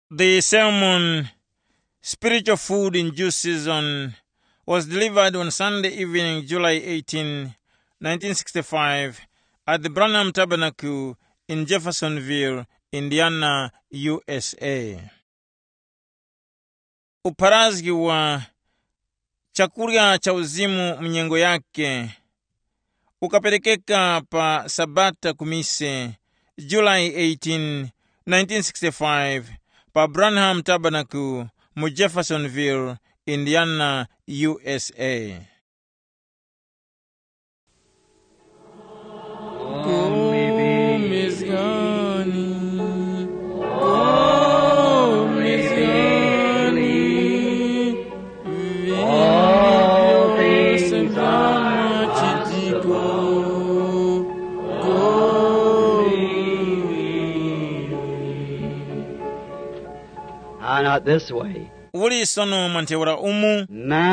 The sermon, Spiritual Food in Due Season, was delivered on Sunday evening, July 18, 1965, at the Branham Tabernacle in Jeffersonville, Indiana, USA. Uparazgi wa chakula cha uzimu mnyengo yake ukapelekeka pa Sabata kumise July 18, 1965 pa Branham Tabernacle mu Jeffersonville, Indiana, USA. Not this way. Uli sono mantewara umu.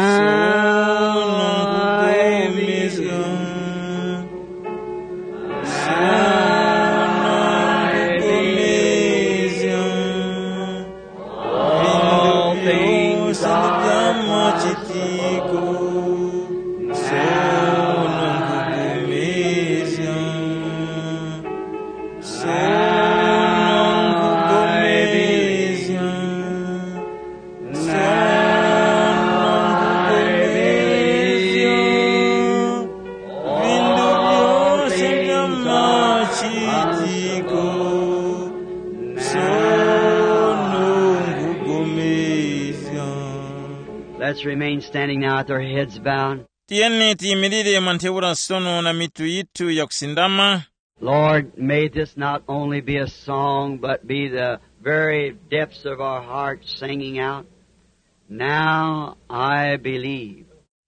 All things Let's remain standing now with our heads bowed. Lord, may this not only be a song, but be the very depths of our hearts singing out, "Now I believe."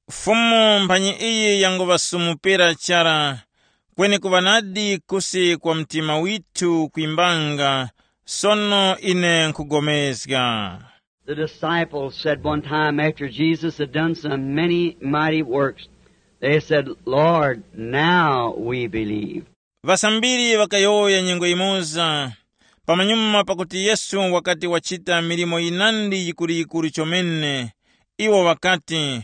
Fumo mpanyi iyi yangu basumupira chara kweni kubanadi kusi kwa mtima witu kuimbanga sono ine nkugomezga. The disciples said one time after Jesus had done some many mighty works, they said, "Lord, now we believe." Vasambiri wakayoya nyengo imoza pamanyuma pakuti Yesu wakati wachita milimo inandi yikuri chomene iwo wakati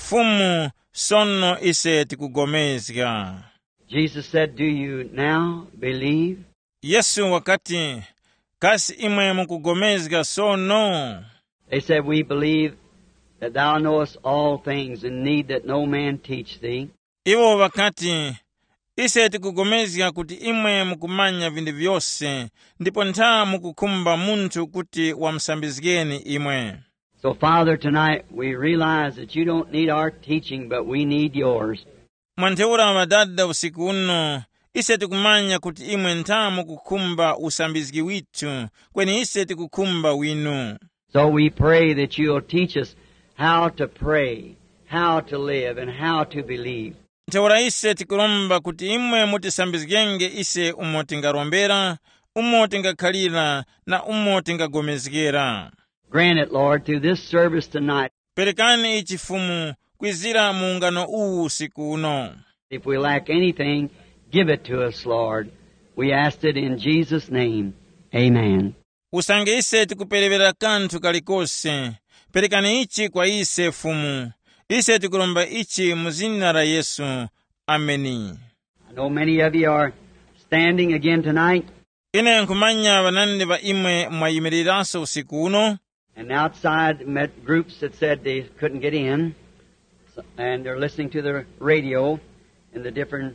fumu sono ise tikugomezga. Jesus said, "Do you now believe?" Yesu wakati kasi imwe mukugomezga sono. They said, "We believe that thou knowest all things and need that no man teach thee." Iwo wakati ise tikugomezga kuti imwe mukumanya vindu vyose ndipo nta mukukumba muntu kuti wamsambizgeni imwe. So Father, tonight we realize that you don't need our teaching, but we need yours. Mwanteura wadada usiku uno, ise tikumanya kuti imwe nta mukukumba usambizgi witu, kweni ise tikukumba winu. So we pray that you'll teach us how to pray, how to live, and how to believe. Teura ise tikuromba kuti imwe mutisambizgenge ise umotingarombera, umotingakalira, na umotingagomezgera. Grant it, Lord, through this service tonight. Perekani ichifumu kwizira muungano usiku uno. If we lack anything, give it to us, Lord. We asked it in Jesus' name. Amen. Usange ise tikuperevera kantu kalikose. Perekani ichi kwa ise fumu. Ise tikuromba ichi muzina la Yesu. Ameni. I know many of you are standing again tonight. Ine nkumanya banande ba imwe mwayimiriraso usiku uno. And outside met groups that said they couldn't get in. And they're listening to the radio in the different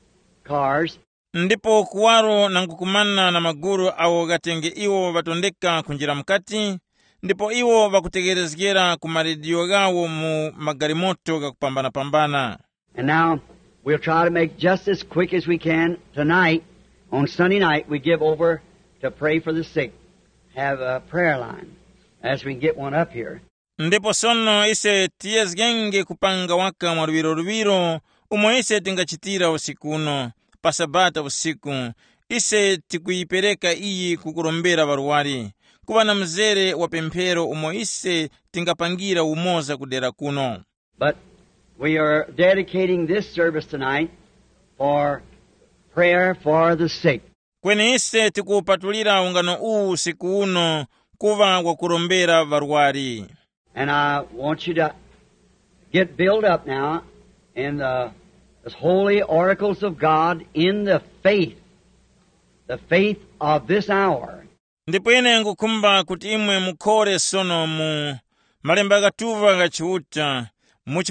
cars. Ndipo kuwaro nankukumana na maguru awo gatenge iwo batondeka kunjira mkati. Ndipo iwo bakutegerezgera kumaredio gawo mu magarimoto ga kupambana. And now we'll try to make just as quick as we can tonight. On Sunday night we give over to pray for the sick. Have a prayer line as we get one up here. Ndipo sono ise tiezgenge kupanga waka mwarubiro umo ise tingachitira usiku uno pasabata usiku ise tikuipereka iyi kukurombera baruwari kuba na mzere wa pempero umo ise tingapangira umoza kudera kuno. But we are dedicating this service tonight for prayer for the sick. Kweni ise tikupatulira ungano usiku uno kuva kwa kurombera varwari. And I want you to get built up now in the holy oracles of God in the faith of this hour. Ndipo ine ngukumba kuti imwe mukhore sono mu malemba gatuva gachiuta mu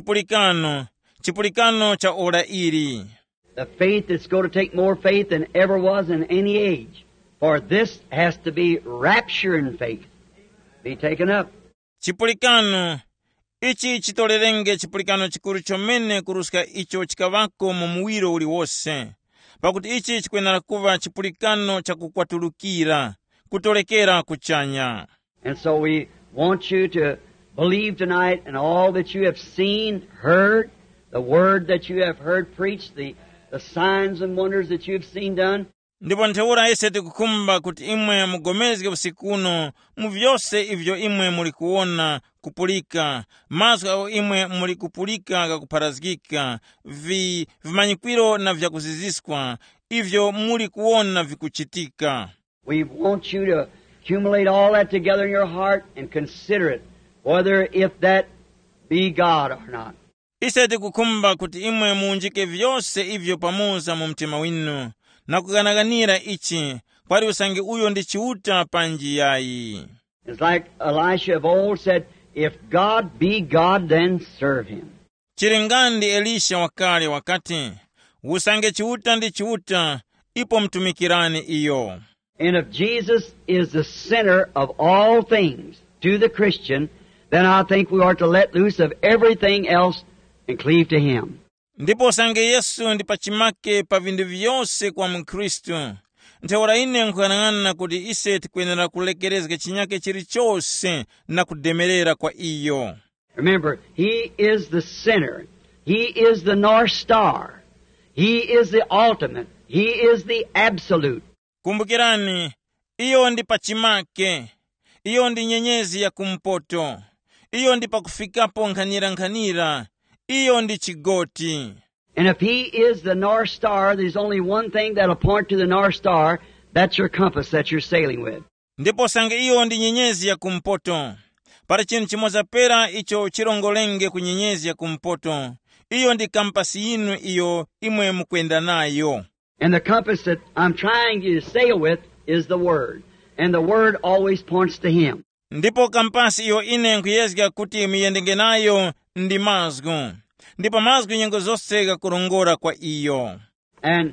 chipulikano cha ora iri. The faith that's going to take more faith than ever was in any age. For this has to be rapturing faith. Be taken up. Chipulikano ichi chitolerenge chipulikano chikuru chomene kuruska icho chikavako mu muwiro uliwose. Pakuti ichi chikwenera kuva chipulikano cha kukwatulukira, kutolekera kuchanya. And so we want you to believe tonight in all that you have seen, heard, the word that you have heard preached, the signs and wonders that you have seen done. Ndipo ntheura ise tikukumba kuti imwe mugomezge usikuno mu vyose ivyo imwe muli kuona kupulika, mazwi au imwe muli kupulika kakuparazgika, vimanyikwiro na vyakuziziswa, ivyo muli kuona vikuchitika. We want you to accumulate all that together in your heart and consider it, whether if that be God or not. Ise tikukumba kuti imwe muunjike vyose ivyo pamoza mu mtima winu, na kuganaganira ichi, kwari usangi uyo ndi chiuta panji yayi. It's like Elisha of old said, if God be God, then serve him. Chiringandi Elisha wakale wakati, usange chiuta ndi chiuta, ipo mtumikirani iyo. And if Jesus is the center of all things to the Christian, then I think we are to let loose of everything else and cleave to him. Ndipo sange Yesu ndi pachimake pa vindu vyose kwa mkristu. Ntheura ine nkukanang'ana kuti ise tikwenera kulekerezga chinyake chiri chose na kudemerera kwa iyo. Remember, he is the center. He is the North Star. He is the ultimate. He is the absolute. Kumbukirani, iyo ndi pachimake. Iyo ndi nyenyezi ya kumpoto. Iyo ndi pakufikapo nkhanira. Iyo ndi chigoti. And if he is the North Star, there's only one thing that'll point to the North Star. That's your compass that you're sailing with. Ndipo sange iyo ndi nyenyezi ya kumpoto. Para chinu chimoza pera icho chirongolenge ku nyenyezi ya kumpoto. Iyo ndi kampasi inu iyo imwe mukwenda nayo. And the compass that I'm trying you to sail with is the Word. And the Word always points to him. Ndipo kampasi iyo ine nkuyezga kuti miyendenge nayo ndi mazgu. Ndipo mazgu nyengo zose gakurongora kwa iyo. And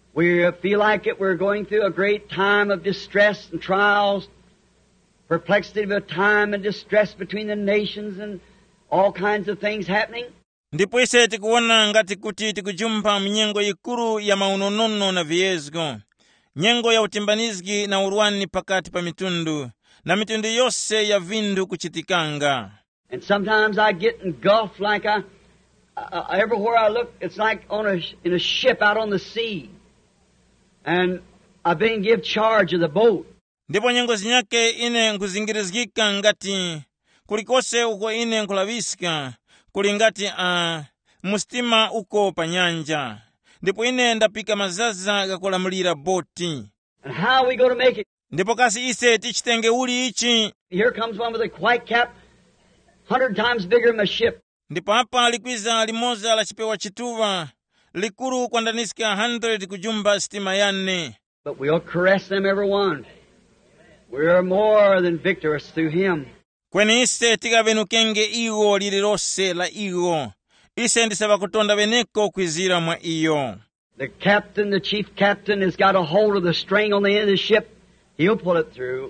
we feel like it, we're going through a great time of distress and trials, perplexity of a time and distress between the nations and all kinds of things happening. Ndipo ise tikuona ngati kuti tikujumpa mnyengo ikuru ya maunonono na viyezgo. Nyengo ya utimbanizgi na urwani pakati pa mitundu. Na mitundu yose ya vindu kuchitikanga. And sometimes I get engulfed like everywhere I look, it's like in a ship out on the sea. And I've been given charge of the boat. Ndipo nyengo zinyake ine nkuzingirizgika ngati kulikose uko ine nkulaviska kulingati mustima uko panyanja. Ndipo ine ndapika mazaza gakulamulira boti. And how are we going to make it? Ndipo kasi ise tichitenge uli ichi. Here comes one with a white cap, 100 times bigger than a ship. Ndipo hapa likwiza limoza la chipewa chituva, likuru kwandaniska 100 kujumba stima yane. But we'll caress them every one. We are more than victorious through him. Kweni ise tigavenukenge igo lilirose la igo. Ise ndisaba kutonda veneko kwizira mwa iyo. The captain, the chief captain, has got a hold of the string on the end of the ship. He'll pull it through.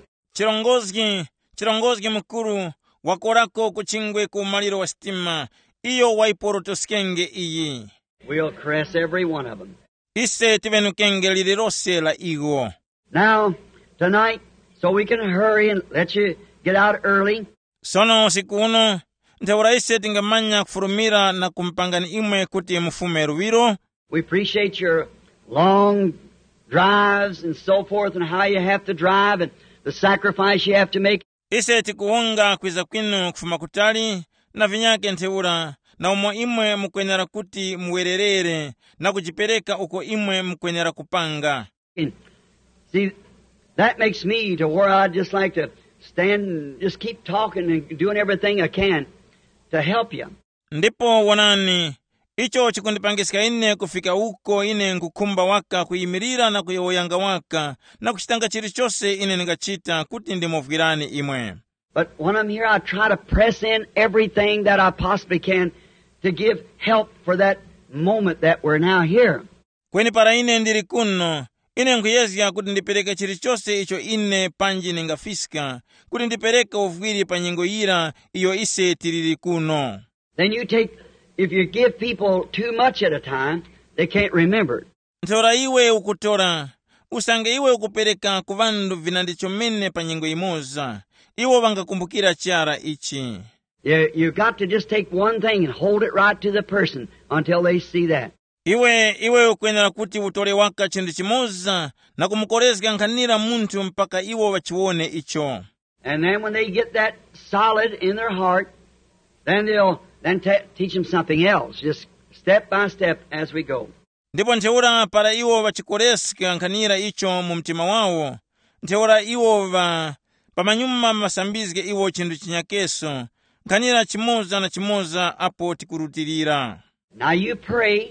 Chirongozgi mkuru, wakorako kuchingwe kumaliro wa stima. Iyo waiporotoskenge iyi. We'll caress every one of them. Ise tivenukenge lilirose la igo. Now, tonight, so we can hurry and let you get out early. Sono siku uno, nteura ise tingamanya kufurumira na kumpangani imwe kuti mufume ruwiro. We appreciate your long drives and so forth and how you have to drive and the sacrifice you have to make. Ise tikuonga kwiza kwinu kufuma kutali na vinyake nteura na umo imwe mukwenera kuti muwererere na kujipereka uko imwe mukwenera kupanga. And see, that makes me to where I'd just like to stand and just keep talking and doing everything I can to help you. Ndipo wonani, icho chikundipangisika ine kufika uko ine nkukumba waka kuyimirira na kuyoyanga waka na kuchitanga chilichonse ine ningachita kuti ndimuvwirani imwe. But when I'm here, I try to press in everything that I possibly can to give help for that moment that we're now here. Kweni para ine ndiri kuno, ine nkuyezya kuti ndipereke chilichonse icho ine panji ningafisika, kuti ndipereke uvwiri pa nyengo ira iyo ise tiriri kuno. Then if you give people too much at a time, they can't remember it. Ntora iwe ukutora, usange iwe ukupereka kuvandu vinandicho mene pa nyengo imoza, iwo vangakumbukira chara ichi. You've got to just take one thing and hold it right to the person until they see that. Iwe ukwenera kuti utole waka chindu chimoza na kumukorezga nkhanira muntu mpaka iwo wachione icho. And then when they get that solid in their heart, then they'll teach them something else, just step by step as we go. Ndipo ntheura para iwo wachikoreska nkhanira icho mu mtima wawo, ntheura iwo pamanyuma masambizge iwo chindu chinyakeso, nkhanira chimoza na chimoza apo tikurutirira. Now you pray,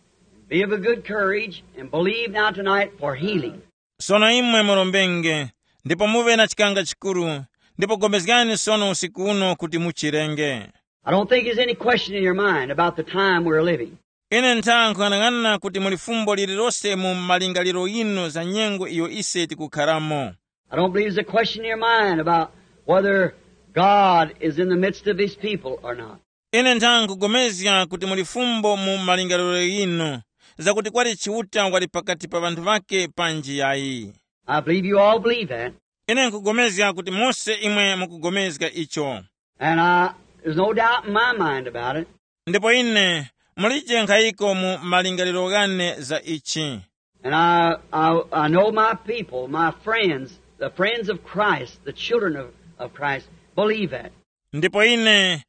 be of a good courage, and believe now tonight for healing. Sono imwe morombenge, ndipo muve na chikanga chikuru, ndipo gomezgani sono usiku uno kuti muchirenge. I don't think there's any question in your mind about the time we're living. Ine nkhanang'ana kuti muli fumbo lililose mu malingaliro ino za nyengo iyo ise tikukharamo. I don't believe there's a question in your mind about whether God is in the midst of His people or not. Ine nkugomezya kuti muli fumbo mu malingaliro ino za kuti kwali chiuta wali pakati pa vanthu vake panji yayi. I believe you all believe that. Ine nkugomezya kuti mose imwe mukugomezga icho. And there's no doubt in my mind about it. Ndipo ine mulije nkhaiko mu malingaliro gane za ichi. And I know my people, my friends, the friends of Christ, the children of Christ, believe that. Ndipo ine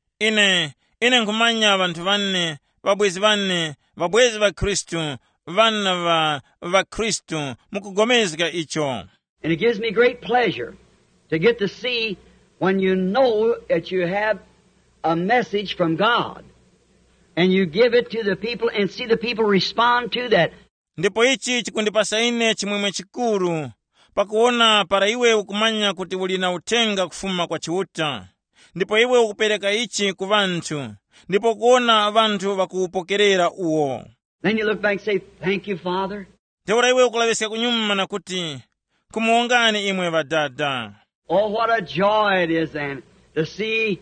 nkumanya vanthu vanne, vabwezi vanne, vabwezi va Kristu, vana va Kristu, mukugomezga icho. And it gives me great pleasure to get to see when you know that you have a message from God, and you give it to the people and see the people respond to that. Ndipo ichi chikundipasa ine chimwemwe chikuru, pakuona para iwe ukumanya kuti uli na utenga kufuma kwa chiuta. Ndipo iwe ukupereka ichi ku vanthu, ndipo kuona vanthu vakuupokerera uwo. Then you look back and say, thank you, Father. Teura iwe ukulaveska kunyuma na kuti, kumuongani imwe vadada. Oh, what a joy it is then to see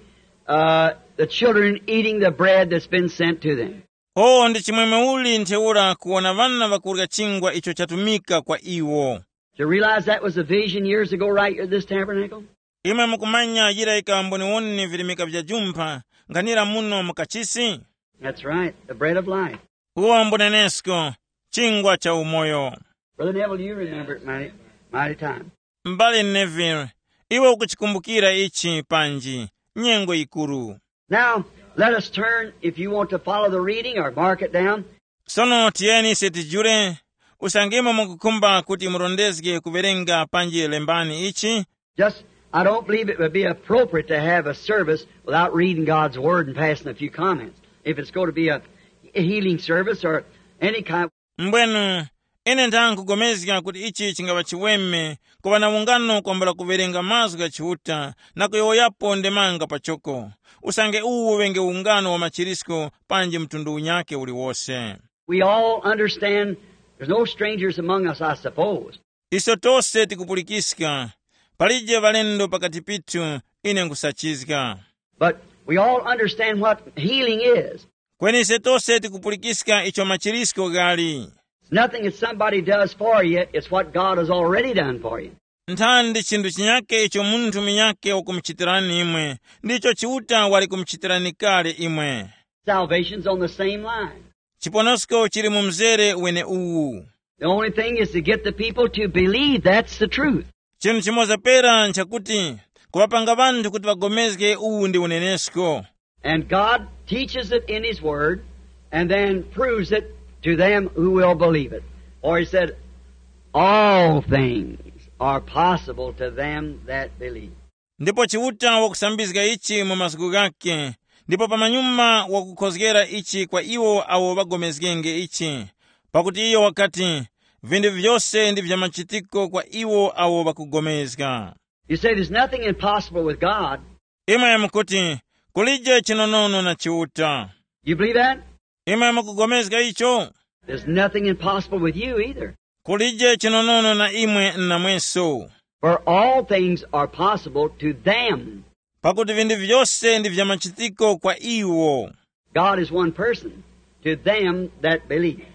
the children eating the bread that's been sent to them. Oh, ndi chimwemwe uli ntheura kuona vana vakurya chingwa icho chatumika kwa iwo. To realize that was a vision years ago right here at this tabernacle? Imwe mukumanya yira ikamboni woni vilimika vya jumpa, nganira muno mukachisi? That's right, the bread of life. Uwo mbunenesko, chingwa cha umoyo. Brother Neville, you remember it mighty time. Mbali Neville, iwe ukuchikumbukira ichi panji, nyengo ikuru. Now, let us turn, if you want to follow the reading or mark it down. Sono tieni setijure, usangima mukukumba kuti murondezge kuverenga panji lembani ichi. I don't believe it would be appropriate to have a service without reading God's Word and passing a few comments. If it's going to be a healing service or any kind. Mbwenu, ine nkugomezga kuti ichi chingava chiweme, kuva na ungano kwambala kuverenga mazwi ga chiuta, na kuyoyapo ndemanga pachoko. Usange wenge ungano wa machirisko panji mtundu unyake uliwose. We all understand there's no strangers among us, I suppose. Iso tose tikupulikiska. Palije valendo pakati pitu ine nkusachizga. But we all understand what healing is. Kweni se tose tikupulikiska icho machirisko gali. It's nothing that somebody does for you, it's what God has already done for you. Ntandi chindu chinyake icho muntu minyake okumchitirani imwe, ndicho chiuta wali kumchitirani kale imwe. Salvation's on the same line. Chiponosko chiri mumzere wene uwu. The only thing is to get the people to believe that's the truth. Chinu chimoza pera nchakuti, kuwapanga vantu kuti vagomezge uwu ndi unenesko. And God teaches it in His Word, and then proves it to them who will believe it. For He said, all things are possible to them that believe. ndipo chiuta wakusambizika ichi mu masiku gake, ndipo pamanyuma wakukhozgera ichi kwa iwo awo bagomezgenge ichi, pakuti iyo wakati vindu vyose ndi vya machitiko kwa iwo awo bakugomezga. You say there's nothing impossible with God. Ima ya mkuti kulije chinonono na chiuta. You believe that? Ima ya mkugomezga icho. There's nothing impossible with you either. Kulije chinonono na imwe na mweso. For all things are possible to them. Pakuti vindu vyose ndi vya machitiko kwa iwo. God is one person. To them that believe.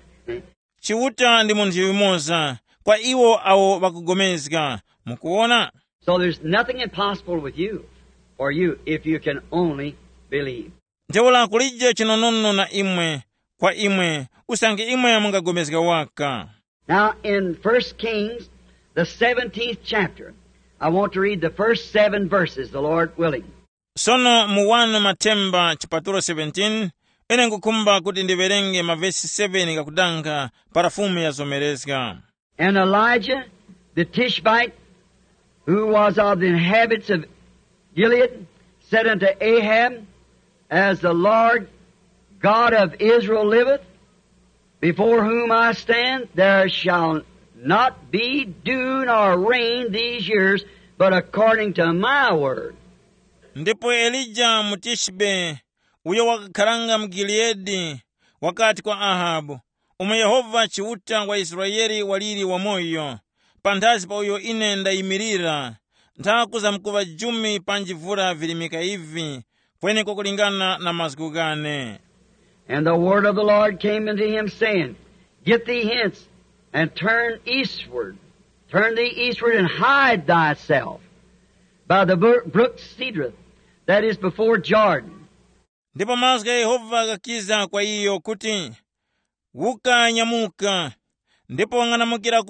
Chiuta ndi munthu yumoza kwa iwo awo bakugomezga. Mukuona? So there's nothing impossible with you, for you, if you can only believe. Ntewola kulije chinonono na imwe kwa imwe usange imwe ya mungagomezga waka. Now in 1 Kings, the 17th chapter, I want to read the first 7 verses, the Lord willing. Sono muwano Matemba chipatulo 17, ene ngukumba kuti ndiverenge mavesi 7 kakudanga parafumu ya zomerezga. And Elijah the Tishbite, who was of the inhabitants of Gilead, said unto Ahab, As the Lord God of Israel liveth, before whom I stand, there shall not be dew nor rain these years, but according to my word. Ndipo Elija mutishbe, uyo wakakharanga mgiliedi, wakati kwa Ahabu, Yehova chiuta wa Israeli waliri wa moyo, pandazi pa uyo ine ndayimirira, nthaku mkuva jumi panjivura vilimika hivi, kwene kukulingana na masiku gane. And the word of the Lord came unto him, saying, Get thee hence, and turn eastward. Turn thee eastward, and hide thyself by the brook Cedrith, that is before Jordan. Ndipo mazga Yehova akakiza kwa iyo kuti, Wuka nyamuka, ndipo ng'anamukira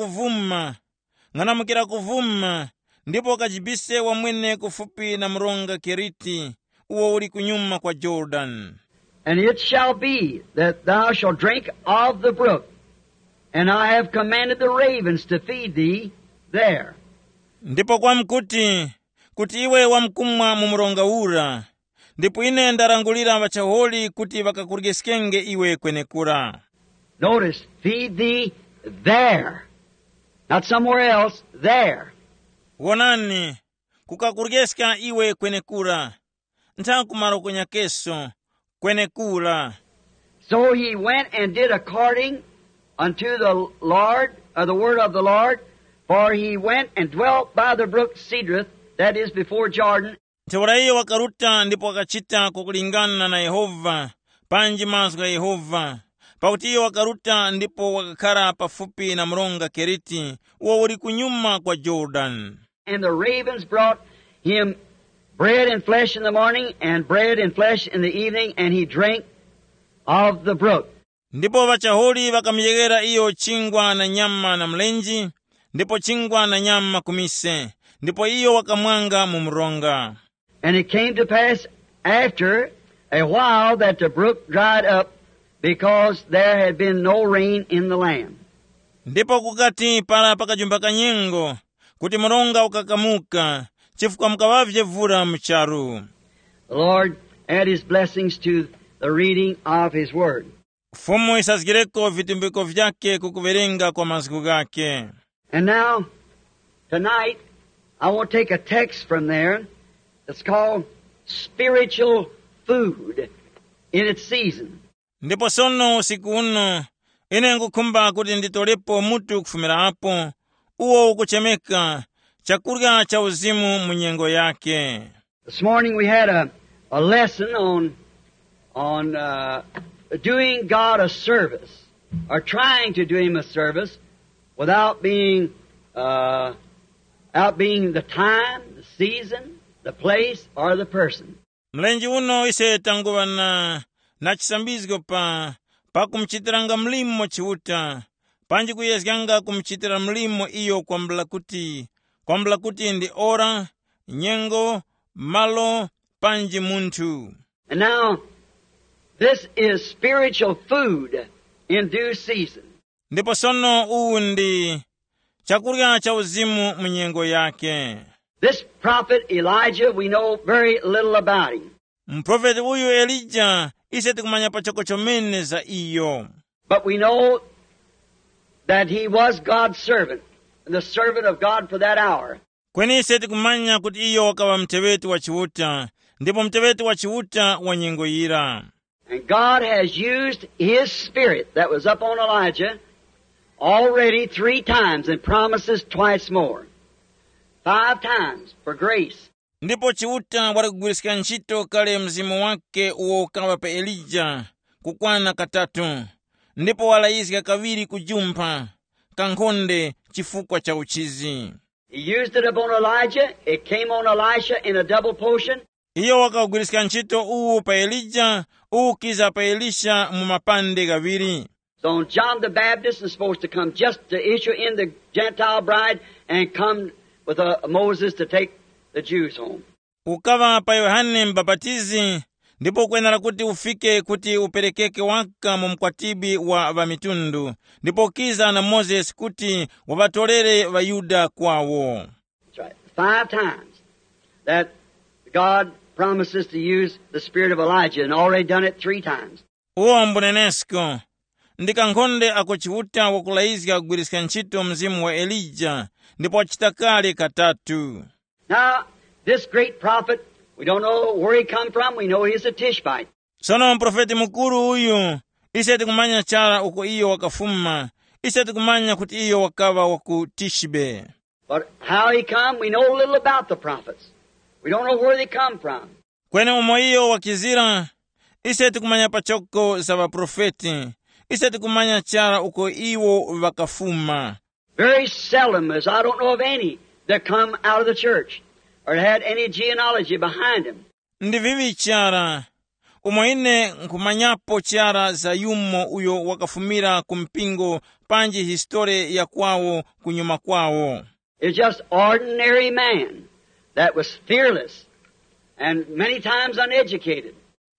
kuvuma, ndipo kajibise wa mwene kufupi na mronga Keriti, uwo uli kunyuma kwa Jordan. And it shall be that thou shalt drink of the brook, and I have commanded the ravens to feed thee there. Ndipo kwa mkuti, kuti iwe wamkumwa mu mronga ura, ndipo ine ndarangulira vachaholi kuti vakakurigeskenge iwe kwenekura. Notice, feed thee there. Not somewhere else, there. Wonani, kukakurgeska iwe kwenekura, ntakumaro kunyakeso, kwenekura. So he went and did according unto the Lord, or the word of the Lord, for he went and dwelt by the brook Cedrith, that is before Jordan. Tewala iyo wakaruta ndipo wakachita kukulingana na Yehova, panji mazga Yehova. Pakuti iyo wakaruta ndipo wakakara pafupi na mronga Keriti, uwo uli kunyuma kwa Jordan. And the ravens brought him bread and flesh in the morning, and bread and flesh in the evening, and he drank of the brook. Ndipo vachaholi vakamyegera iyo chingwa na nyama na mlenji, ndipo chingwa na nyama kumise, ndipo iyo wakamwanga mu mronga. And it came to pass after a while that the brook dried up, because there had been no rain in the land. Ndipo kukati para pakajumba kanyengo, kuti mronga ukakamuka, chifukwa mkawavye vura mcharu. The Lord add his blessings to the reading of his word. Fumu isazgireko vitumbiko vyake kukuverenga kwa masiku gake. And now, tonight, I want to take a text from there. It's called spiritual food in its season. Ndipo sono siku uno, ine ngukumba kuti nditolepo mutu kufumira hapo, uo ukuchemeka, chakurga cha uzimu munyengo yake. This morning we had a lesson on doing God a service, or trying to do him a service, without being the time, the season, the place, or the person. Mlenji uno ise tanguwa na chisambizgo pa kumchitiranga mlimo chiuta, panji kuyezganga kumchitira mlimo iyo kwa mlakuti ndi ora, nyengo, malo, panji muntu. And now, this is spiritual food in due season. Ndipo sono uu ndi chakurya cha uzimu munyengo yake. This prophet Elijah, we know very little about him. Mprofeti uyu Elija ise tikumanya pachoko chomene za iyo. But we know that he was God's servant, and the servant of God for that hour. Kweni ise tikumanya kuti iyo wakawa mteweti wa chiuta, ndipo mteweti wa chiuta wa nyengo ira. And God has used His Spirit that was up on Elijah already 3 times and promises twice more. 5 times for grace. Ndipo chiuta walikugwirisika ntchito kale mzimu wake uwo ukawa pa Elija kukwana katatu. Ndipo walayizika kaviri kujumpha kankhonde chifukwa cha uchizi. He used it upon Elijah. It came on Elisha in a double portion. Iyo wakawugwirisika ntchito uwu pa Elija, uwu kiza pa Elisha mu mapande gaviri. So John the Baptist is supposed to come just to issue in the Gentile bride and come with Moses to take the Jews home. Ukawa pa Yohane Mbapatizi, ndipo kwenera kuti ufike kuti uperekeke waka mu mkwatibi wa vamitundu, ndipo kiza na Moses kuti wabatolere Vayuda kwawo. That's right. 5 times that God promises to use the spirit of Elijah, and already done it 3 times. Uwo mbunenesko, ndikankhonde ako chiuta wakulayizika kugwirisika ntchito mzimu wa Elija, ndipo achitakale katatu. Now, this great prophet, we don't know where he come from. We know he's a Tishbite. Sono mprofeti mukuru uyu, ise tikumanya chara uko iyo wakafuma, ise tikumanya kuti iyo wakawa waku Tishbe. But how he come, we know little about the prophets. We don't know where they come from. Kwene umo iyo wakizira, ise tikumanya pachoko za waprofeti, ise tikumanya chara uko iwo wakafuma. Very seldom, as I don't know of any, that come out of the church or had any genealogy behind them. Ndi vivi chara, umo ine nkumanyapo chara za yumo uyo wakafumira kumpingo panji historie ya kwawo kunyuma kwawo. It's just ordinary man that was fearless and many times uneducated.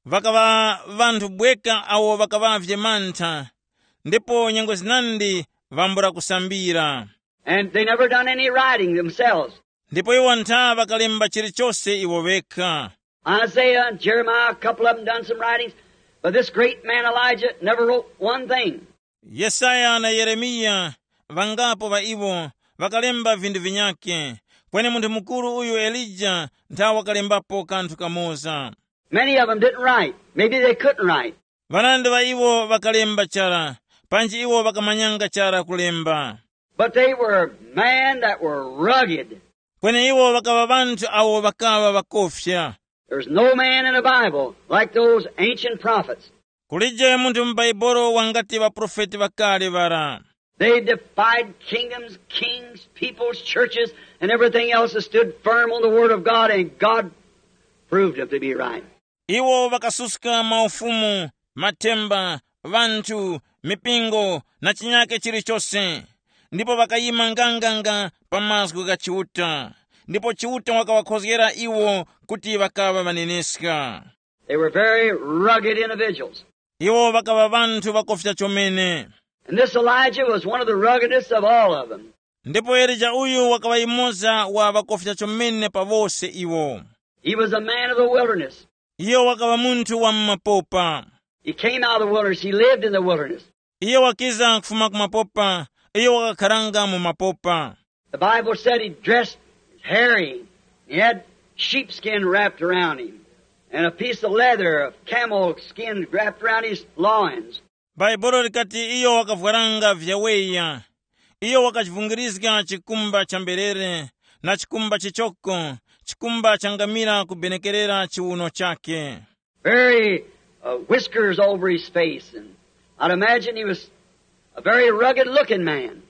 Vakava vantu bweka awo vakava vyemantha, ndipo nyengo zinandi vambura kusambira. And they never done any writing themselves. Ndipo iwo ntha vakalemba chilichonse iwo vekha. Isaiah and Jeremiah, a couple of them done some writings, but this great man Elijah never wrote one thing. Yesaya na Yeremiya vangapo va iwo vakalemba vindu vinyake, kwene munthu mukuru uyu Elija ntha wakalembapo kanthu kamoza. Many of them didn't write. Maybe they couldn't write. Vanandi va iwo vakalemba chara, panji iwo vakamanyanga chara kulemba. But they were men that were rugged. Kwene iwo vakava vanthu awo vakava vakofya. There's no man in the Bible like those ancient prophets. Kulije munthu m'Baibolo wangati vaprofeti vakale vara. They defied kingdoms, kings, peoples, churches, and everything else that stood firm on the Word of God, and God proved them to be right. Iwo vakasuska maufumu, matemba, vanthu, mipingo, na chinyake chilichonse. Ndipo vakayima nganganga pamazgu ka chiuta. Ndipo chiuta wakawakhozgera iwo kuti vakava vaneneska. They were very rugged individuals. Iwo vakava vanthu vakofya chomene. And this Elijah was one of the ruggedest of all of them. Ndipo Elija uyu wakava imoza wa vakofya chomene pavose iwo. He was a man of the wilderness. Iyo wakava munthu wa mmapopa. He came out of the wilderness. He lived in the wilderness. Iyo wakiza kufuma kumapopa. Iyo wakakharanga mu mapopa. The Bible said he dressed hairy. He had sheepskin wrapped around him, and a piece of leather of camel skin wrapped around his loins. Baibolo likati iyo wakavwaranga vyaweya. Iyo wakachivungirizga chikumba cha mberere, na chikumba chichoko, chikumba changamira kubenekerera chiuno chake. Very whiskers over his face, and I'd imagine he was a very rugged-looking man,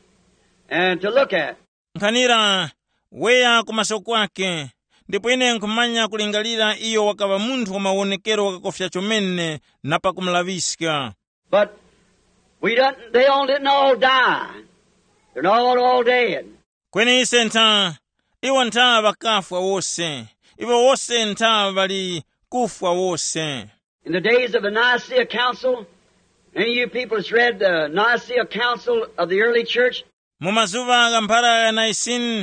and to look at. Nkhanira weya kumaso kwake, ndipo ine nkumanya kulingalira iyo wakava munthu wa maonekero wakakofya chomene na pakumlaviska. But they all didn't all die. They're not all dead. Kweni ise ntha, iwo ntha vakafwa wose. Iwo wose ntha vali kufwa wose. In the days of the Nicaea Council, any of you people has read the Nicaea Council of the early church? Mumazuva gamphara ya Naisini,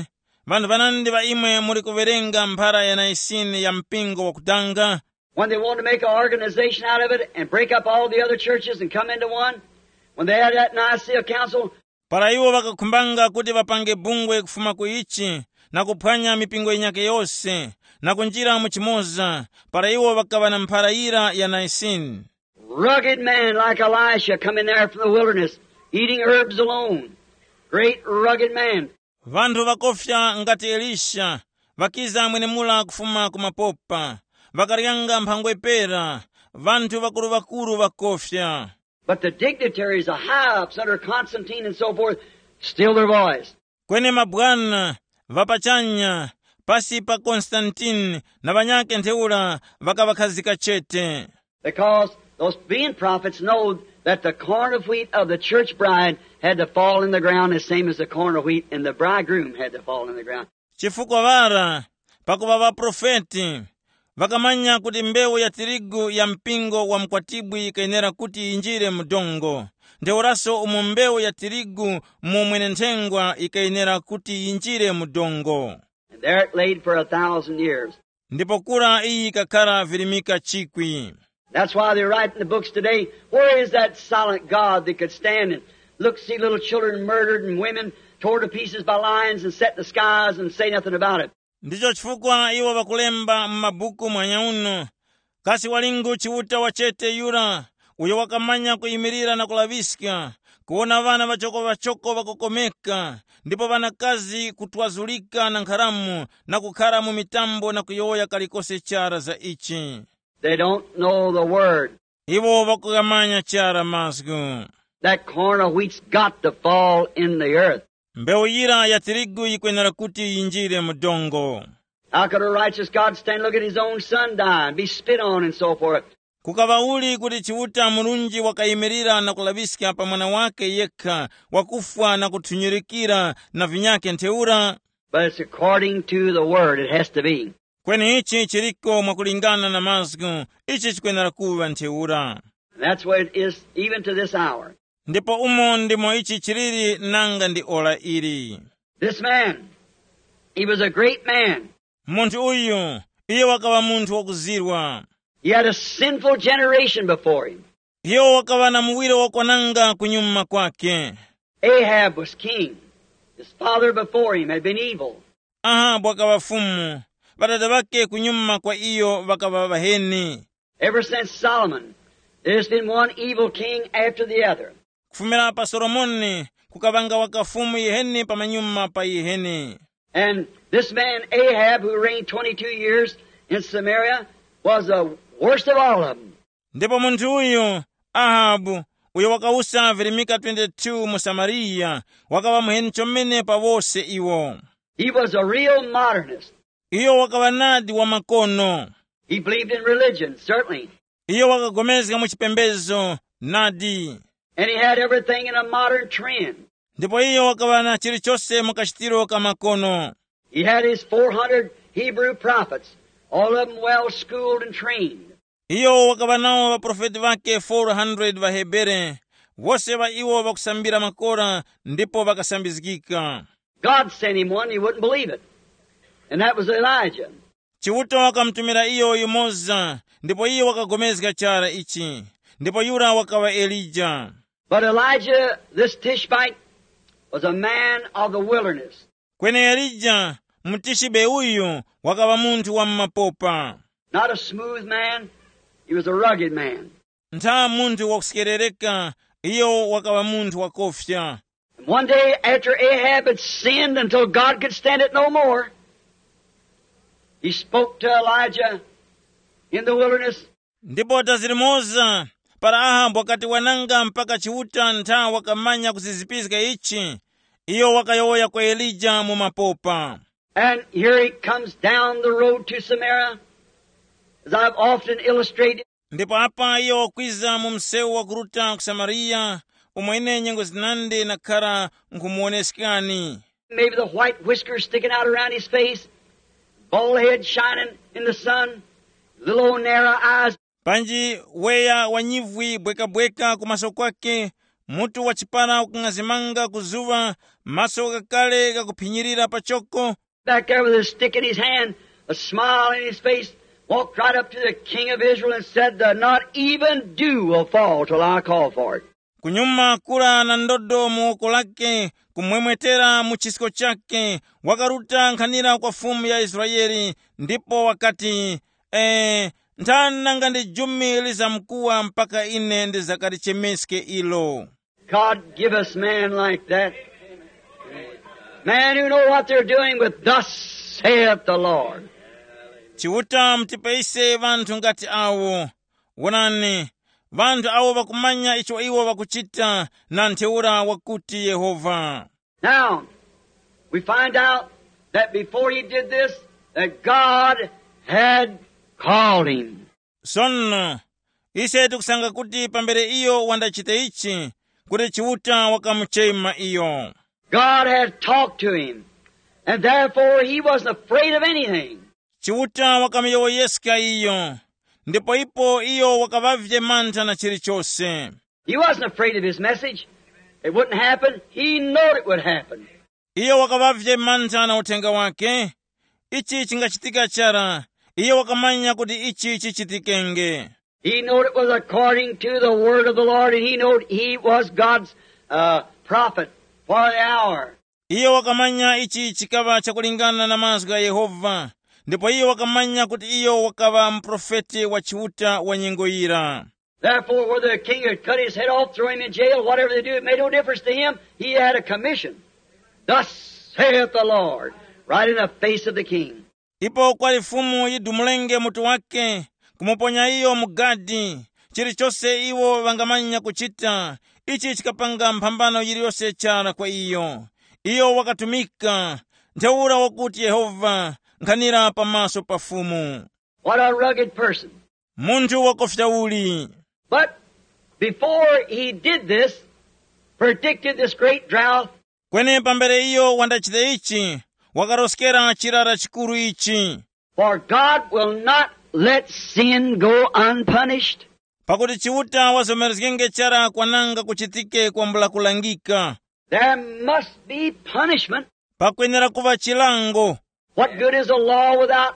Vanhu vanandi va imwe muri kuverenga mphara ya Naisini ya mpingo wa kutanga. When they wanted to make an organization out of it and break up all the other churches and come into one, when they had that Nicaea council, para iwo vakakhumbanga kuti vapange bungwe kufuma kuichi na kuphwanya mipingo inyake yonse na kunjira muchimoza, para iwo vakava na mpharayira ya Naisini. Rugged man like Elisha coming there from the wilderness, eating herbs alone. Great rugged man. Vanthu vakofya ngati Elisha, vakiza mwenemula kufuma kumapopa, vakaryanga mphangwe pera, vanthu vakulu vakofya. But the dignitaries, the high-ups under Constantine and so forth, still their voice. Kwene mabwana, vapachanya, pasi pa Constantine, na vanyake ntheula, vakavakhazika chete. Because those being prophets know that the corn of wheat of the church bride had to fall in the ground the same as the corn of wheat and the bridegroom had to fall in the ground. Chifukwa vara, pakuva vaprofeti, vakamanya kuti mbewu ya tirigu ya mpingo wa mkwatibwi ikayenera kuti injire mudongo. Ntheuraso umu mbewu ya tirigu mumwene nthengwa ikayenera kuti injire mudongo. And there it laid for 1,000 years. Ndipo kura iyi kakhala vilimika chikwi. That's why they write in the books today, where is that silent God that could stand and look, see little children murdered and women torn to pieces by lions and set in the skies and say nothing about it? Ndicho chifukwa iwo vakulemba m'mabuku mwanyauno, kasi walingu chiuta wachete yura, uyo wakamanya kuyimirira na kulaviska, kuona vana vachoko vakokomeka, ndipo vanakazi kutwazulika na nkharamu, na kukhala mu mitambo na kuyoya kalikose chara za ichi. They don't know the word. Iwo vakukamanya chara masku. That corn of wheat's got to fall in the earth. Mbewu yira ya tirigu ikwenera kuti injire mudongo. How could a righteous God stand look at his own son die and be spit on and so forth? Kukavauli kuti chiuta mulunji wakayimirira na kulaviska pa mwana wake yekha, wakufwa na kuthunyirikira na vinyake ntheura. But it's according to the word, it has to be. Kweni ichi chiriko mwakulingana na mazgu, ichi chikwenera kuva ntheura. And that's what it is even to this hour. Ndipo umo ndimo ichi chiriri nanga ndi ola iri. This man, he was a great man. Munthu uyu, iye wakava munthu wakuzirwa. He had a sinful generation before him. Iye wakava na muwiro wakwananga kunyuma kwake. Ahab was king. His father before him had been evil. Ahabu wakava fumu. Vatata vake kunyuma kwa iyo vakava vaheni. Ever since Solomon, there's been one evil king after the other. Kufumira pa Solomoni, kukavanga wakafumu yeheni pa manyuma pa yeheni. And this man Ahab, who reigned 22 years in Samaria, was the worst of all of them. Ndipo munthu uyu, Ahabu, uyo wakausa vilimika 22 mu Samariya, wakava muheni chomene pa wose iwo. He was a real modernist. Iyo wakava nadi wa makono. He believed in religion, certainly. Iyo wakagomezeka mu chipembezo, nadi. And he had everything in a modern trend. Ndipo iyo wakava na chilichose mukachitiro ka makono. He had his 400 Hebrew prophets, all of them well schooled and trained. Iyo wakava nao vaprofeti vake 400 vahebere, wose va iwo vakusambira makora, ndipo vakasambizikika. God sent him one, he wouldn't believe it. And that was Elijah. Chiuta wakamtumira iyo yumoza, ndipo iyo wakagomezeka chara ichi. Ndipo yura wakava Elijah. But Elijah, this Tishbite, was a man of the wilderness. Kwene Elijah, mtishibe uyu, wakava munthu wa mmapopa. Not a smooth man, he was a rugged man. Ntha munthu wakusikerereka, iyo wakava munthu wakofya. And one day after Ahab had sinned until God could stand it no more, he spoke to Elijah in the wilderness. Ndipo tazilimoza, para Ahabu wakati wananga mpaka chiuta ntha wakamanya kusizipizika ichi, iyo wakayoya kwa Elijah mu mapopa. And here he comes down the road to Samaria, as I've often illustrated. Ndipo apa iyo wakwiza mu msewu wa kuruta ku Samariya, umwene nyengo zinande na kara nkumuoneskani. Maybe the white whiskers sticking out around his face, bald head shining in the sun, little old narrow eyes. Panji weya wanyivwi bweka kumaso kwake, mutu wachipara ukungazimanga kuzuva, maso kakale kakuphinyirira pachoko. back there with a stick in his hand, a smile in his face, walked right up to the king of Israel and said, not even dew will fall till I call for it. Kunyuma kula na ndodo muoko lake, kumwemwetera muchisiko chake, wakaruta nkhanira kwa fumu ya Israeli, ndipo wakati, nthana ngandi jumi lizamkuwa mpaka ine ndizakalichemeske ilo. God give us men like that. Men who know what they're doing with thus saith the Lord. Chiuta mtipaise vantu ngati awo. Wonani, vantu awo vakumanya icho iwo vakuchita na ntheura wakuti Yehova. Now, we find out that before he did this, that God had called him. Sono, ise tukusanga kuti pambere iyo wandachita ichi, kuti chiuta wakamuchema iyo. God had talked to him, and therefore he wasn't afraid of anything. Chiuta wakamuyoyeska iyo, ndipo ipo iyo wakavavye mantha na chilichonse. He wasn't afraid of his message. It wouldn't happen. He knew it would happen. Iyo wakavavye mantha na utenga wake, ichi chingachitika chara, iyo wakamanya kuti ichi chichitikenge. He knew it was according to the word of the Lord, and he knew he was God's prophet for the hour. Iyo wakamanya ichi chikava chakulingana na mazwi ya Yehova, ndipo iyo wakamanya kuti iyo wakava mprofeti wa chiuta wa nyengo ira. Therefore, whether the king had cut his head off, throw him in jail, whatever they do, it made no difference to him. He had a commission. Thus saith the Lord, right in the face of the king. Ipo kwali fumu yidumulenge mutu wake, kumuponya iyo mugadi, chilichonse iwo vangamanya kuchita, ichi chikapanga mpambano yiliyonse chara kwa iyo. Iyo wakatumika, ntheura wakuti Yehova, nkhanira pamaso pa fumu. What a rugged person. Muntu wakofyauli. But before he did this, predicted this great drought. Kwene pambere iyo wandachita ichi, wakaroskera chirara chikuru ichi. For God will not let sin go unpunished. Pakuti chiuta wasomerezgenge chara kwananga kuchitike kwambula kulangika. There must be punishment. Pakwenera kuva chilango. What good is a law without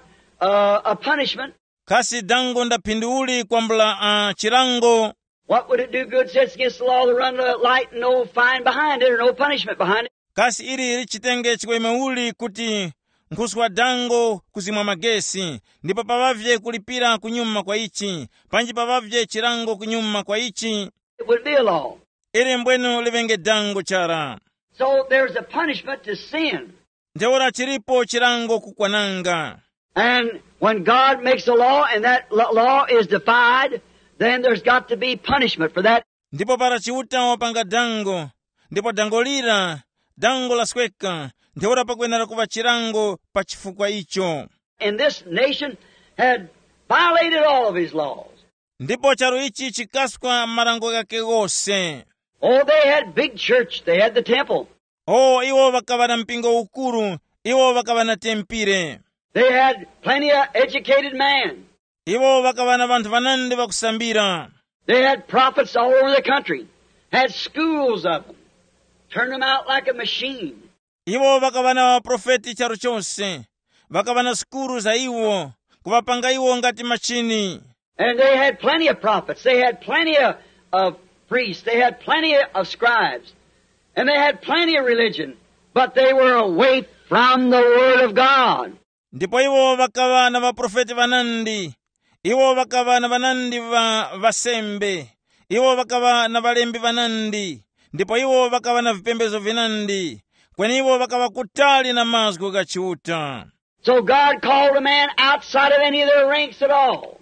a punishment? Kasi dango ndapinduuli kwambula chilango. What would it do good sets against the law to run the light and no fine behind it or no punishment behind it? Kasi iri richitenge chikwemeuli kuti nkhuswa dango kuzimwa magesi, ndipo pavavye kulipira kunyuma kwa ichi, panji pavavye chilango kunyuma kwa ichi. It would be a law. Iri mbwenu livenge dango chara. So there's a punishment to sin. Ntheura chiripo chilango kukwananga. And when God makes a law and that law is defied, then there's got to be punishment for that. Ndipo para chiuta wapanga dango, ndipo dango lira, dango lasweka, ntheura pakwenera kuva chilango pa chifukwa icho. And this nation had violated all of his laws. Ndipo charo ichi chikaswa marango yake gose. Oh, they had big church. They had the temple. Oh, iwo wakava na mpingo ukuru, iwo wakava na tempire. They had plenty of educated men. Iwo wakava na vantu vanandi vakusambira. They had prophets all over the country. Had schools of them. Turned them out like a machine. Iwo wakava na profeti charo chonse. Wakava na skuru za iwo, kuvapanga iwo ngati machini. And they had plenty of prophets. They had plenty of priests. They had plenty of scribes. And they had plenty of religion. But they were away from the Word of God. Ndipo iwo wakava na vaprofeti vanandi. Iwo wakava na vanandi vasembe. Iwo wakava na valembi vanandi. Ndipo iwo wakava na vipembezo vinandi. Kweni iwo wakava kutali na mazgu gachiuta. So God called a man outside of any of their ranks at all.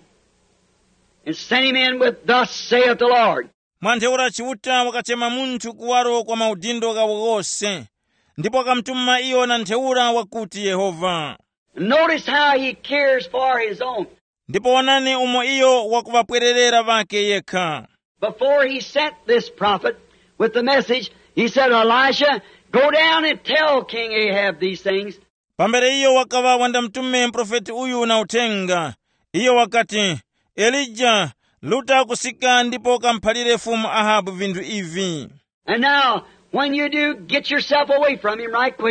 And sent him in with, thus saith the Lord. Mwantheura chiuta wakachema muntu kuwaro kwa maudindo gawo gose. Ndipo akamtuma iyo na ntheura wakuti Yehova. Notice how he cares for his own. Ndipo wanani umo iyo wakuvapwererera vake yekha. Before he sent this prophet with the message, he said, Elisha, go down and tell King Ahab these things. Pambere iyo wakava wanda mtume mprofeti uyu na utenga. Iyo wakati, Elijah, luta kusika ndipo kampalire fumu Ahabu vindu ivi. And now, when you do, get yourself away from him right quick.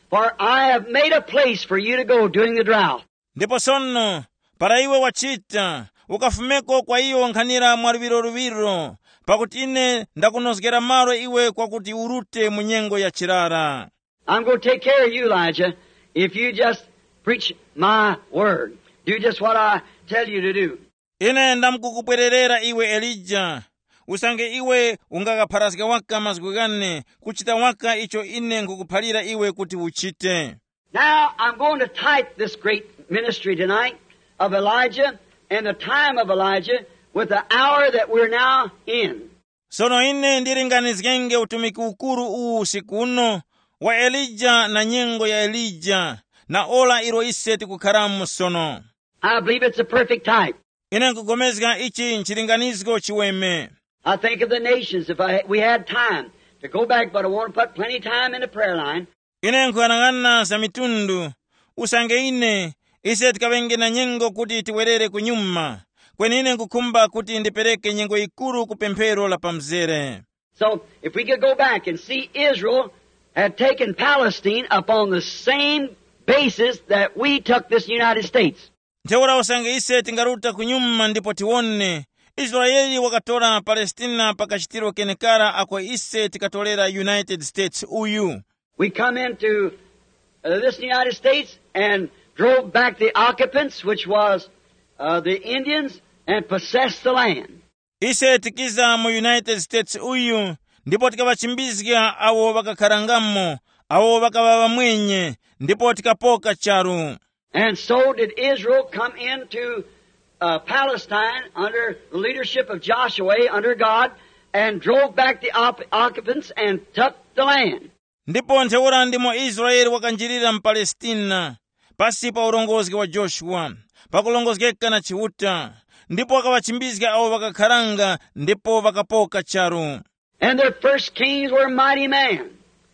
For I have made a place for you to go during the drought. Ndipo sono para iwe wachita ukafumeko kwa iyo nkhanira mwaluviroluviru, pakuti ine ndakunozgera malo iwe kwakuti urute mu nyengo ya chirara. I'm going to take care of you, Elijah, if you just preach my word. Do just what I tell you to do. Ine ndamkukupwererera iwe Elija, usange iwe ungakapharazika waka masiku gane kuchita waka icho ine nkukuphalira iwe kuti uchite. Now I'm going to type this great ministry tonight of Elijah and the time of Elijah with the hour that we're now in. Sono ine ndiringanizgenge utumiki ukuru uu usiku uno wa Elija na nyengo ya Elija na ola iro iseti kukharamu sono. I believe it's a perfect type. Ine nkugomezga ichi nchiringanizgo chiweme. I think of the nations if we had time to go back, but I want to put plenty time in the prayer line. Ine nkuyang'ana za mitundu usange ine iseti kavenge na nyengo kuti tiwerere kunyuma. Kweni ine nkukumba kuti ndipereke nyengo ikuru kupemphero la pamzere. So if we could go back and see Israel had taken Palestine upon the same basis that we took this United States. Nteura usange iseti ngaruta kunyuma ndipo tiwone Israeli wakatora Palestina pakachitiro kenekara akwa iseti katolera United States uyu. We come into this United States and drove back the occupants, which was the Indians, and possessed the land. Iseti kiza mu United States uyu ndipo tikawachimbizga awo wakakharangamo, awo wakababa mwenye, ndipo tikapoka charu. And so did Israel come into Palestine under the leadership of Joshua, under God, and drove back the occupants and took the land. Ndipo nteura ndimo Israeli wakanjirira mpalestina, pasi pa ulongozi wa Joshua, pakulongozgeka na chiuta, ndipo wakawachimbizga awo wakakharanga, ndipo wakapoka charu. And their first kings were mighty men.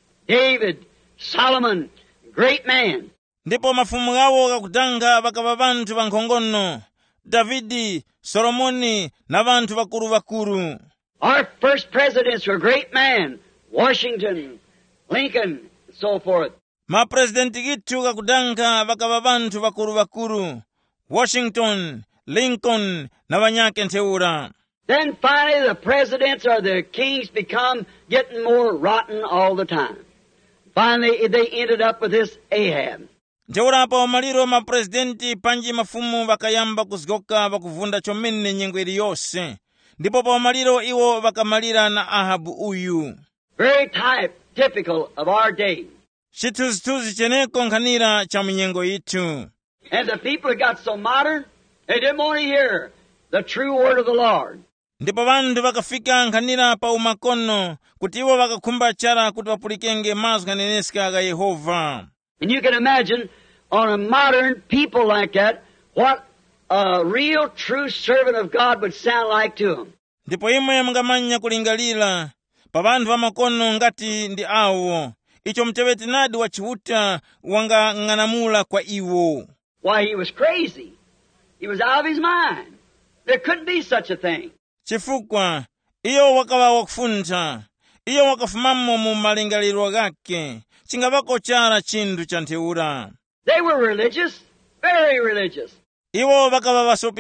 David, Solomon, great man. Ndipo mafumu awo wakakutanga wakaba bantu bankhongono, Davidi, Solomoni, na bantu vakuru. Our first presidents were great men. Washington, Lincoln, and so forth. Mapresidenti gitu kakutanga wakaba bantu vakuru, Washington, Lincoln, na vanyake nteura. Then finally the presidents or the kings become getting more rotten all the time. Finally they ended up with this Ahab. Nteura pa omaliro mapresidenti panji mafumu wakayamba kuzgoka wakuvunda chomene nyengo iliyose. Ndipo pa omaliro iwo wakamalira na Ahabu uyu. Very typical of our day. Chituzi cheneko nkhanira cha munyengo itu. And the people got so modern, they didn't want to hear the true word of the Lord. Ndipo vandu vakafika nkhanira pa umakono kuti iwo vakakhumba chara kuti vapulikenge mazwi kaneneska ga Yehova. And you can imagine on a modern people like that, what a real true servant of God would sound like to them. Ndipo imwe mungamanya kulingalira pa vandu vamakono ngati ndi awo, icho mteweti nadi wa chiuta wanga ng'anamula kwa iwo. Why, he was crazy. He was out of his mind. There couldn't be such a thing. Chifukwa iyo wakawa wakufunta, iyo wakafumamo mu malingaliro gake, chingavako chara chindu cha nteura. They were religious, very religious. Iwo wakawa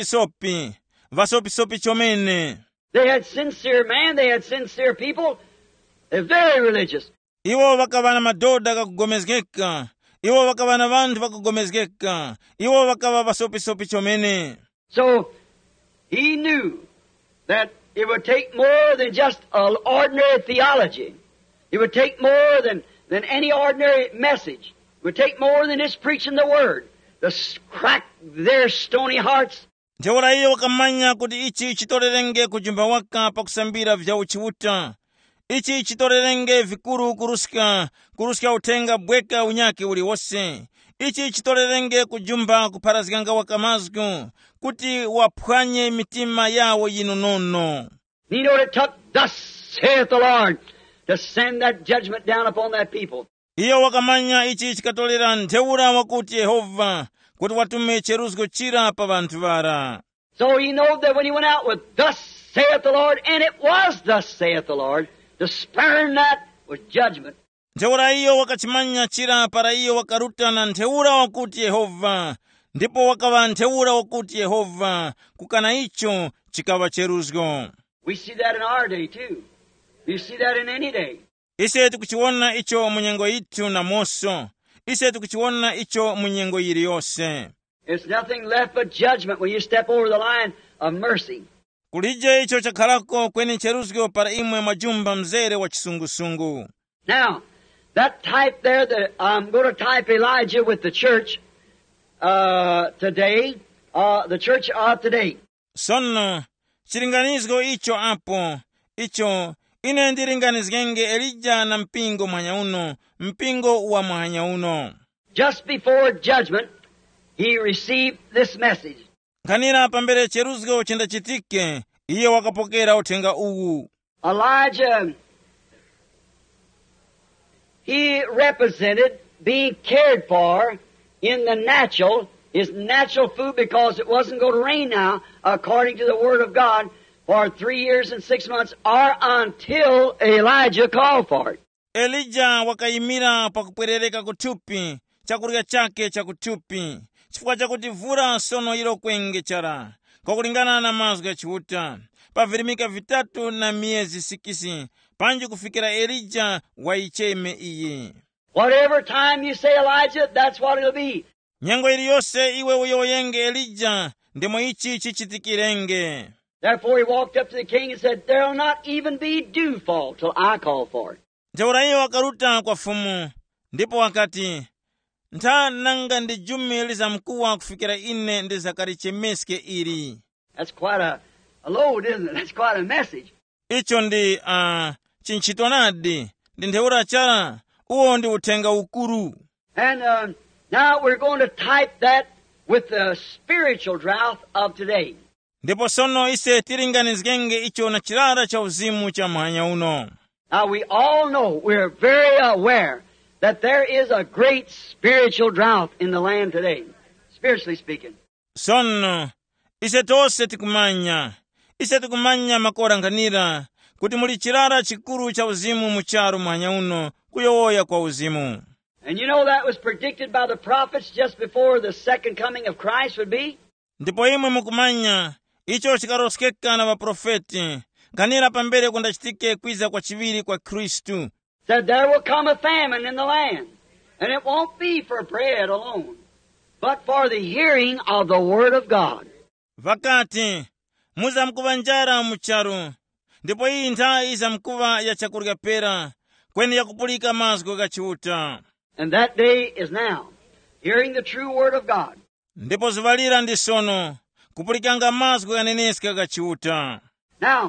vasopi chomene. They had sincere man, they had sincere people. They're very religious. Iwo wakawa na madoda kakugomezgeka, iwo wakawa na vantu vakugomezgeka, iwo wakawa vasopi chomene. So he knew that it would take more than just an ordinary theology. It would take more than any ordinary message. It would take more than just preaching the word to crack their stony hearts. Nteura iyo wakamanya kuti ichi chitorerenge kujumba waka pakusambira vya uchiuta. Ichi chitorerenge vikuru kuruska utenga bweka unyake uli wose. Ichi chitorerenge kujumba kupharazganga wakamazgu kuti waphwanye mitima yawo yinonono. You know what it took? Thus saith the Lord, to send that judgment down upon that people. Iyo wakamanya ichi chikatolera nteura wakuti Yehova kuti watume cheruzgo chira pa vantu vara. So he know that when he went out with thus saith the Lord, and it was thus saith the Lord, to spurn that was judgment. ntheura iyo wakachimanya chira para iyo wakarutana ntheura wakuti Yehova, ndipo wakava ntheura wakuti Yehova, kukana icho chikava cheruzgo. We see that in our day too. You see that in any day. Ise tikuchiona icho munyengo itu na moso. Ise tikuchiona icho munyengo iliyose. It's nothing left but judgment when you step over the line of mercy. Kulije icho chakhalako kweni cheruzgo para imwe majumba mzere wa chisungusungu. Now, that type there that I'm going to type Elijah with the church today, the church of today. Sono, chilinganizgo icho apo, icho ine ndilinganizgenge Elijah na mpingo mwanyauno, mpingo wa mwanyauno. Just before judgment, he received this message. Kanira pambere cheruzgo chendachitike, iye wakapokera utenga uwu. Elijah, he represented being cared for in the natural, his natural food, because it wasn't going to rain now, according to the Word of God, for 3 years and 6 months, or until Elijah called for it. Elijah wakayimira pakupwerereka kuthupi, chakurya chake chakuthupi, chifukwa chakuti vura sono ilo kwenge chara, kwakulingana na mazwi achiuta, pavirimika 3 na miezi 6, panji kufikira Elijah waicheme iye. Whatever time you say Elijah, that's what it'll be. Nyengo iliyose iwe uyoyenge Elijah, ndemo ichi chichitikirenge. Therefore he walked up to the king and said, there'll not even be dew fall till I call for it. Ntheura iyo wakaruta kwa fumu, ndipo wakati, ntha nanga ndi jumi liza mkuwa kufikira ine ndi zakarichemeske iri. That's quite a load, isn't it? That's quite a message. Icho ndi chinchitonadi, ndi ntheura chara, uo ndi utenga ukuru. And now we're going to type that with the spiritual drought of today. Ndipo sono ise tilinganizgenge icho na chirara cha uzimu cha mwanya uno. Now we all know, we're very aware, that there is a great spiritual drought in the land today, spiritually speaking. Sono, ise tose tikumanya makoranganira, kuti muli chirara chikuru cha uzimu mucharu mwanya uno, kuyowoya kwa uzimu. And you know that was predicted by the prophets just before the second coming of Christ would be? Ndipo imwe mukumanya, icho chikaroskeka na waprofeti, ganira pambere kundachitike kwiza kwa chiviri kwa Kristu. Said there will come a famine in the land, and it won't be for bread alone, but for the hearing of the word of God. Vakati, muza mkuva njara mucharu, ndipo hii nthawi iza mkuva ya chakurya pera, kweni ya kupulika mazgo gachiuta. And that day is now, hearing the true word of God. Ndipo zivalira ndi sono, kupulikanga mazgo ganeneska gachiuta. Now,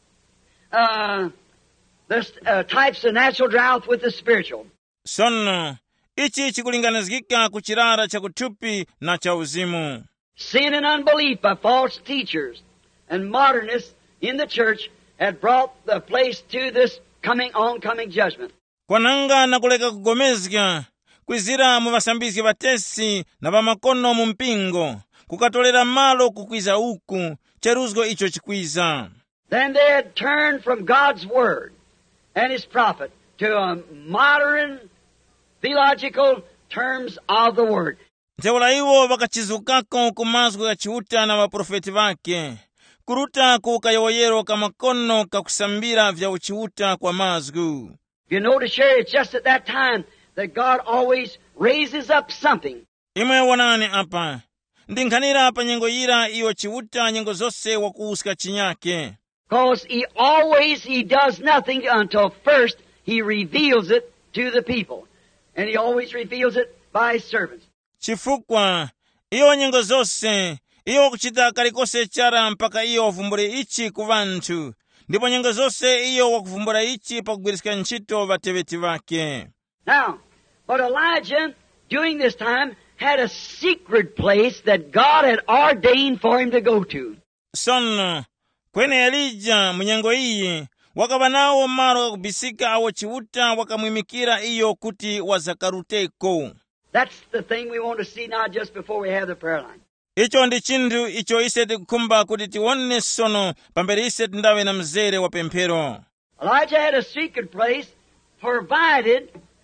this types the natural drought with the spiritual. Sono, ichi chikulinganizgika kuchirara cha kuthupi na cha uzimu. Sin and unbelief by false teachers and modernists in the church had brought the place to this oncoming judgment. Kwananga na kuleka kugomezga, kwizira muvasambizgi vatesi na vamakono mumpingo, kukatolera malo kukwiza uku, cheruzgo icho chikwiza. Then they had turned from God's word and his prophet to a modern theological terms of the word. Ntheula iwo vakachizukako kumazgo gachiuta na vaprofeti vake, kuruta kukayoyero kamakono kakusambira vya uchiuta kwa mazgu. You notice here, it's just at that time that God always raises up something. Imwe wanani apa, ndinkhanira apa nyengo yira iyo chiuta nyengo zose wakuuska chinyake. Because he does nothing until first he reveals it to the people. And he always reveals it by his servants. Chifukwa, iyo nyengo zose, iyo kuchita kalikose chara mpaka iyo wavumbure ichi kuvantu. Ndipo nyengo zose iyo wakuvumbura ichi pakugwiriska nchito vateveti vake. Now, but Elijah, during this time, had a secret place that God had ordained for him to go to. Sono, kwene Elijah munyengo iyi, wakava nawo maro kakubisika awo chiuta wakamwimikira iyo kuti wazakaruteko. That's the thing we want to see now just before we have the prayer line. Icho ndi chindu icho ise tikukumba kuti tiwone sono pambere ise tindawe na mzere wa pemphero. Elijah had a secret place provided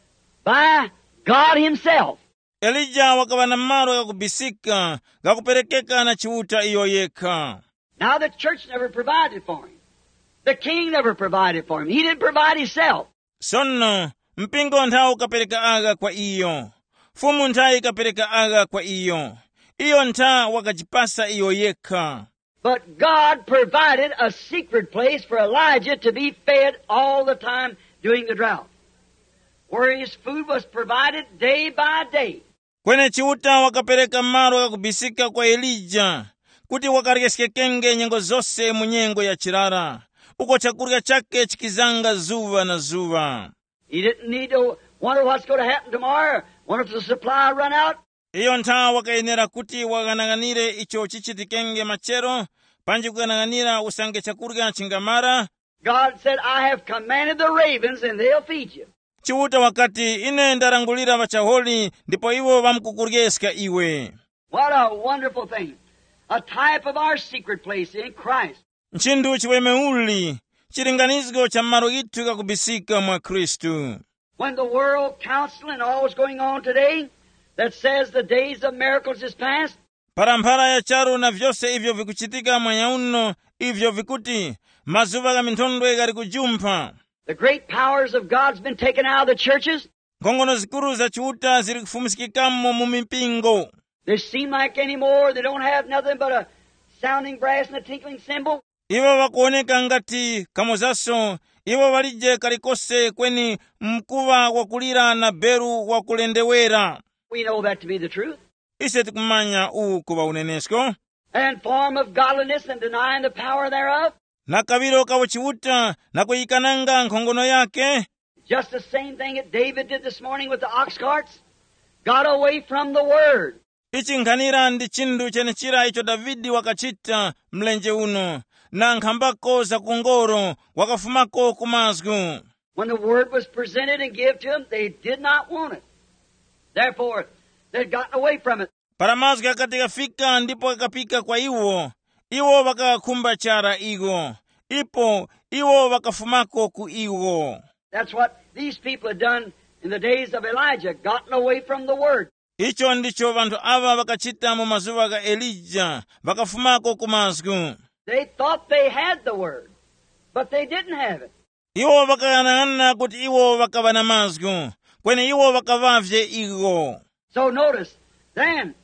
by God himself. Elija wakava na malo yakubisika gakuperekeka na chiuta iyo yekha. Now the church never provided for him. The king never provided for him. He didn't provide himself. Sono mpingo nthawi ukapereka aga kwa iyo, fumu nthawi ikapereka aga kwa iyo nthawi wakachipasa iyo yekha. But God provided a secret place for Elijah to be fed all the time during the drought, where his food was provided day by day. Kwene chiuta wakapereka malo yakubisika kwa Elija kuti wakaryeskekenge nyengo zonse mu nyengo ya chilala, uko chakurya chake chikizanga zuva na zuva. He didn't need to wonder what's going to happen tomorrow, wonder if the supply run out. Iyo nthawi wakayenera kuti wakanang'anire icho chichitikenge machero, panji kukanang'anira usange chakurya chingamara. God said, I have commanded the ravens and they'll feed you. Chiuta wakati, ine ndarangulira vachaholi ndipo iwo vamkukuryeska iwe. What a wonderful thing. A type of our secret place in Christ. Nchindu chiweme uli, chilinganizgo cha maro itu kakubisika mwa Kristu. When the world council and all is going on today that says the days of miracles is past, Paramphara ya charu na vyose ivyo vikuchitika mwanya uno, ivyo vikuti, mazuva ga minthondwe gari kujumpha. the great powers of God's been taken out of the churches. Ngongono zikuru za chiuta ziri kufumisikikamo mu mipingo. They seem like anymore they don't have nothing but a sounding brass and a tinkling cymbal. Iwo wakuoneka ngati kamozaso, iwo walije kalikose kweni mkuva wakulira na beru wakulendewera. We know that to be the truth. Ise tikumanya kuva unenesko. And form of godliness and denying the power thereof. Na kaviro kawo chiuta na kuikananga nkhongono yake. Just the same thing that David did this morning with the ox carts. Got away from the word. Ichi nkhanira ndi chindu chenechira icho Davidi wakachita mlenje uno, na nkhambako za kungoro wakafumako kumazgu. When the word was presented and given to them, they did not want it. Therefore, they'd gotten away from it. Paramazgu akati kafika ndipo kakapika kwa iwo wakakumba chara igo, iwo wakafumako ku iwo. That's what these people had done in the days of Elijah, gotten away from the word. Icho ndicho vanthu ava vakachita mu mazuva ga Elija, vakafumako kumazgu. They thought they had the word, but they didn't have it. Iwo vakayanang'ana kuti iwo vakava na mazgu, kweni iwo vakavavye igo. So notice, then,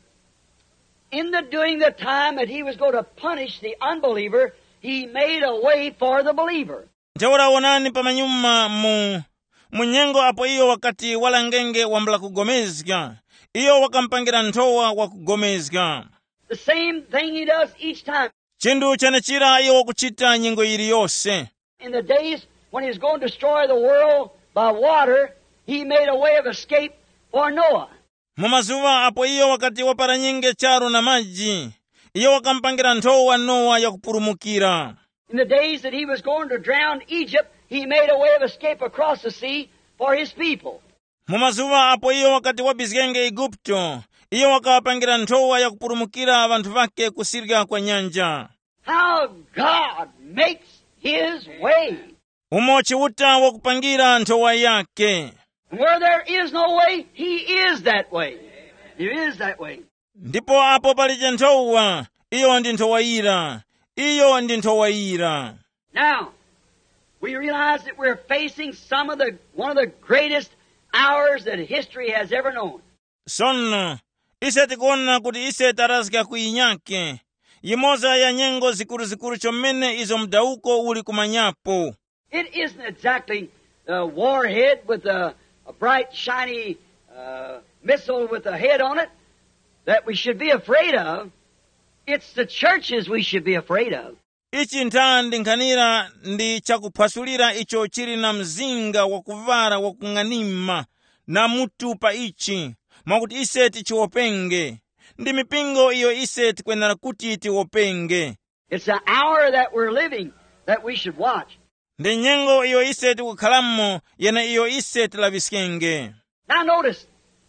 in the doing the time that he was going to punish the unbeliever, he made a way for the believer. Nchaura onani pamanyuma mu nyengo apo iyo wakati walangenge wambala kugomezga, iyo wakampangira ntowa wa kugomezga. The same thing he does each time. Chindu chanechira iyo wakuchita nyengo ili yose. In the days when he was going to destroy the world by water, he made a way of escape for Noah. Mumazuva apo iyo wakati wapara nyinge charu na maji, iyo wakampangira ntowa Noa ya kupurumukira. In the days that he was going to drown Egypt, he made a way of escape across the sea for his people. Mumazuva apo iyo wakati wabizgenge Igupto, iyo wakawapangira ntowa ya kupurumukira vantu vake kusirga kwa nyanja. How God makes his way. Umo chiuta wakupangira ntowa yake. Where there is no way, he is that way. He is that way. Ndipo apo palije ntowa, iyo ndi ntowa ira. Iyo ndi ntowa ira. Now, we realize that we're facing one of the greatest hours that history has ever known. Sono, ise tikuona kuti ise tarazika kuinyake. Yimoza ya nyengo zikuru chomene izo mdauko uli kumanyapo. It isn't exactly a warhead with a bright, shiny missile with a head on it that we should be afraid of. It's the churches we should be afraid of. Ichi ntandi nkhanira ndi chakuphasulira icho chili na mzinga wakuvara wakung'anima na mutu pa ichi, mwakuti ise tichiwopenge. Ndi mipingo iyo ise tikwenera kuti tiwopenge. It's an hour that we're living that we should watch. Ndi nyengo iyo ise tikukhalamo yena iyo ise tilaviskenge. Now notice,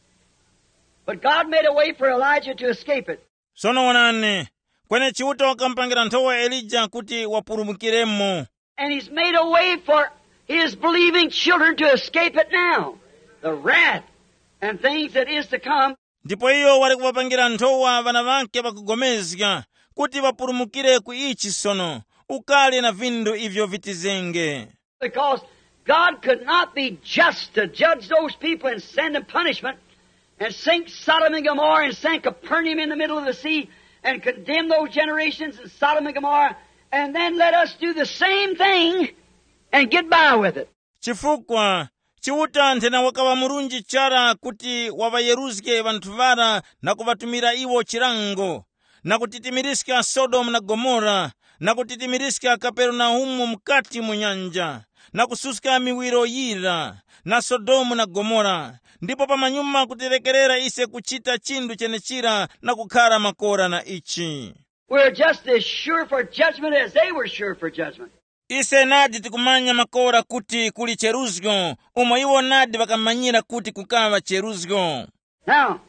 but God made a way for Elijah to escape it. Sono wanane, kwene chiuta wakampangira ntowa Elija kuti wapurumukiremo. And he's made a way for his believing children to escape it now. the wrath and things that is to come. Ndipo iyo wali kuwapangira nthowa vana vake vakugomezga kuti vapulumukire ku ichi sono ukali na vindu ivyo vitizenge. Because God could not be just to judge those people and send them punishment and sink Sodom and Gomorrah and sink Capernaum in the middle of the sea and condemn those generations in Sodom and Gomorrah and then let us do the same thing and get by with it. Chifukwa chiuta nthena wakawa murunji chara kuti wavayeruske vanthu vara na kuvatumira iwo chilango na kutitimiriska Sodom na Gomora na kutitimiriska Kapernaumu mkati mu nyanja na kususka miwiro yira na Sodomu na Gomora ndipo pamanyuma kutirekerera ise kuchita chindu chenechira na kukhala makora na ichi. We're just as sure for judgment as they were sure for judgment. Ise nadi tikumanya makora kuti kuli cheruzgo umo iwo nadi vakamanyira kuti kukava cheruzgo. Now,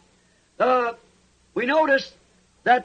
we notice that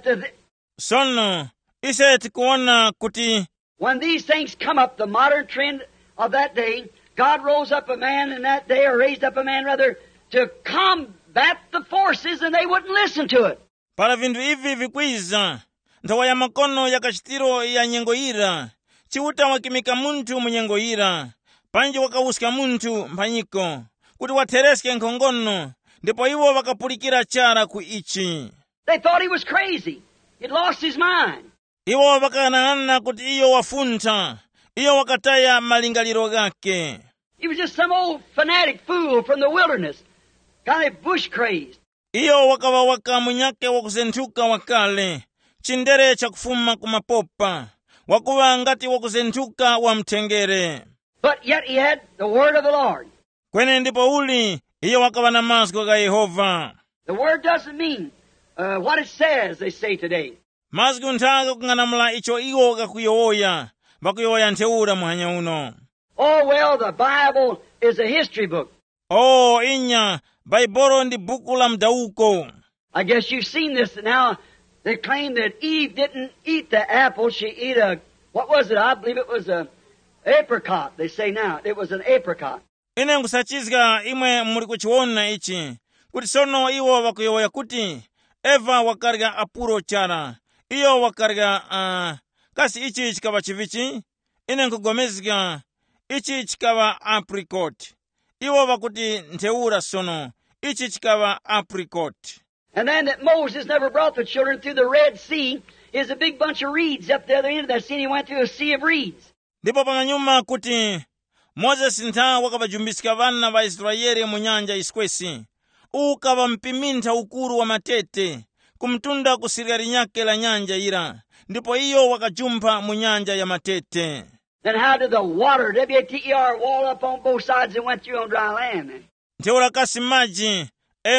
sono ise tikuona kuti when these things come up, the modern trend of that day, God rose up a man in that day, or raised up a man rather, to combat the forces, and they wouldn't listen to it. Para vindu ivi vikwiza, nthawa ya makono ya kachitiro ya nyengo ira, chiuta wakimika muntu mu nyengo ira, panji wakawuska muntu mphanyiko, kuti wathereske nkhongono, ndipo iwo wakapulikira chara ku ichi. They thought he was crazy. He'd lost his mind. Iwo wakanang'ana kuti iyo wafunta, iyo wakataya malingaliro gake. He was just some old fanatic fool from the wilderness, kind of bush crazed. Iyo wakawa waka munyake wakuzentuka wakale, chindere cha kufuma kumapopa, wakuwa ngati wakuzentuka wa mtengere. But yet he had the word of the Lord. Kwene ndipo uli, iyo wakawa na mazgo ga Yehova. The word doesn't mean what it says, they say today. Mazgo ntaga kung'anamula icho iwo gakuyowoya, bakuyowoya nteura muhanya uno. Oh, well, the Bible is a history book. Oh, inya, Baibolo ndi buku la mdauko. I guess you've seen this now. They claim that Eve didn't eat the apple. She ate what was it? I believe it was a apricot. They say now. It was an apricot. Ine nkusachizga imwe muri kuchiona ichi. Kuti sono iwo wakuyowoya kuti Eva wakarga apuro chara. Iyo wakarga, kasi ichi chikawa chivichi. Ine nkugomezga, ichi chikawa apricot. Iwo wakuti nteura sono. Ichi chikawa apricot. And then that Moses never brought the children through the Red Sea is a big bunch of reeds up the other end of that sea, and he went through a sea of reeds. Ndipo pamanyuma kuti Moses ntha wakabajumbisika vana va Israeli mu nyanja iskwesi. Ukava mpimintha ukuru wa matete, kumtunda kusirikari nyake la nyanja ira. Ndipo iyo wakajumpa mu nyanja ya matete. Then how did the water, W-A-T-E-R, wall up on both sides and went through on dry land then? Nteura kasi maji,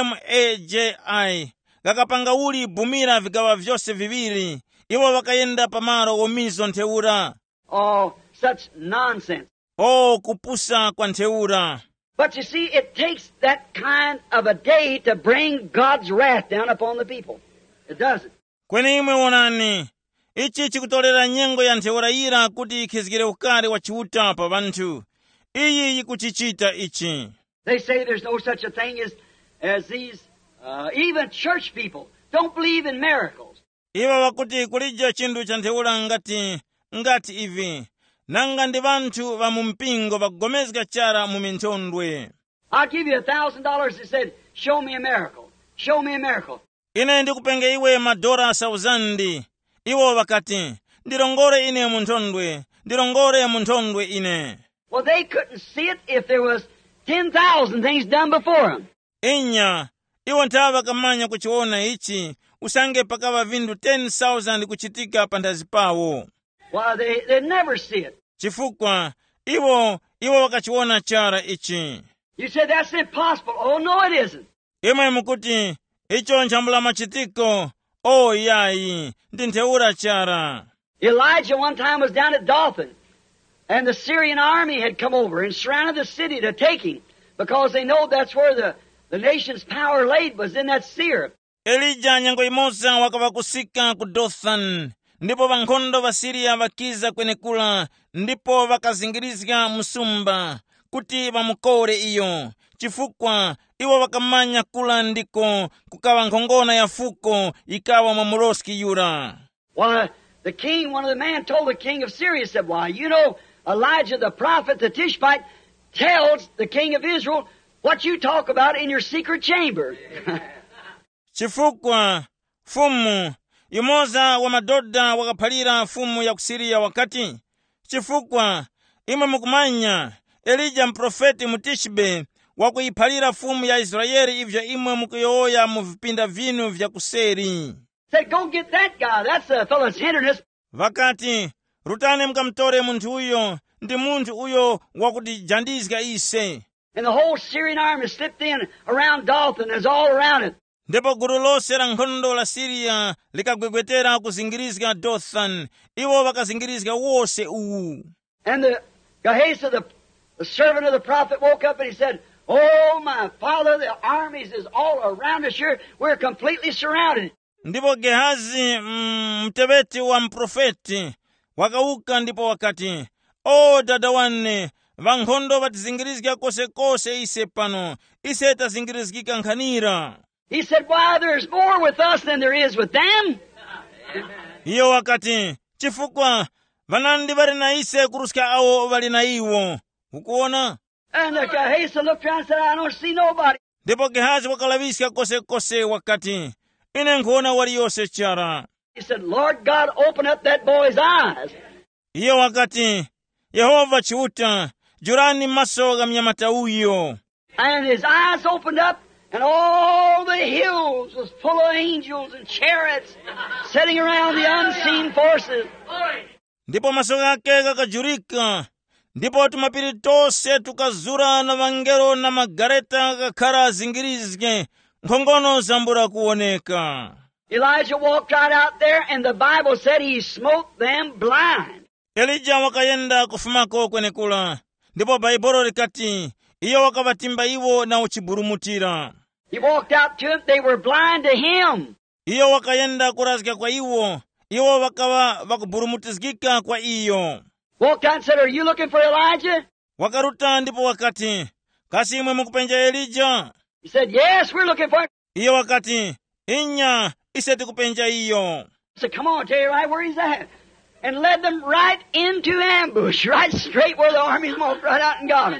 M-A-J-I, gakapanga uli bumira vigawa vyose viviri. Iwo wakayenda pamaro omizo nteura. Oh, such nonsense. Oh, kupusa kwa nteura. But you see, it takes that kind of a day to bring God's wrath down upon the people. It doesn't. Kweni imwe wonani, ichi chikutolera nyengo ya nteura ira kuti ikhizgire ukari wa chiuta pa vantu. Iyi ikuchichita ichi. They say there's no such a thing as these, even church people don't believe in miracles. Iwa wakuti kulija chindu cha nteura ngati ivi. Nanga ndi vantu va mumpingo vakugomezga chara mumintondwe. I'll give you $1,000 and said, show me a miracle. Show me a miracle. Ine ndikupenge iwe madora 1,000. Iwo wakati, ndirongore ine muntondwe, ndirongore muntondwe ine. Well, they couldn't see it if there was 10,000 things done before them. Inya, iwo ntava kamanya kuchiona ichi, usange pakava vindu 10,000 kuchitika pandazi pawo. Why, they'd never see it. Chifukwa, iwo wakachiona chara ichi. You said that's impossible. Oh, no, it isn't. Imwe mukuti, icho nchambula machitiko, oh yai, ndi nteura chara. Elijah one time was down at Dothan, and the Syrian army had come over and surrounded the city to take him, because they know that's where the nation's power laid, was in that seer. Elijah nyango imosa wakawakusika ku Dothan, ndipo vankhondo va Syria vakiza kwenekula, ndipo vakazingirizga musumba, kuti vamukore iyo, chifukwa iwo vakamanya kula ndiko kukawa nkhongona ya fuko ikawa mwamuloski yura. Why, the king, one of the men told the king of Syria, said, why, you know, Elijah the prophet, the Tishbite, tells the king of Israel what you talk about in your secret chamber. Chifukwa fumu imoza wa madoda wakaphalira fumu ya kusiriya wakati, chifukwa imwe mukumanya Elija mprofeti mu Tishbe wakuyiphalira fumu ya Israeli ivyo imwe mukuyoya mu vipinda vinu vya kuseri. Said, go get that guy. That's the fellow's hinderness. Vakati, rutane mkamtore munthu uyo, ndi munthu uyo wakutijandizga ise. And the whole Syrian army slipped in around Dothan, is all around it. Ndipo gulu lonse la nkhondo la Syria likagwegwetera kuzingirizga Dothan, iwo vakazingirizga wose uwu. And Gehazi, the servant of the prophet, woke up and he said, oh, my father, the armies is all around us here. We're completely surrounded. Ndipo Gehazi, mtebeti wa mprofeti, wakauka ndipo wakati, o dada wane, vankhondo vatizingirizga kose ise pano, ise tazingirizgika nkhanira. He said, why, there's more with us than there is with them. Iyo wakati, chifukwa, vanandi vari na ise kuruska awo vali na iwo. Ukuona? And Gehazi looked around and said, I don't see nobody. Ndipo Gehazi wakalaviska kose wakati, ine nkuona wali yose chara. He said, Lord God, open up that boy's eyes. Iyo wakati, Yehova chiuta, jurani maso ga mnyamata uyo. And his eyes opened up, and all the hills was full of angels and chariots sitting around the unseen forces. Ndipo maso gake gakajurika, ndipo tumapiri tose tukazura na vangelo na magareta gakhala zingirizge, nkhongono zambura kuoneka. Elijah walked right out there, and the Bible said he smote them blind. Elija wakayenda kufumako kwenekula, ndipo Baibolo likati, iyo wakavatimba iwo na uchiburumutira. He walked out to them, they were blind to him. Iyo wakayenda kurazika kwa iwo wakava vakuburumutizgika kwa iyo. Walked out and said, are you looking for Elijah? Wakaruta ndipo wakati, kasi imwe mukupenja Elija? He said, yes, we're looking for him. Iyo wakati, inya, ise tikupenja iyo. He said, come on, I'll tell you right where he's at. And led them right into ambush, right straight where the armies moved, right out and got him.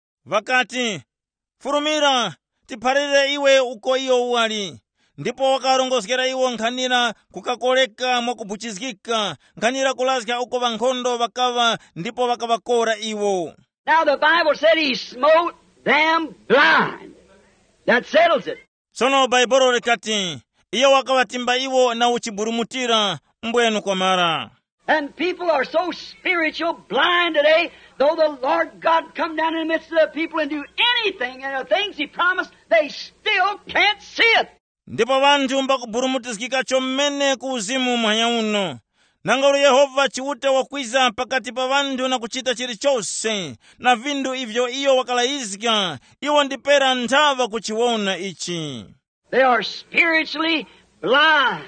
Vakati, furumira, tipharire iwe uko iyo uwali. Ndipo wakarongozgera iwo nkhanira kukakoleka mwakubuchizgika, nkhanira kulazga uko vankhondo vakava, ndipo vakavakora iwo. Now the Bible said he smote them blind. That settles it. Sono Baibolo likati, iyo wakavatimba iwo na uchiburumutira mbwenu kwa mara. And people are so spiritual blind today, though the Lord God come down in the midst of the people and do anything, and the things he promised, they still can't see it. Ndipo vanthu mbakuburumutizgika chomene kuuzimu mwanya uno. Nangalo Yehova chiuta wakwiza pakati pa vanthu na kuchita chilichonse, na vindu ivyo iyo wakalayizga, iwo ndipera nthava kuchiwona ichi. They are spiritually blind.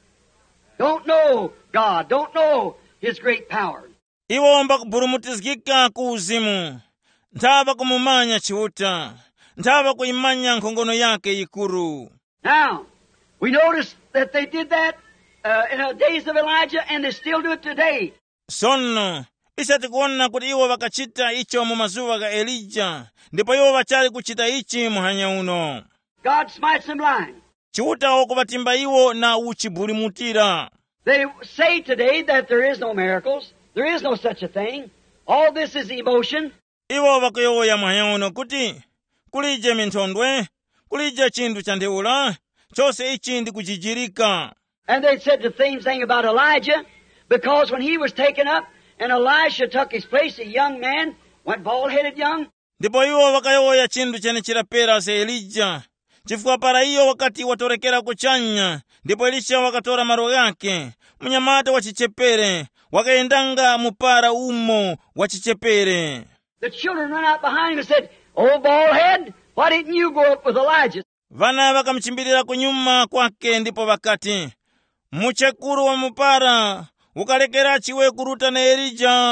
Don't know God, don't know his great power. Iwo mbakuburumutizgika kuuzimu, nthava kumumanya chiuta, nthava kuimanya nkhongono yake ikuru. Now, we notice that they did that in the days of Elijah, and they still do it today. Sono, isa tikuona kuti iwo vakachita icho mu mazuwa ga Elija, ndipo iwo vachali kuchita ichi muhanya uno. God smites them blind. Chiuta okuvatimba iwo na uchibulimutira. They say today that there is no miracles. There is no such a thing. All this is emotion. Iwo vakuyowoya muhanya uno kuti, kulije minthondwe, kulije chindu cha ntheula, chose ichi ndi kuchijirika. And they said the same thing about Elijah, because when he was taken up, and Elisha took his place, a young man, went bald-headed young. Ndipo iwo vakayowoya chindu chene chirapera se Elija, chifukwa para iyo wakati watorekera kuchanya, ndipo Elisha wakatora maro yake, mnyamata wachichepere, wakayendanga mupara umo wachichepere. The children ran out behind him and said, "Oh, bald-head, why didn't you go up with Elijah?" Vana vakamchimbirira kunyuma kwake, ndipo vakati, muchekuru wa mupara, ukalekera chiwe kuruta na Elija.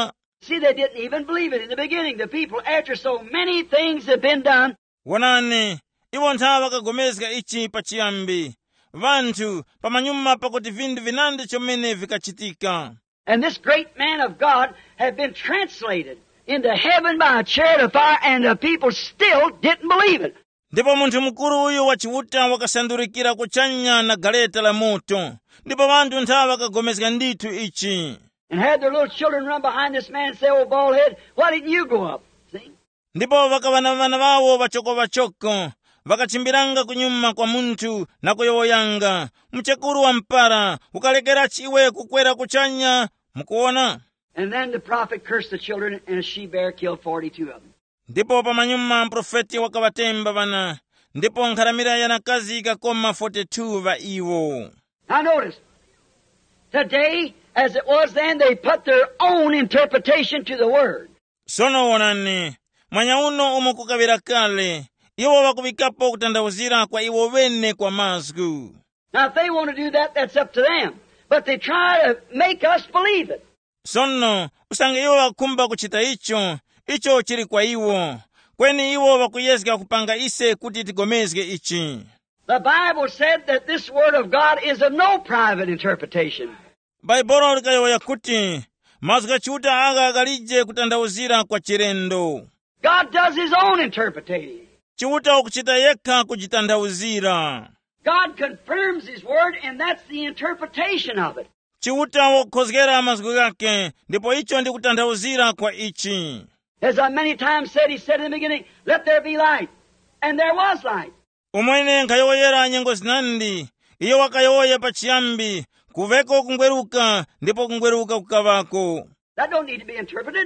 See, they didn't even believe it in the beginning. The people, after so many things had been done. Wonani, iwo nthawi akagomezga ichi pachiyambi. Vanthu pamanyuma pakuti vinthu vinandi chomene vikachitika. And this great man of God had been translated into heaven by a chariot of fire, and the people still didn't believe it. Ndipo munthu mkulu uyu wachiuta wakasandurikira kuchanya na galeta la moto. Ndipo vanthu nthawi akagomezga ndithu ichi. And had their little children run behind this man and say, "Oh, bald head, why didn't you go up?" See? Ndipo vakavanavana vawo vachoko vakachimbiranga kunyuma kwa munthu na kuyowoyanga. Mchekuru wa mpara ukalekera chiwe kukwera kuchanya. Mukuona? And then the prophet cursed the children, and a she-bear killed 42 of them. Ndipo pamanyuma mprofeti wakavatemba vana. Ndipo nkharamira yanakazi ikakoma 42 va iwo. Now notice, today, as it was then, they put their own interpretation to the word. Sono wonani, mwanya uno umo kukavira kale, iwo wakuvikapo kutandauzira kwa iwo wene kwa mazgu. Now if they want to do that, that's up to them. But they try to make us believe it. Sono, usange iwo wakumba kuchita icho chiri kwa iwo. Kweni iwo wakuyezga kupanga ise kuti tigomezge ichi. The Bible said that this word of God is of no private interpretation. Baibolo likayoya kuti, mazga chuta aga agalije kutandauzira kwa chirendo. God does his own interpreting. Chiuta ukuchita yekha kujitandauzira. God confirms his word, and that's the interpretation of it. Chiuta wakhozgera mazgu yake, ndipo icho ndi kutandauzira kwa ichi. As I many times said, he said in the beginning, "Let there be light." And there was light. Umwene nkayoyera nyengo zinandi, iyo wakayoya pachiyambi, kuveko kungweruka, ndipo kungweruka kukavako. That don't need to be interpreted.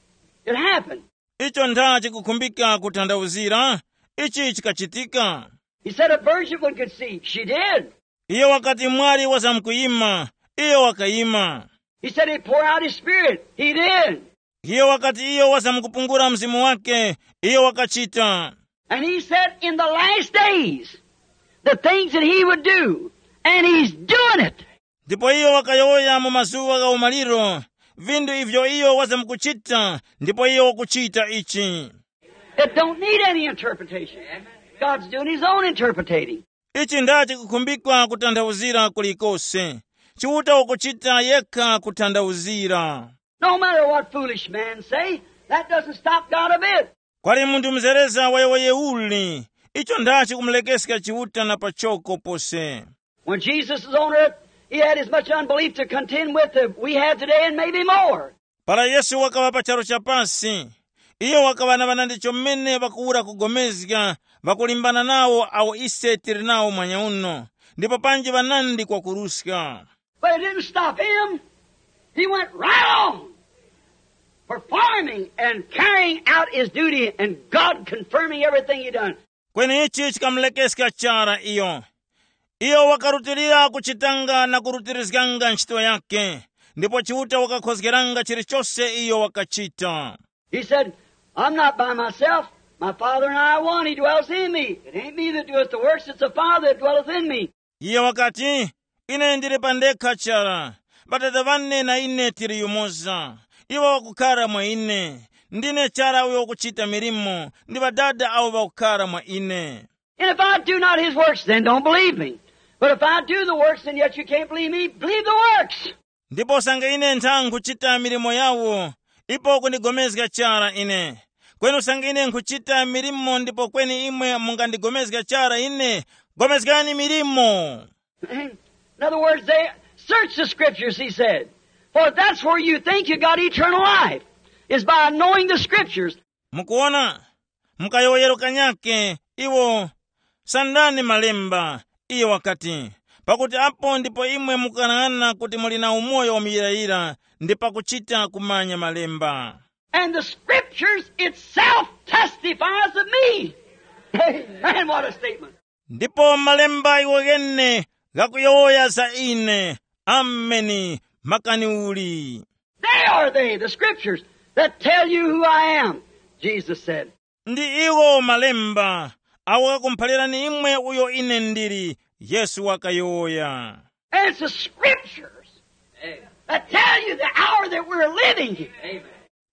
It happened. Icho nda chikukhumbika kutandauzira, ichi chikachitika. He said a virgin would conceive. She did. Iyo wakati mwari wazamkuyima, iyo wakayima. He said he'd pour out his spirit. He did. Iyo wakati iyo wazamkupungura mzimu wake, iyo wakachita. And he said in the last days, the things that he would do, and he's doing it. Ndipo iyo wakayoya mu mazuwa ga umaliro, vindu ivyo iyo wazamkuchita, ndipo iyo wakuchita ichi. It don't need any interpretation. God's doing his own interpreting. Ichi ndachi kukhumbikwa kutandauzira kulikose. Chiuta wakuchita yekha kutandauzira. No matter what foolish men say, that doesn't stop God a bit. Kwali muntu mzereza wayewaye uli, icho ndachi kumlekesika chiuta na pachoko pose. When Jesus was on earth, he had as much unbelief to contend with as we have today and maybe more. Para Yesu wakava pacharo chapasi, iyo wakavanavana ndicho mene wakuura kugomezga, wakulimbana nawo au ise tiri nawo mwanya uno, ndipo panji vanandi kwa kuruska. But it didn't stop him. He went right on, performing and carrying out his duty, and God confirming everything he done. Kweni ichi chikamlekesika chara iyo. Iyo wakarutirira kuchitanga na kurutirizganga nchito yake. Ndipo chiuta wakakhozgeranga chirichose iyo wakachita. He said, "I'm not by myself. My Father and I are one. He dwells in me. It ain't me that doeth the works, it's the Father that dwelleth in me." Iyo wakati, ine ndiri pandekha chara. Batate vanne na ine tiri yumoza. Iwo wakukara mwa ine. Ndine chara uyo kuchita mirimo. Ndi badada au wakukara mwa ine. And if I do not his works, then don't believe me. But if I do the works and yet you can't believe me, believe the works. Ndipo sanga ine nthangu chita mirimo yawo. Ipo kundigomezga chara ine. Kwenu sanga ine nkuchita mirimo ndipo kweni imwe mungandigomezga chara ine. Gomezgani mirimo. In other words, they search the scriptures, he said. For that's where you think you got eternal life, is by knowing the scriptures. Mukuona? Mukayoyero kanyake, iwo sandani malemba, iyo wakati. Pakuti apo ndipo imwe mukanangana kuti mulina umoyo omiyirayira, ndipa kuchita kumanya malemba. And the scriptures itself testifies of me. Man, what a statement. Ndipo malemba iwogene, gakuyoya za ine. Ameni, makani uli. They, the scriptures, that tell you who I am, Jesus said. Ndi iwo malemba, awo kumphalirani imwe uyo ine ndiri, Yesu wakayoya. And it's the scriptures that tell you the hour that we're living. Amen.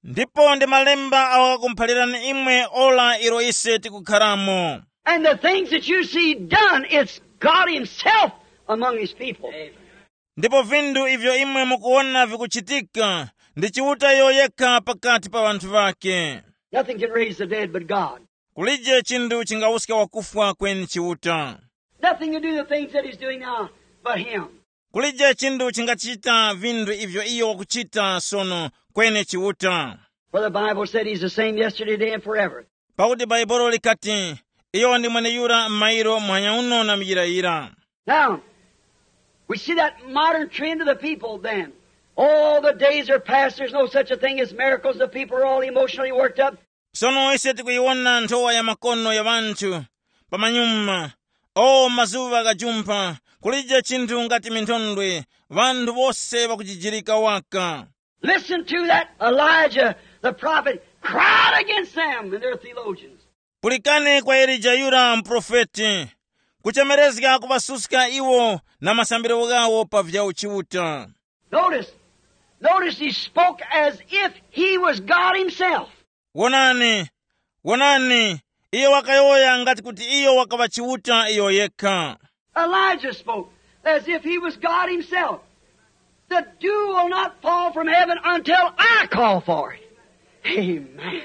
ndipo ndi malemba awakakumphalirani imwe ola ilo ise tikukhalamo. And the things that you see done, it's God himself among his people. Ndipo vinthu ivyo imwe mukuona vikuchitika ndi chiuta yekha pakati pa vanthu vake. Nothing can raise the dead but God. Kulije chinthu chingawuska wakufa kweni chiuta. Nothing can do the things that he's doing now but him. Kulije chinthu chingachita vinthu ivyo iyo wakuchita sono kweni chiuta. For the Bible said he's the same yesterday, today, and forever. Pakuti Baibolo likati iyo ndi mwene yura mairo mwanya uno na miyirayira. Now, we see that modern trend of the people then. All the days are past, there's no such a thing as miracles, the people are all emotionally worked up. Sono ise tikuiwona nthowa ya makono ya vanthu pamanyuma. Mazuva gajumpa kulije chinthu ngati minthondwe vanthu vose vakuchijirika waka. Listen to that Elijah, the prophet, cried against them and their theologians. Pulikane kwa Elija yura mprofeti kuchemerezga kuvasuska iwo na masambiro gawo pa vya chiuta. Notice he spoke as if he was God himself. Wonani, iyo wakayoya ngati kuti iyo wakava chiuta iyo yekha. Elijah spoke as if he was God himself. The dew will not fall from heaven until I call for it. Amen.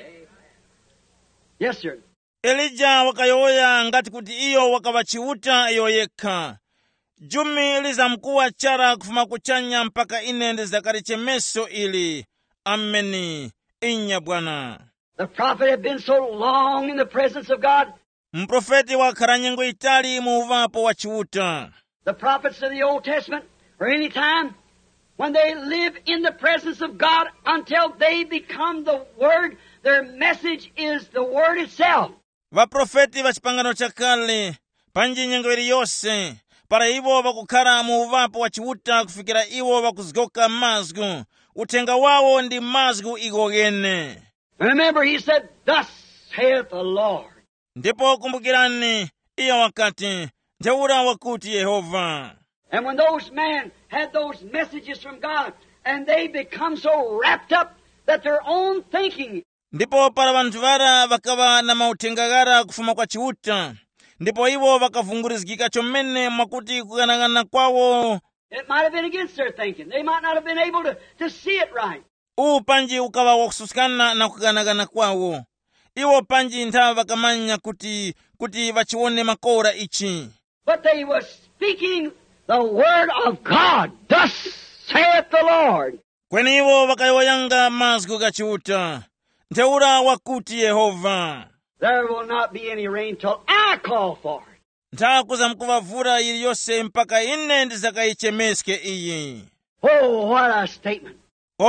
Yes, sir. Elija wakayoya ngati kuti iyo wakava chiuta iyo yekha. Jumi lizamkuwa chara kufuma kuchanya mpaka ine ndizakarichemeso ili. Ameni. Inya Bwana. The prophet had been so long in the presence of God. Mprofeti wakhala nyengo itali muuvapo wa chiuta. The prophets of the Old Testament, or any time, when they live in the presence of God until they become the Word, their message is the Word itself. Vaprofeti va chipangano chakale, panji nyengo iliyose, para iwo vakukhala muuvapo wa chiuta kufikira iwo vakuzgoka mazgu, utenga wawo ndi mazgu igogene. Remember, he said, "Thus saith the Lord." Ndipo kumbukirani, iya wakati, nteura wakuti Yehova. And when those men had those messages from God, and they become so wrapped up that their own thinking. Ndipo para vanthu vara vakava na mautengagara kufuma kwa chiuta, ndipo iwo vakavungurizgika chomene mwakuti kuganagana kwawo. It might have been against their thinking. They might not have been able to see it right. Panji ukava wakususkana na kuganagana kwawo. Iwo panji nthawa vakamanya kuti vachione makora ichi. But they were speaking the word of God. Thus saith the Lord. Kweni iwo vakayoyanga mazgu ga chiuta. Nteura wakuti Yehova. There will not be any rain till I call for it. Nthakuza mkuvavura iliyose mpaka ine ndizakayichemeske iyi. Oh, what a statement.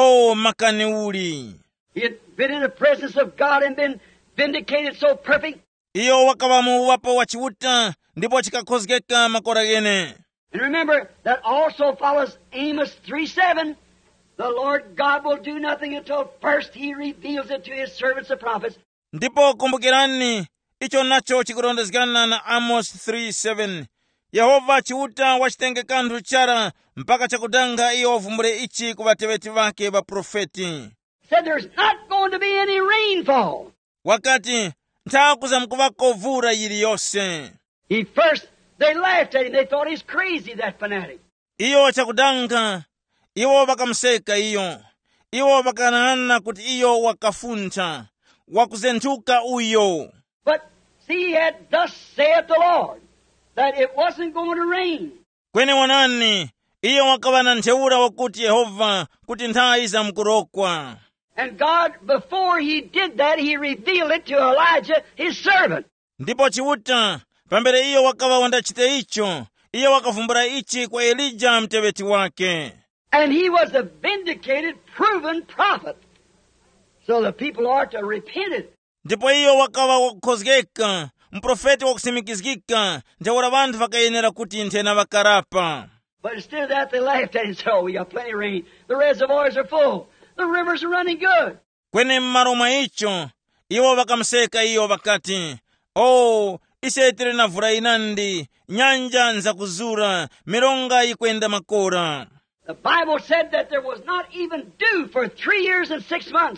Makani uli. He had been in the presence of God and been vindicated so perfect. Iyo wakava muuvapo wa chiuta, ndipo chikakhozgeka makora gene. And remember, that also follows Amos 3:7. The Lord God will do nothing until first He reveals it to His servants the prophets. Ndipo kumbukirani, icho nacho chikurondezgana na Amos 3:7. Yehova chiuta wachitenge kanthu chara mpaka chakudanga iyo wavumbule ichi kuvateveti vake vaprofeti. Said there's not going to be any rainfall. Wakati nthakuza mkuvako vura iliyose. They laughed at him. They thought he's crazy, that fanatic. Iyo chakudanga, iwo vakamseka iyo. Iwo vakanana kuti iyo wakafunta, wakuzentuka uyo. But see, he had thus saith the Lord, that it wasn't going to rain. Kwene wanani, iyo wakava na nteura wakuti Yehova, kuti nthawi za mkurokwa. And God, before he did that, he revealed it to Elijah, his servant. Ndipo chiuta, pambere iyo wakava wandachite icho, iyo wakavumbura ichi kwa Elija mteveti wake. And he was a vindicated, proven prophet. So the people are to repent it. Ndipo iyo wakava wakukhozgeka, mprofeti wakusimikizgika, nteura vanthu vakayenera kuti nthena vakarapa. But instead of that, they laughed at him and said, "Oh, we got plenty of rain. The reservoirs are full. The rivers are running good." Kwene mmaroma icho, iwo vakamseka iyo vakati, ise tiri na vura inandi, nyanja nzakuzura, mironga ikwenda makora. The Bible said that there was not even dew for 3 years and 6 months.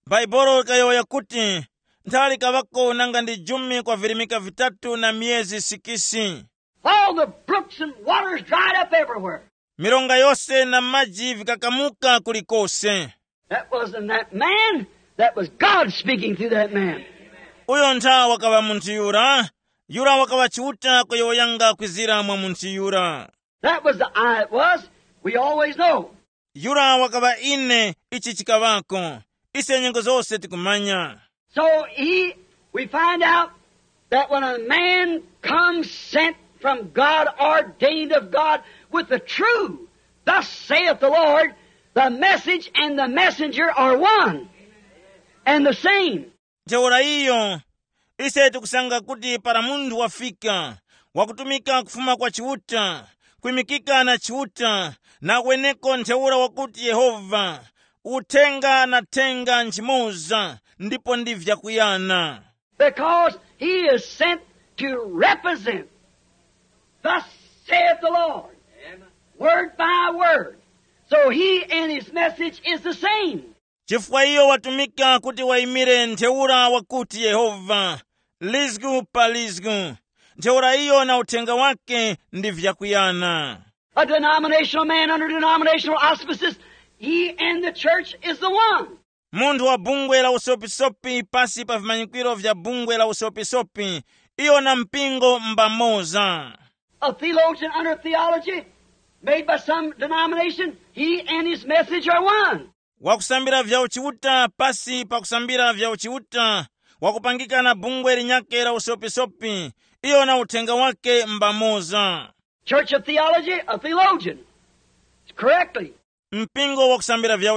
Baibolo kayoya kuti nthawi kavako nanga ndi jumi kwa virimika vitatu na miyezi sikisi. All the brooks and waters dried up everywhere. Milonga yose na maji vikakamuka kulikose. That wasn't that man. That was God speaking through that man. Uyo nthawi wakava munthu yura wakava chiuta kuyoyanga kwizira mwa munthu yura. That was the I it was. We always know. Yura wakava ine ichi chikavako. Ise nyengo zose tikumanya. So we find out that when a man comes sent from God, ordained of God, with the true, thus saith the Lord, the message and the messenger are one and the same. Teora iyo, ise tikusanga kuti para mundu wafika, wakutumika kufuma kwa chiuta, kuimikika na chiuta, na kweneko nteura wakuti Yehova, utenga na tenga nchimoza, ndipo ndivya kuyana. Because he is sent to represent, thus saith the Lord, word by word. So he and his message is the same. Chifukwa iyo watumika kuti waimire nteura wakuti Yehova, lizgu pa lizgu. Nteura iyo na utenga wake ndivya kuyana. A denominational man under denominational auspices, he and the church is the one. Mundu wa bungwe la usopisopi pasi pa vimanyikwiro vya bungwe la usopisopi, iyo na mpingo mbamoza. A theologian under theology, made by some denomination, he and his message are one. Wakusambira vya uchiuta pasi pa kusambira vya uchiuta, wakupangika na bungwe linyake la usopisopi, iyo na utenga wake mbamoza. Church of theology, a theologian. Correctly. Mpingo wakusambira vya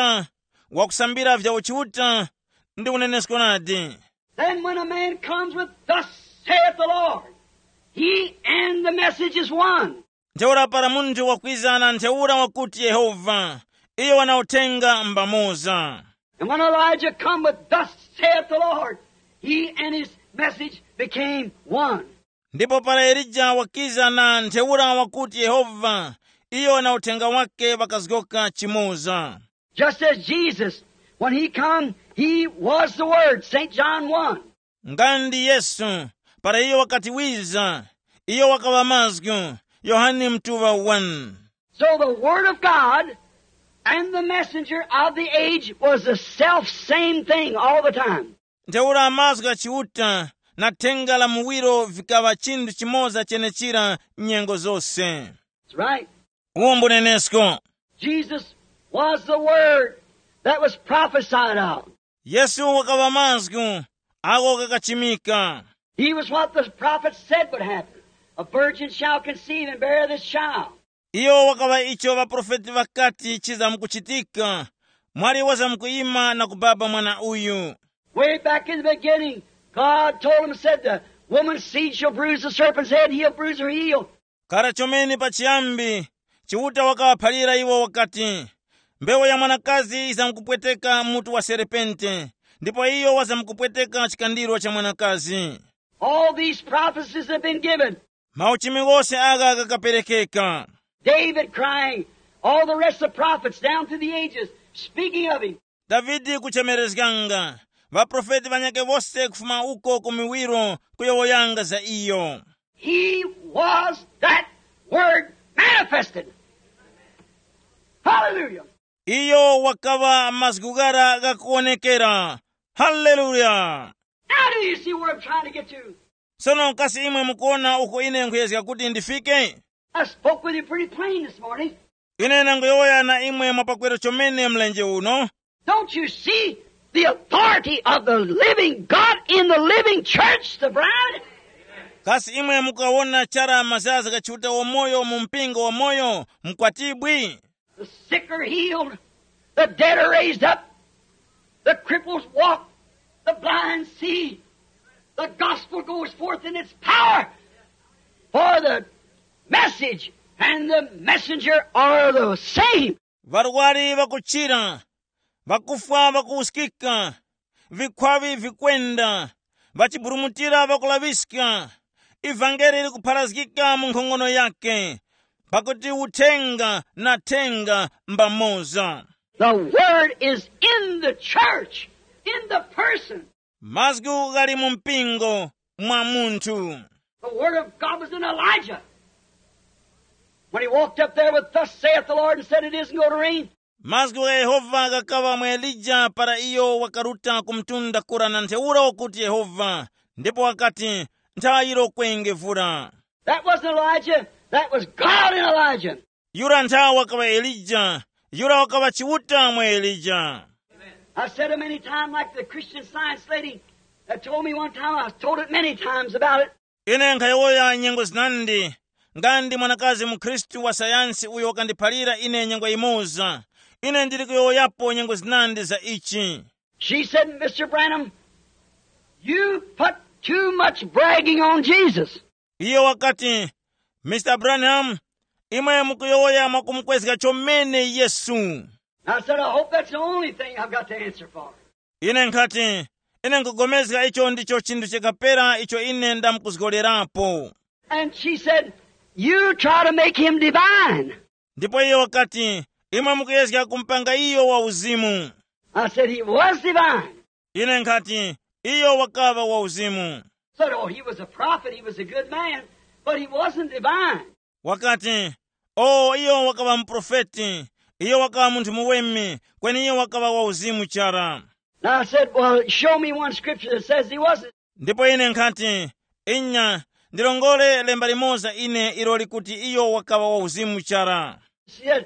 uchiuta, ndi unenesko nadi. Then when a man comes with, thus saith the Lord, he and the message is one. Nteura para mundu wakwizana nteura wakuti Yehova, iyo wanautenga mbamoza. And when Elijah come with, thus saith the Lord, he and his message became one. Ndipo para Elija wakizana nteura wakuti Yehova, iyo na utenga wake wakazgoka chimoza. Just as Jesus, when he come, he was the Word, St. John 1. Ngandi Yesu, para iyo wakati wiza, iyo wakawa mazgu, Yohani mtuva 1. So the Word of God and the messenger of the age was the self-same thing all the time. Nteura mazga chiuta, na tenga la muwiro vikawa chindu chimoza chenechira nyengo zose. That's right. Uombo nenesko. Jesus was the Word that was prophesied of. Yesu wakawa mazgu, ako kakachimika. He was what the prophet said would happen. A virgin shall conceive and bear this child. Iyo wakawa icho waprofeti wakati chiza mkuchitika. Mwari waza mkuima na kubaba mwana uyu. Way back in the beginning, God told him, said, the woman's seed shall bruise the serpent's head, he'll bruise her heel. Karachomeni pachiyambi, chiuta wakawa palira iwo wakati. Mbewo ya mwanakazi iza mkupweteka mutu wa serepente. Ndipo iyo waza mkupweteka chikandiro cha mwanakazi. All these prophecies have been given. Mauchimi wose aga kakaperekeka. David crying, all the rest of the prophets down through the ages, speaking of him. Davidi kuchemerezganga. Vaprofeti vanyake vose kufuma uko kumiwiro kuyowoyanga za iyo. He was that Word manifested. Hallelujah. Iyo wakawa mazgugara gakuonekera. Hallelujah. Now do you see where I'm trying to get to? Sono kasi imwe mkuona uko ine nkuyezika kuti ndifike. I spoke with you pretty plain this morning. Ine nangoyoya na imwe mwapakwero chomene mlenje uno. Don't you see the authority of the living God in the living church, the bride? Kasi imwe mukawona chara mazaza kachuta wa moyo mumpingo wa moyo mkwatibwi. The sick are healed, the dead are raised up, the cripples walk, the blind see. The gospel goes forth in its power. For the message and the messenger are the same. Varwari vakuchira, vakufa vakuusikika, vikwavi vikwenda, vachiburumutira vakulaviska, ivangeli likupharazikika munkhongono yake, pakuti utenga na tenga mbamoza. The Word is in the church. in the person. mazgu gali mu mpingo mwa munthu. The Word of God was in Elijah. When he walked up there with thus saith the Lord and said it isn't going to rain. mazgu ga Yehova gakava mwa Elija para iyo wakaruta kumtunda kura na ntheura okuti Yehova ndipo wakati nthawayiro kwenge vura. That wasn't Elijah. That was God in Elijah. Yura nthawa wakava Elija. Yura wakava chiwuta mwa Elija. I've said it many times, like the Christian Science lady that told me one time. I've told it many times about it. Ine nkhayoya nyengo zinandi. Ngandi mwanakazi mukristu wa sayansi uyo wakandiphalira ine nyengo imoza. Ine ndiri kuyoyapo nyengo zinandi za ichi. She said, Mr. Branham, you put too much bragging on Jesus. Iyo wakati, Mr. Branham, imwe mukuyoya makumkwezika chomene Yesu. I said, I hope that's the only thing I've got to answer for. Ine nkati, ine nkugomezika icho ndicho chindu chikapera icho ine ndamukuzigolerapo. And she said, you try to make him divine. Ndipo iyo wakati, imwe mukuyezika kumpanga iyo wa uzimu. I said, he was divine. Ine nkati, iyo wakava wa uzimu. Said, oh, he was a prophet, he was a good man, but he wasn't divine. Wakati, iyo wakava mprofeti, iyo wakava muntu muwemi, kweni iyo wakava wa uzimu chara. Now I said, well, show me one scripture that says he wasn't. Ndipo ine nkati, inya, ndilongole lemba limoza ine iloli kuti iyo wakava wa uzimu chara. She said,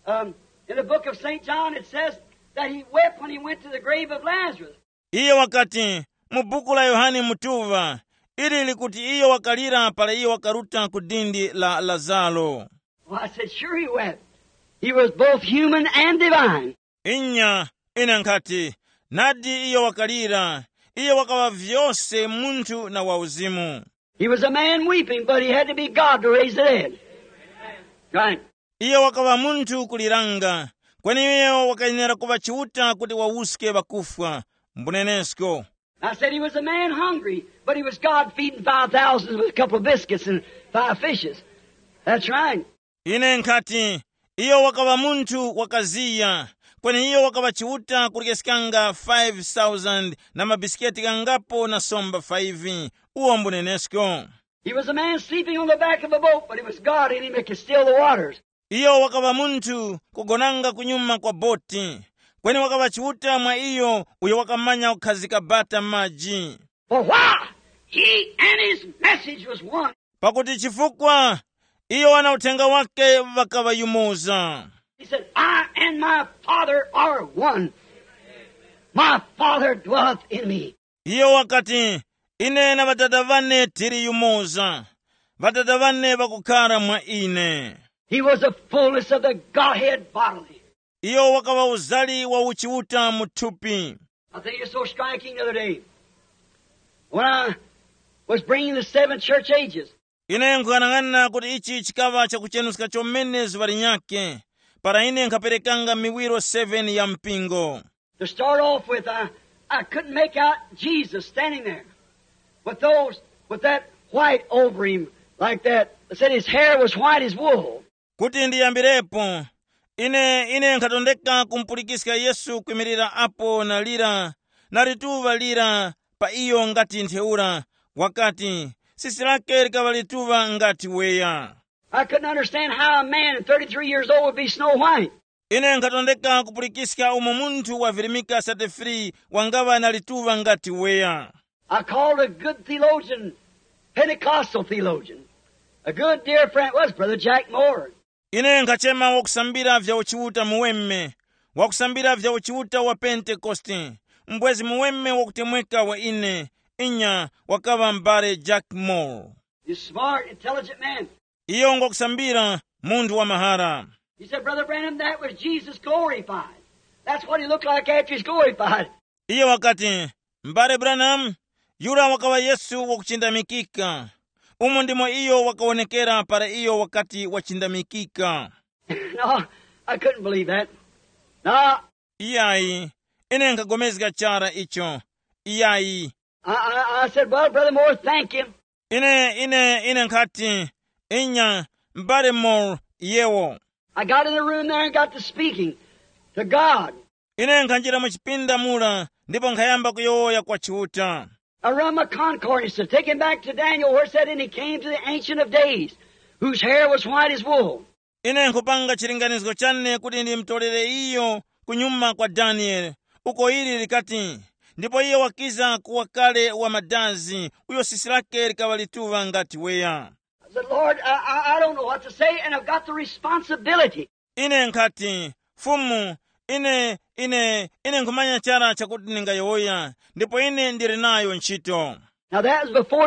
in the book of St. John it says that he wept when he went to the grave of Lazarus. Iyo wakati, mu buku la Yohani Mutuva, ili kuti iyo wakalira pala iyo wakaruta kudindi la Lazaro. Well, I said, sure he wept. He was both human and divine. Inya, ine nkati, nadi iyo wakalira, iyo wakava vyose muntu na wauzimu. He was a man weeping, but he had to be God to raise the dead. Right. Iyo wakava muntu kuliranga, kweni iyo wakayenera kuva chiuta kuti wauske bakufwa, mbunenesko. I said he was a man hungry, but he was God feeding 5,000 with a couple of biscuits and 5 fishes. That's right. Ine nkati, iyo wakava muntu wakaziya, kweni iyo wakava chiuta kuligesikanga 5,000 na mabisketi kangapo na somba 5, uo mbunenesko. He was a man sleeping on the back of a boat, but it was God in him that could still the waters. Iyo wakava muntu kugonanga kunyuma kwa boti, kweni wakava chiuta mwa iyo uyo wakamanya ukhazika bata maji. For why? He and his message was one. Pakuti chifukwa, iyo wana utenga wake wakava yumoza. He said, I and my Father are one. My Father dwelleth in me. Iyo wakati, ine na vatata vane tiri yumoza. Vatata vane vakukara mwa ine. He was the fullness of the Godhead bodily. Iyo wakava uzali wa uchiuta mutupi. I think it's so striking the other day. When I was bringing the 7 church ages. Ine nkuhanang'ana kuti ichi chikava chakuchenuska chomene zuvari nyake. Para ine nkaperekanga miwiro 7 ya mpingo. To start off with, I couldn't make out Jesus standing there. With that white over him, like that. They said his hair was white as wool. Kuti ndiyambirepo, ine nkatondeka kumpulikisika Yesu kuimirira apo na lira, na rituva lira pa iyo ngati ntheura, wakati sisi lake likava lituva ngati weya. I couldn't understand how a man at 33 years old would be snow white. Ine nkatondeka kupulikisika umo muntu wa virimika 33 wangava na lituva ngati weya. I called a good theologian, Pentecostal theologian. A good dear friend was Brother Jack Moore. Ine nkachema wakusambira vya uchiuta muwemme, wakusambira vya uchiuta wa Pentekoste, mbwezi muwemme wakutemweka wa ine, inya wakava mbare Jack Moore. He's smart, intelligent man. Iyo wakusambira mundu wa mahara. He said, Brother Branham, that was Jesus glorified. That's what he looked like after he's glorified. Iyo wakati, mbare Branham, yura wakawa Yesu wakuchindamikika. Umo ndimo iyo wakaonekera para iyo wakati wachindamikika. No, I couldn't believe that. No. Iyai, ine nkagomezga chara icho. Iyai. I said, well, Brother Moore, thank you. Ine nkati, inya, mbare Moore, yewo. I got in the room there and got to speaking to God. Ine nkanjira muchipinda mula, ndipo nkhayamba kuyowoya kwa chiuta. I run my concordance to take him back to Daniel where it said, and he came to the Ancient of Days, whose hair was white as wool. Ine nkupanga chilinganizo channe kuti ndimtolere iyo kunyuma kwa Daniel, uko ili likati, ndipo iyo wakiza kuwa kale wa madazi, uyo sisi lake likawa lituva ngati weya. I said, Lord, I don't know what to say, and I've got the responsibility. Ine nkati, fumu, ine nkumanya chara chakuti ningayowoya, ndipo ine ndiri nayo ntchito. Now that was before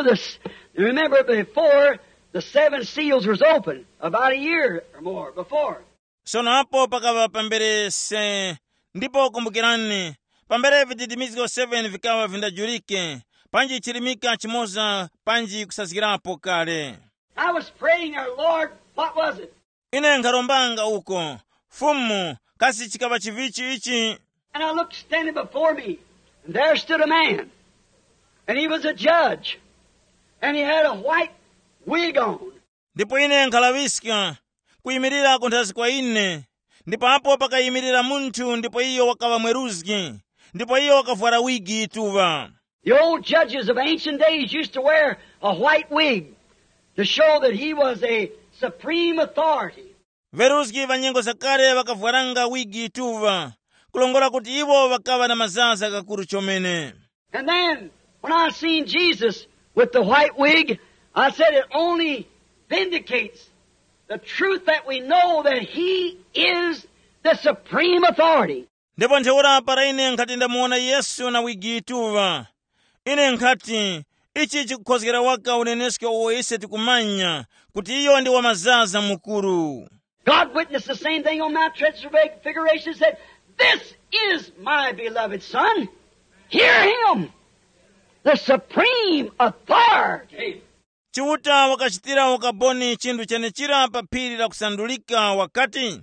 before the 7 seals was open, about a year or more before. Sono apo pakava pamberese, ndipo kumbukirani, pambere vididimizgo 7 vikawa vindajurike, panji chilimika chimoza, panji kusazikirapo kale. I was praying our Lord, what was it? Ine nkarombanga uko, fumu, kasi chikava chivichi ichi. And I looked standing before me, and there stood a man, and he was a judge, and he had a white wig on. Ndipo ine nkalawiska, kuyimirira kunthazi kwa ine, ndipo apo pakayimirira munthu, ndipo iyo wakawa mweruzgi, ndipo iyo wakavwara wigi ituva. The old judges of ancient days used to wear a white wig to show that he was a supreme authority. Veruzgi vanyengo zakale vakavwaranga wigi ituva, kulongola kuti iwo wakawa na mazaza kakuru chomene. And then, when I seen Jesus with the white wig, I said it only vindicates the truth that we know that he is the supreme authority. Ndipo ntheura para ine nkati ndamuona Yesu na wigi ituva. Ine nkati, ichi chikukhozekera waka uneneske uwoise tikumanya, kuti iyo ndi wa mazaza mukuru. God witnessed the same thing on Mount Transfiguration and said, "This is my beloved Son. Hear him, the supreme authority." Chiuta wakachitira wakaboni chindu chene chira pa phiri la kusandulika wakati,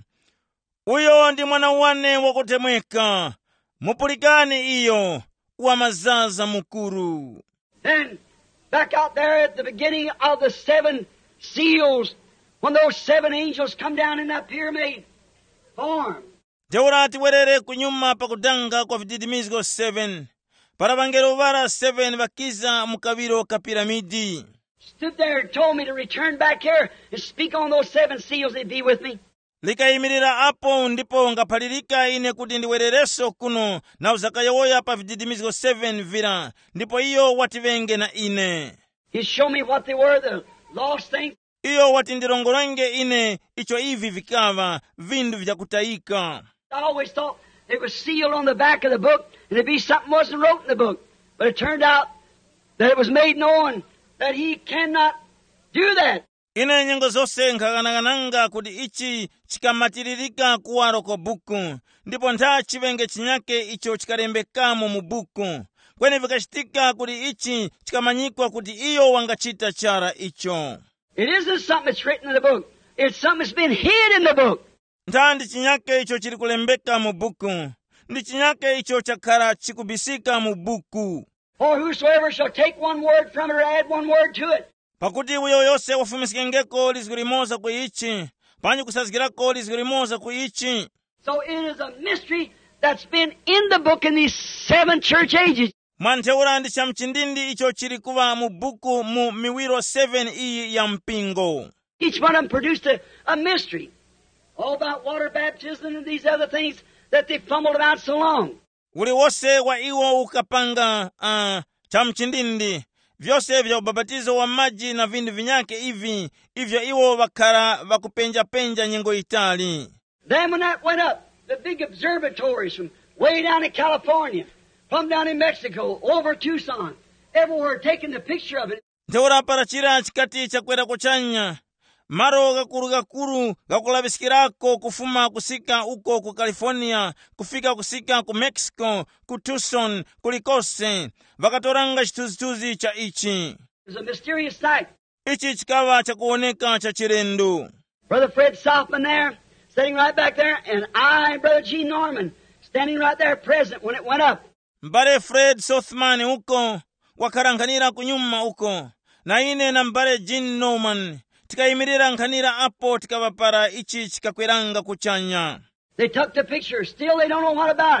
uyo ndi mwana wane wakutemweka, mupulikani iyo, wa mazaza mukuru. Then, back out there at the beginning of the 7 seals, when those 7 angels come down in that pyramid form. Teura tiwerere kunyuma pakudanga kwa vididimizgo 7. Para vangelo vara 7 vakiza mukaviro ka piramidi. Stood there and told me to return back here and speak on those 7 seals, they'd be with me. Likayimirira apo ndipo ngaphalirika ine kuti ndiwerereso kuno na uzakayowoya pa vididimizgo 7 vira, ndipo iyo wativenge na ine. He showed me what they were, the lost things. Iyo watindirongolenge ine icho ivi vikava, vindu vjakutayika. I always thought it was sealed on the back of the book, and it'd be something wasn't wrote in the book. But it turned out that it was made known that he cannot do that. Ine nyengo zose nkakanakananga kuti ichi chikamatiririka kuwaro ko buku, ndipo ntha chivenge chinyake icho chikalembekamo mu buku. Kwene vikachitika kuti ichi chikamanyikwa kuti iyo wangachita chara icho. It isn't something that's written in the book. It's something that's been hid in the book. Ntha ndi chinyake icho chili kulembeka mu buku. Ndi chinyake icho chakhala chikubisika mu buku. For whosoever shall take one word from it or add one word to it. Pakuti uyo yose wafumisikengeko lizwi limoza ku ichi, panji kusazikirako lizwi limoza ku ichi. So it is a mystery that's been in the book in these 7 church ages. Mwantheura ndi chamchindindi icho chili kuva mu buku mu miwiro 7 iyi ya mpingo. Each one of them produced a mystery. All about water baptism and these other things that they fumbled about so long. Uli wose wa iwo ukapanga chamchindindi, vyose vya ubabatizo wa maji na vindu vinyake ivi, ivyo iwo wakara vakupenja nyengo itali. Then when that went up, the big observatories from way down in California, from down in Mexico, over Tucson, everywhere taking the picture of it. Ntheura para chira chikati chakwera kuchanya, maro gakuru gakulavisikirako kufuma kusika uko ku California, kufika kusika ku Mexico, ku Tucson, kulikose, vakatoranga chituzituzi cha ichi. It's a mysterious sight. Ichi chikava chakuoneka cha chirendo. Brother Fred Softman there, sitting right back there, and I, Brother G. Norman, standing right there present when it went up. Mbare Fred Softman uko, wakarankanira kunyuma uko, na ine na mbare Jean Norman, tikayimirira nkanira apo tikavapara ichi chikakweranga kuchanya. They took the picture. Still they don't know what about it.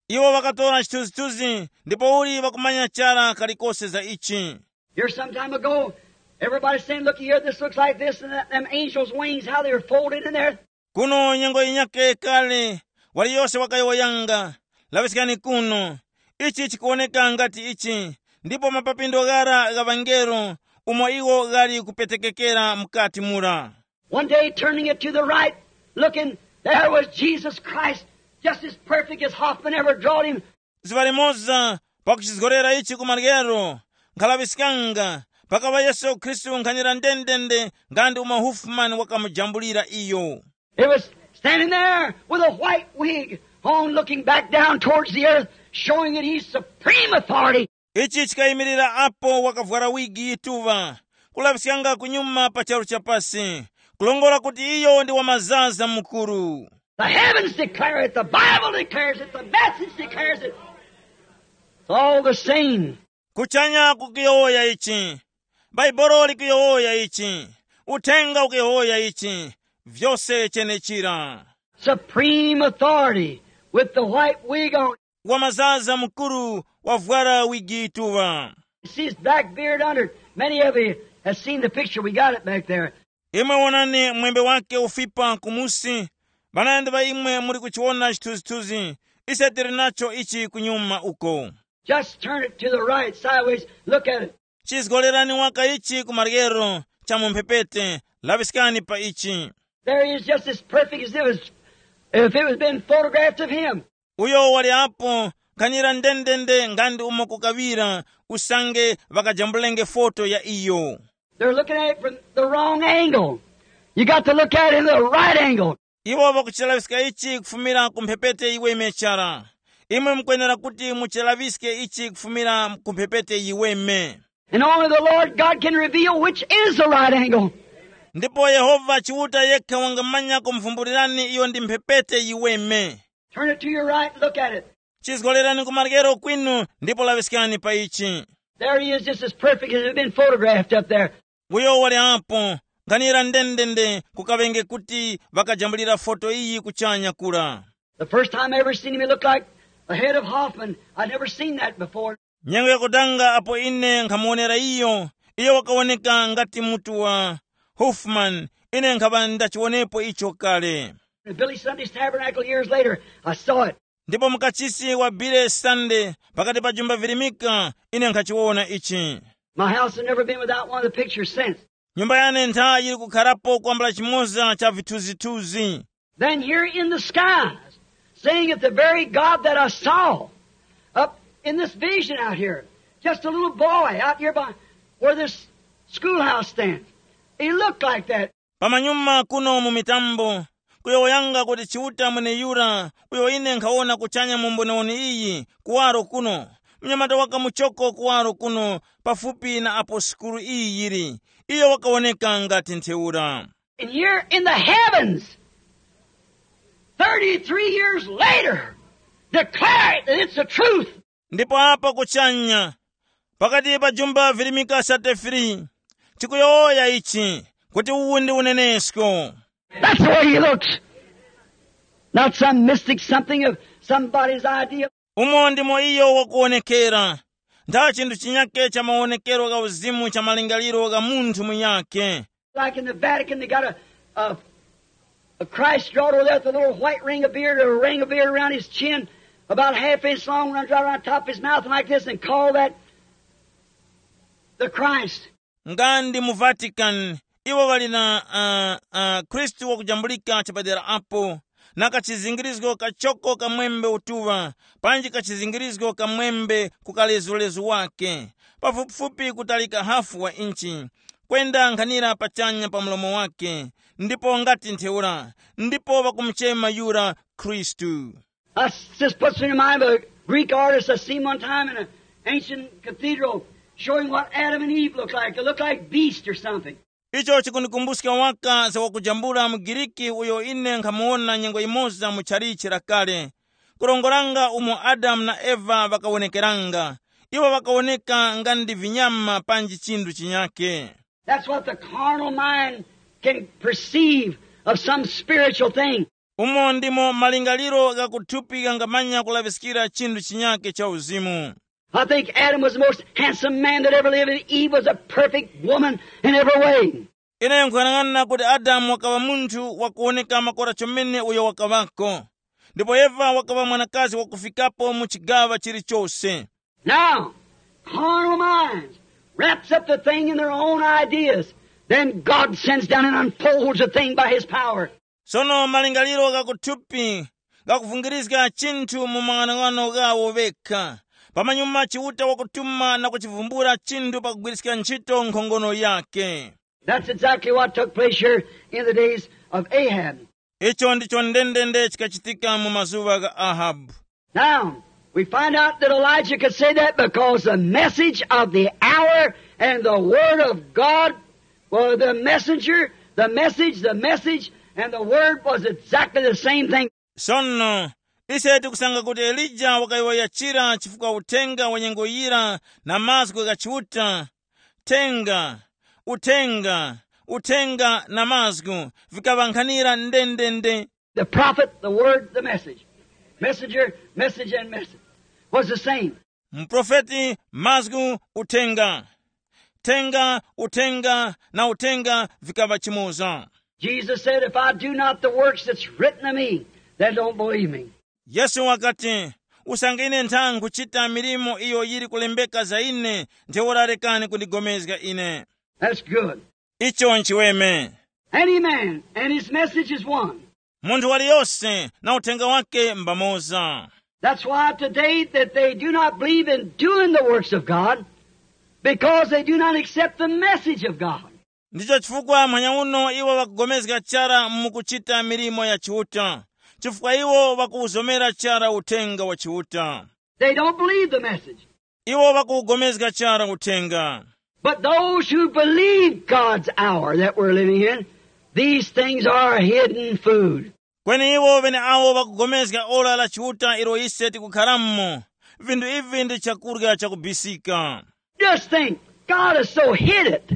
iwo wakatola chithunzithunzi ndipo uli wakumanya chala kalikose za ichi. Here some time ago, everybody saying, look here, this looks like this, and them angels' wings, how they were folded in there. Kuno nyengo inyake kale waliyose wakayoyanga lavisikani kuno ichi chikuoneka ngati ichi, ndipo mapapindo gara gavangero umo iwo gali kupetekekera mkati mura. One day, turning it to the right, looking, there was Jesus Christ, just as perfect as Hoffman ever drawed him. Zivali moza pakuchizgorera ichi kumargero nkalavisikanga pakava Yesu Kristu nkanyira ndendende ngandi uma Hoffman wakamujambulira iyo. It was standing there with a white wig on, looking back down towards the earth, showing that he's supreme authority. Ichi chikayimirira apo wakavwara wigi ituva kulavisikanga kunyuma pa chalo chapasi kulongola kuti iyo ndi wamazaza mukuru. The heavens declare it, the Bible declares it, the message declares it. It's all the same. Kuchanya kukiyoya ichi, Baibolo likiyoya ichi, utenga ukiyoya ichi, vyose chenechira. Supreme authority with the white wig on. Wamazaza mukuru wavwara wigi ituva. You see his black beard under it. Many of you have seen the picture. We got it back there. Imwe wonani mwembe wake ufipa kumusi, banayende ba imwe muri kuchiona chithunzithunzi, ise tiri nacho ichi kunyuma uko. Just turn it to the right, sideways, look at it. Chizgolerani waka ichi kumargero, chamu mpepete, lavisikani pa ichi. There he is, just as perfect as if it was been photographed of him. Uyo wali apo, kanyira ndendende ngandi umo kukavira, usange vakajambulenge foto ya iyo. They're looking at it from the wrong angle. You got to look at it in the right angle. Iwo vakuchelavisika ichi kufumira kumpepete iwe imechara. Imwe mkwenera kuti muchelaviske ichi kufumira kumpepete iweme. And only the Lord God can reveal which is the right angle. Ndipo Yehova chiuta yekha wangamanya kumvumbulirani iyo ndi mpepete iweme. Turn it to your right, look at it. Chizgolerani kumargero kwinu, ndipo lavisikani pa ichi. There he is, just as perfect as it had been photographed up there. Uyo wali apo, kanira ndendende kukavenge kuti vakajambulira foto iyi kuchanya kula. The first time I ever seen him, he looked like the head of Hoffman. I'd never seen that before. Nyengo yakudanga apo ine nkamuonera iyo wakaoneka ngati mutu wa Hoffman, ine nkava ndachionepo icho kale. In Billy Sunday's Tabernacle years later, I saw it. Ndipo mukachisi wa Billy Sunday pakati pa jumba virimika ine nkachiona ichi. My house had never been without one of the pictures since. Nyumba yane ntha yili kukhalapo kwambala chimoza cha vithunzithunzi. Then here in the skies, saying that the very God that I saw up in this vision out here, just a little boy out here by where this schoolhouse stands. He looked like that. Pamanyuma kuno mu mitambo, kuyoyanga kuti chiuta mwene yura, uyo ine nkaona kuchanya mumboneoni iyi, kuwaro kuno. Mnyamata waka muchoko kuwaro kuno, pafupi na apo skulu iyi yiri. Iyo wakaoneka ngati ntheura. And here in the heavens, 33 years later, declare it that it's the truth. Ndipo hapa kuchanya, pakati pa jumba virimika satefiri, chikuyoya ichi, kuti uwundi unenesko. That's the way he looks. Not some mystic something of somebody's idea. Umo ndimo iyo wakuonekera. Nda chindu chinyake cha maonekero ga uzimu cha malingaliro ga muntu muyake. Like in the Vatican, they got a Christ drawed over there with a little white ring of beard, or a ring of beard around his chin, about half inch long, runs right around top of his mouth like this, and call that the Christ. Ngandi mu Vatican, iwo walina Kristu wakujambulika chapadera apo, na kachizingirizgo kachoko kamwembe utuwa, panji kachizingirizgo kamwembe kukalezulezu wake, pafupi kutalika hafu wa inchi, kwenda nkanira pachanya pa mlomo wake, ndipo ngati ntheura, ndipo wakumchema yura Kristu. That just puts me in mind of a Greek artist I seen one time in an ancient cathedral, showing what Adam and Eve looked like. They looked like beasts or something. Icho chikunikumbusika waka za wakujambula mgiriki uyo ine nkamuona nyengo imoza mucharichi la kale. Kurongoranga umo Adam na Eva wakaonekeranga. Iwa wakaoneka ngandi vinyama panji chindu chinyake. That's what the carnal mind can perceive of some spiritual thing. umo ndimo malingaliro gakuthupi gangamanya kulavisikira chinthu chinyake cha uzimu. I think Adam was the most handsome man that ever lived, and Eve was a perfect woman in every way. Ine nkuyang'ana kuti Adamu wakava munthu wakuoneka makora chomene uyo wakavako, ndipo Eva wakava mwanakazi wakufikapo mu chigawa chilichonse. Now, carnal minds wraps up the thing in their own ideas. Then God sends down and unfolds the thing by His power. Sono malingaliro gakuthupi gakuvungirizika chinthu mu mang'anang'ano gawo vekha, pamanyuma chiuta wakutuma na kuchivumbura chinthu pakugwiritsa ntchito nkhongono yake. That's exactly what took place here in the days of Ahab. Icho ndicho ndendende chikachitika mu mazuva ga Ahabu. Now, we find out that Elijah could say that because the message of the hour and the Word of God was the messenger, the message, and the Word was exactly the same thing. Sono, ise tikusanga kuti Elija wakaiwayachira chifukwa utenga wanyengoyira na mazgu gachiuta. Utenga na mazgu vikavankanira ndendende. The prophet, the Word, the message. Messenger, message, and message was the same. Mprofeti, mazgu, utenga na utenga vikavachimuza. Jesus said, if I do not the works that's written of me, then don't believe me. Yesu wakati, usangine nthangu kuchita milimo iyo yiri kulembeka za ine, nteworarekani kundigomezga ine. That's good. Icho nchiweme. Any man and his message is one. Munthu waliyose na utenga wake mbamoza. That's why today that they do not believe in doing the works of God, because they do not accept the message of God. Ndicho chifukwa manya uno iwo wakugomezga chara mukuchita milimo ya chiuta. Chifukwa iwo wakuuzomera chara utenga wa chiuta. They don't believe the message. Iwo wakugomezga chara utenga. But those who believe God's hour that we're living in, these things are hidden food. Kweni iwo vene awo wakugomezga ola la chiuta ilo ise tikukharammo. Vindu ivi ndi chakurya chakubisika. Just think, God has so hid it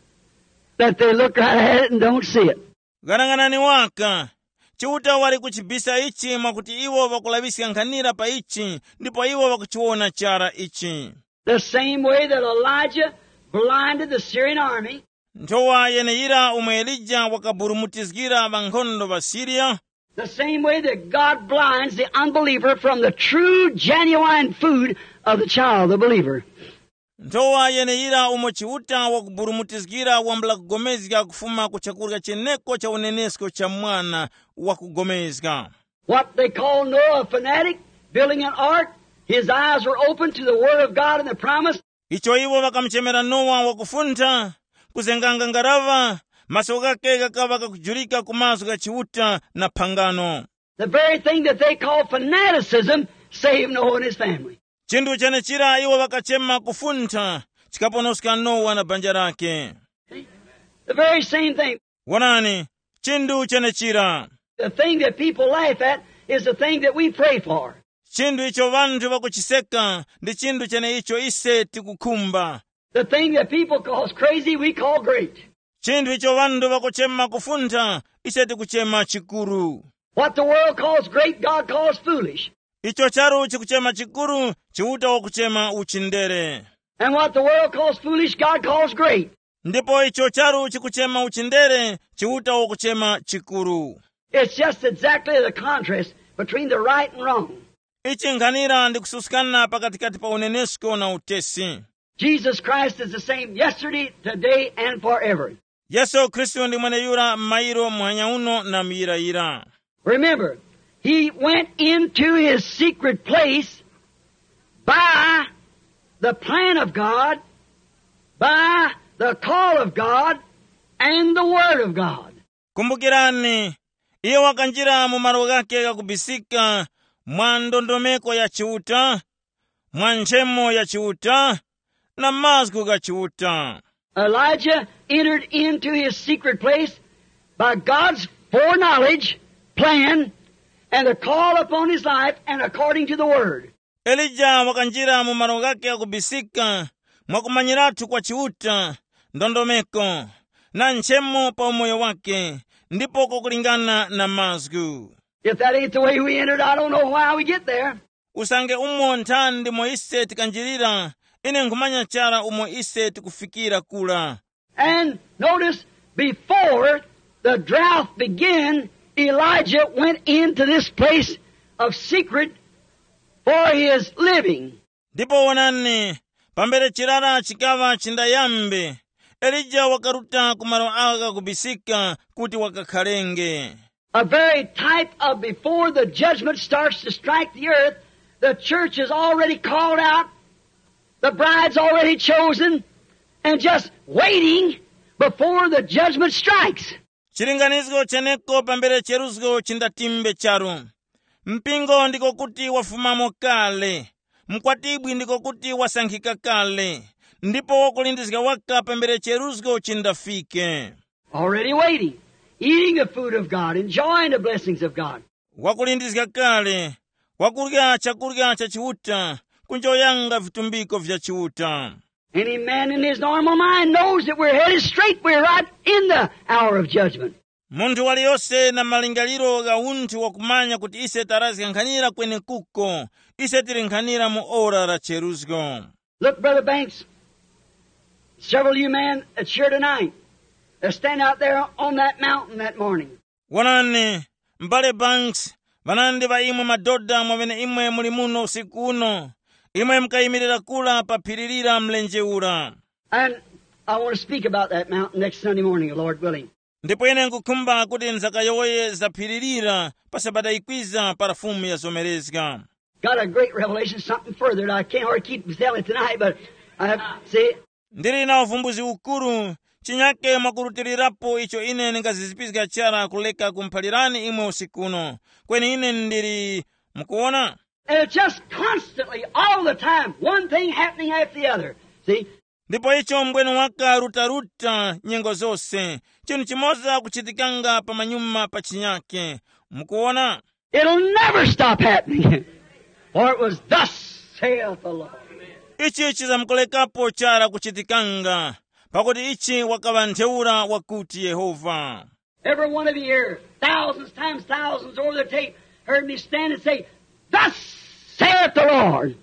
that they look right at it and don't see it. Ganang'anani waka. Chiuta wali kuchibisa ichi mwakuti iwo wakulavisika nkhanira pa ichi, ndipo iwo wakuchiona chara ichi. The same way that Elijah blinded the Syrian army. Ntowa yeneyira umwe Elija wakaburumutizgira bankhondo ba Syria. The same way that God blinds the unbeliever from the true, genuine food of the child, the believer. Ntowa yeneyira umwe chiuta wakuburumutizgira wambula kugomezga kufuma kuchakurya cheneko cha unenesko cha mwana wakugomezga. What they call Noah a fanatic, building an ark, his eyes were open to the Word of God and the promise. Icho iwo wakamchemera Nowa wakufunta, kuzenganga ngarava, maso gake gakava kakujulika kumaso gachiuta na pangano. The very thing that they call fanaticism saved Noah and his family. Chindu chene chira iwo wakachema kufunta, chikaponoska Nowa na banja lake. The very same thing. Wanani, chindu chene chira. The thing that people laugh at is the thing that we pray for. Chindu icho vantu vakuchiseka, ndi chindu chene icho ise tikukumba. The thing that people call crazy, we call great. Chindu icho vantu vakuchema kufunta, ise tikuchema chikuru. What the world calls great, God calls foolish. Icho charu chikuchema chikuru, chiuta wakuchema uchindere. And what the world calls foolish, God calls great. Ndipo icho charu chikuchema uchindere, chiuta wakuchema chikuru. It's just exactly the contrast between the right and wrong. Ichi nkhanira ndi kususikana pakatikati pa unenesko na utesi. Jesus Christ is the same yesterday, today, and forever. Yesu Kristu ndi mwene yura mairo mwanya uno na miyirayira. Remember, He went into His secret place by the plan of God, by the call of God, and the Word of God. Kumbukirani, iye wakanjira mu malo gake kakubisika mwa ndondomeko ya chiuta, mwa nchemo ya chiuta, na mazgu ga chiuta. Elijah entered into his secret place by God's foreknowledge, plan, and a call upon his life and according to the Word. Elija wakanjira mu malo gake kakubisika mwa kumanyiratu kwa chiuta, ndondomeko, na nchemo pa umoyo wake, ndipo kukulingana na mazgu. If that ain't the way we entered, I don't know how we get there. usange umo nthandi mo ise tikanjirira, ine nkhumanya chara umo ise tikufikira kula. And notice, before the drought began, Elijah went into this place of secret for his living. Ndipo onani, pambere chirara chikava chindayambe, Elija wakaruta kumalo aka kubisika kuti wakakhalenge. A very type of before the judgment starts to strike the earth, the church is already called out, the bride's already chosen, and just waiting before the judgment strikes. Chilinganizgo cheneko pambere cheruzgo chindatimbe charu. Mpingo ndiko kuti wafumamo kale. Mkwatibwi ndiko kuti wasankhika kale. Ndipo wakulindizika waka pambere cheruzgo chindafike. Already waiting, eating the food of God, enjoying the blessings of God. Wakulindizika kale. Wakurya chakurya chachiuta. Kunjoyanga vitumbiko vya chiuta. Any man in his normal mind knows that we're headed straight. We're right in the hour of judgment. Muntu waliyose na malingaliro ga untu wakumanya kuti ise tarazikankanira kwene kuko. Ise tirinkanira mu ora la cheruzgo. Look, Brother Banks, several of you men that's here tonight, they're standing out there on that mountain that morning. Wanani, Mbale Banks, vanandi va imwe madoda mwavene imwe muli muno usiku uno. Imwe mkayimirira kula papiririra mlenje ura. And I want to speak about that mountain next Sunday morning, Lord willing. Ndipo ine nkukhumba kuti nzakayowoye zapiririra pasabata ikwiza parafumu ya zomerezga. Got a great revelation, something further that I can't hardly keep telling tonight, but I have to say it. Ndiri na uvumbuzi ukuru, chinyake makurutirirapo icho ine ningazizipizga chara kuleka kumpalirani imwe usikuno. Kweni ine ndiri mkuona? And it's just constantly, all the time, one thing happening after the other. See? Ndipo icho mbwenu waka ruta nyengo zose. Chinu chimoza kuchitikanga pamanyuma pachinyake. Mkuona? It'll never stop happening. For it was thus saith the Lord. Ichi chizamkolekapo chara kuchitikanga. Pakuti ichi wakavantheura wakuti Yehova. Every one of you here, thousands times thousands over the tape, heard me stand and say, thus saith the Lord.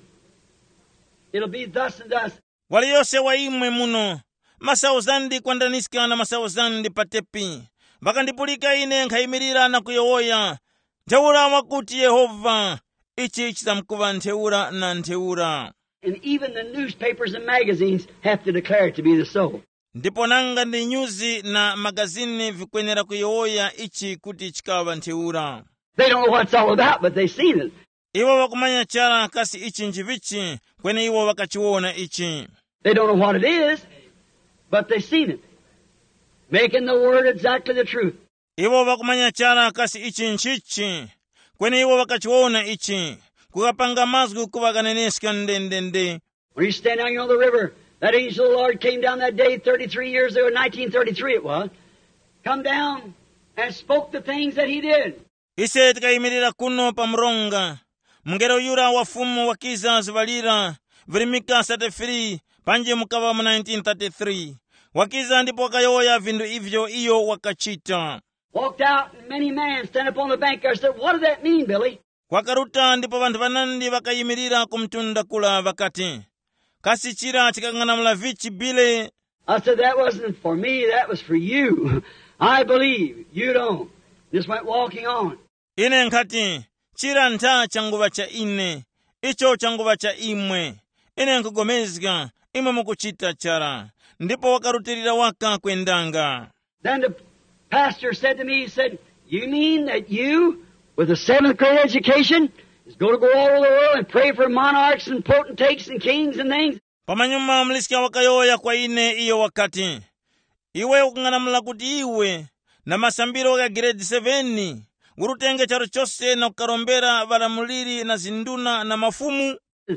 It'll be thus and thus. Waliyose wa imwe muno. Masauzandi kwandaniska na masauzandi patepi. Bakandipulika ine nkhayimirira na kuyowoya. Ntheura wakuti Yehova. Ichi chizamkuva ntheura na ntheura. And even the newspapers and magazines have to declare it to be the so. Ndipo nanga ndi nyuzi na magazini vikwenera kuyowoya ichi kuti chikava ntheura. They don't know what it's all about, but they've seen it. Iwo wakumanya chara kasi ichi njivichi, kwene iwo wakachiwona ichi. They don't know what it is, but they've seen it. Making the word exactly the truth. Iwo wakumanya chara kasi ichi nchichi, kwene iwo wakachiwona ichi. Kukapanga mazgu kuwakaneneska ndendende. When you stand down here on the river, that angel of the Lord came down that day 33 years ago, 1933 it was, come down and spoke the things that he did. Ise tikayimirira kuno pamronga. Mngero yura wafumu wakiza zivalira, virimika satefiri, panje mukava mu 1933. Wakiza ndipo wakayoya vindu ivyo iyo wakachita. Walked out and many men stand up on the bank there said, what does that mean, Billy? Wakaruta ndipo vantu vanandi wakayimirira kumtunda kula vakati. Kasi chira chikang'anamula vichi bile. I said, that wasn't for me, that was for you. I believe, you don't. Just went walking on. Ine nkati, chira nta changuva cha ine, icho changuva cha imwe. Ine nkugomezga, imwe mukuchita chara. Ndipo wakarutirira waka kwendanga. Then the pastor said to me, he said, you mean that you, with a 7th grade education, is going to go all over the world and pray for monarchs and potentates and kings and things? Pamanyuma mlisikia wakayoya kwa ine iyo wakati. Iwe ukung'anamula kuti iwe, na masambiro ya grade 7, urutenge charo chose na ukarombera valamuliri na zinduna na mafumu.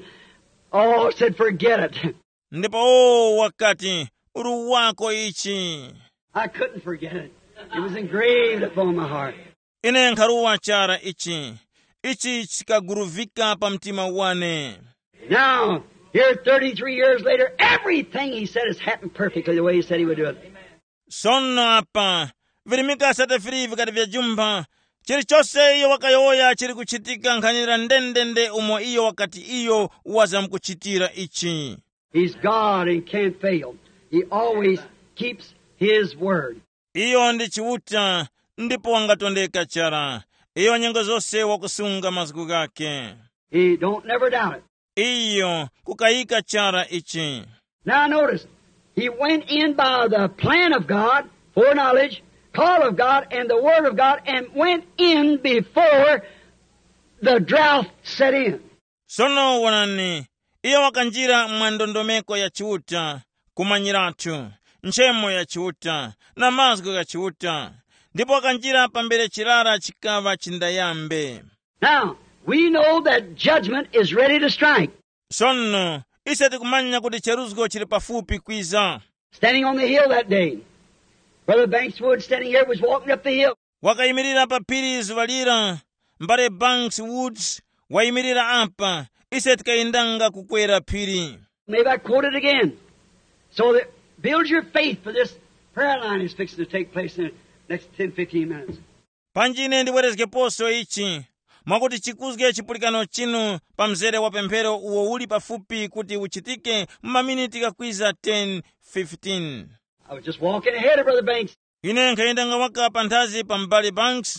Oh, said, forget it. Ndipo wakati, uru wako ichi. I couldn't forget it. It was engraved upon my heart. Ine nkaruwa chara ichi. Ichi chikaguruvika pa mtima wane. Now, here 33 years later, everything he said has happened perfectly the way he said he would do it. Sono apa, virimika satefiri vikati vya jumba, chilichonse iyo wakayowoya chili kuchitika nkhanira ndendende umo iyo wakati iyo waza mkuchitira ichi. He's God and can't fail. He always keeps His word. Iyo ndi chiuta ndipo wangatondeka chara. Iyo nyengo zonse wakusunga maziko gake. He don't never doubt it. Iyo kukayika chara ichi. Now notice, he went in by the plan of God, foreknowledge, call of God, and the word of God, and went in before the drought set in. Sono wanani, iyo wakanjira mwandondomeko ya chiuta, kumanyiratu, nchemo ya chiuta, na mazgo ya chiuta. Ndipo wakanjira pambere chirara chikava chindayambe. Now, we know that judgment is ready to strike. Sono, iseti kumanya kuti cheruzgo chili pafupi kwiza. Standing on the hill that day, Brother Bankswood standing here was walking up the hill. Wakayimirira pa phiri zuvalira, mbale Banks Woods, wayimirira apa, iseti kayindanga kukwera phiri. Maybe I quote it again. So that build your faith for this prayer line is fixing to take place in the next 10-15 minutes. Panjine ndiwerezke poso ichi, mwakuti chikuzge chipulikano chinu pamzere wa pemphero uwo uli pafupi kuti uchitike mmaminiti kakwiza 10-15. I was just walking ahead of Brother Banks. Ine nkayendanga waka panthazi pa mbale Banks.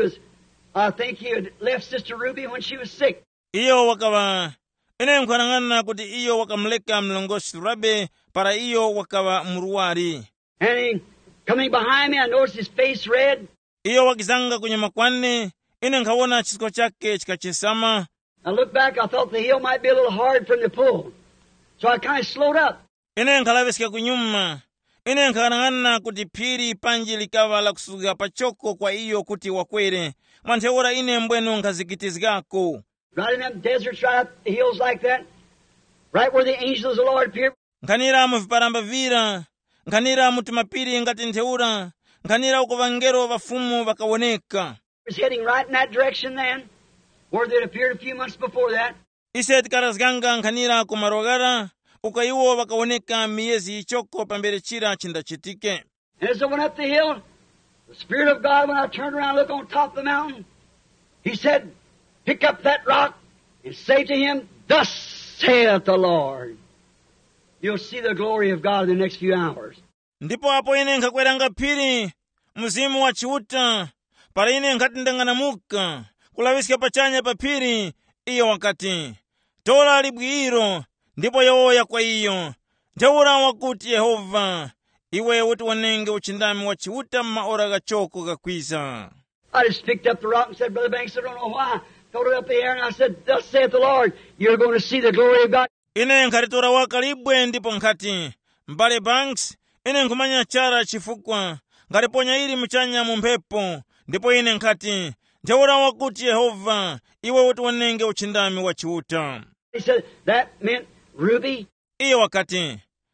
I think he had left Sister Ruby when she was sick. Iyo wakawa, ine nkwanangana kuti iyo wakamleka mlongosi Rabe para iyo wakawa muruwari. And he, coming behind me, I noticed his face red. Iyo wakizanga kwenye makwane, ine nkawona chisiko chake chikachisama. I looked back, I thought the hill might be a little hard for him to pull. So I kind of slowed up. Ine nkalaveska kunyuma. Ine nkanangana kuti phiri panji likawa la kusuga pachoko kwa iyo kuti wakwere. Mwantheora ine mbweno nkazikitizgako. Right in them deserts, right up the hills like that. Right where the angels of the Lord appeared. Nkanira mu viparamba vira. Nkanira mu timapiri ngati ntheura. Nkanira uko vangelo vafumu vakawoneka. He was heading right in that direction then, where they appeared a few months before that. Ise tikarazganga nkanira kumarogara. Ukaiwo wakawoneka miyezi ichoko pambere chira chindachitike. And as I went up the hill, the Spirit of God, when I turned around and looked on top of the mountain, He said, pick up that rock and say to him, thus saith the Lord. You'll see the glory of God in the next few hours. Ndipo apo ine nkakweranga phiri, mzimu wa chiuta, para ine nkati ndanganamuka, kulawiska pachanya pa phiri, iyo wakati, tola libwiro, ndipo yowoya kwa iyo, ntheura wakuti Yehova, iwe uti wanenge uchindami wa chiuta maora gachoko gakwiza. I just picked up the rock and said, Brother Banks, I don't know why. I throw it up the air and I said, thus saith the Lord, you're going to see the glory of God. Ine nkaritora wakalibwe ndipo nkati, mbale Banks, ine nkumanya chara chifukwa, ngariponya ili mchanya mumpepo, ndipo ine nkati, ntheura wakuti Yehova, iwe uti wanenge uchindami wa chiuta. He said, that meant Ruby. Iyo wakati,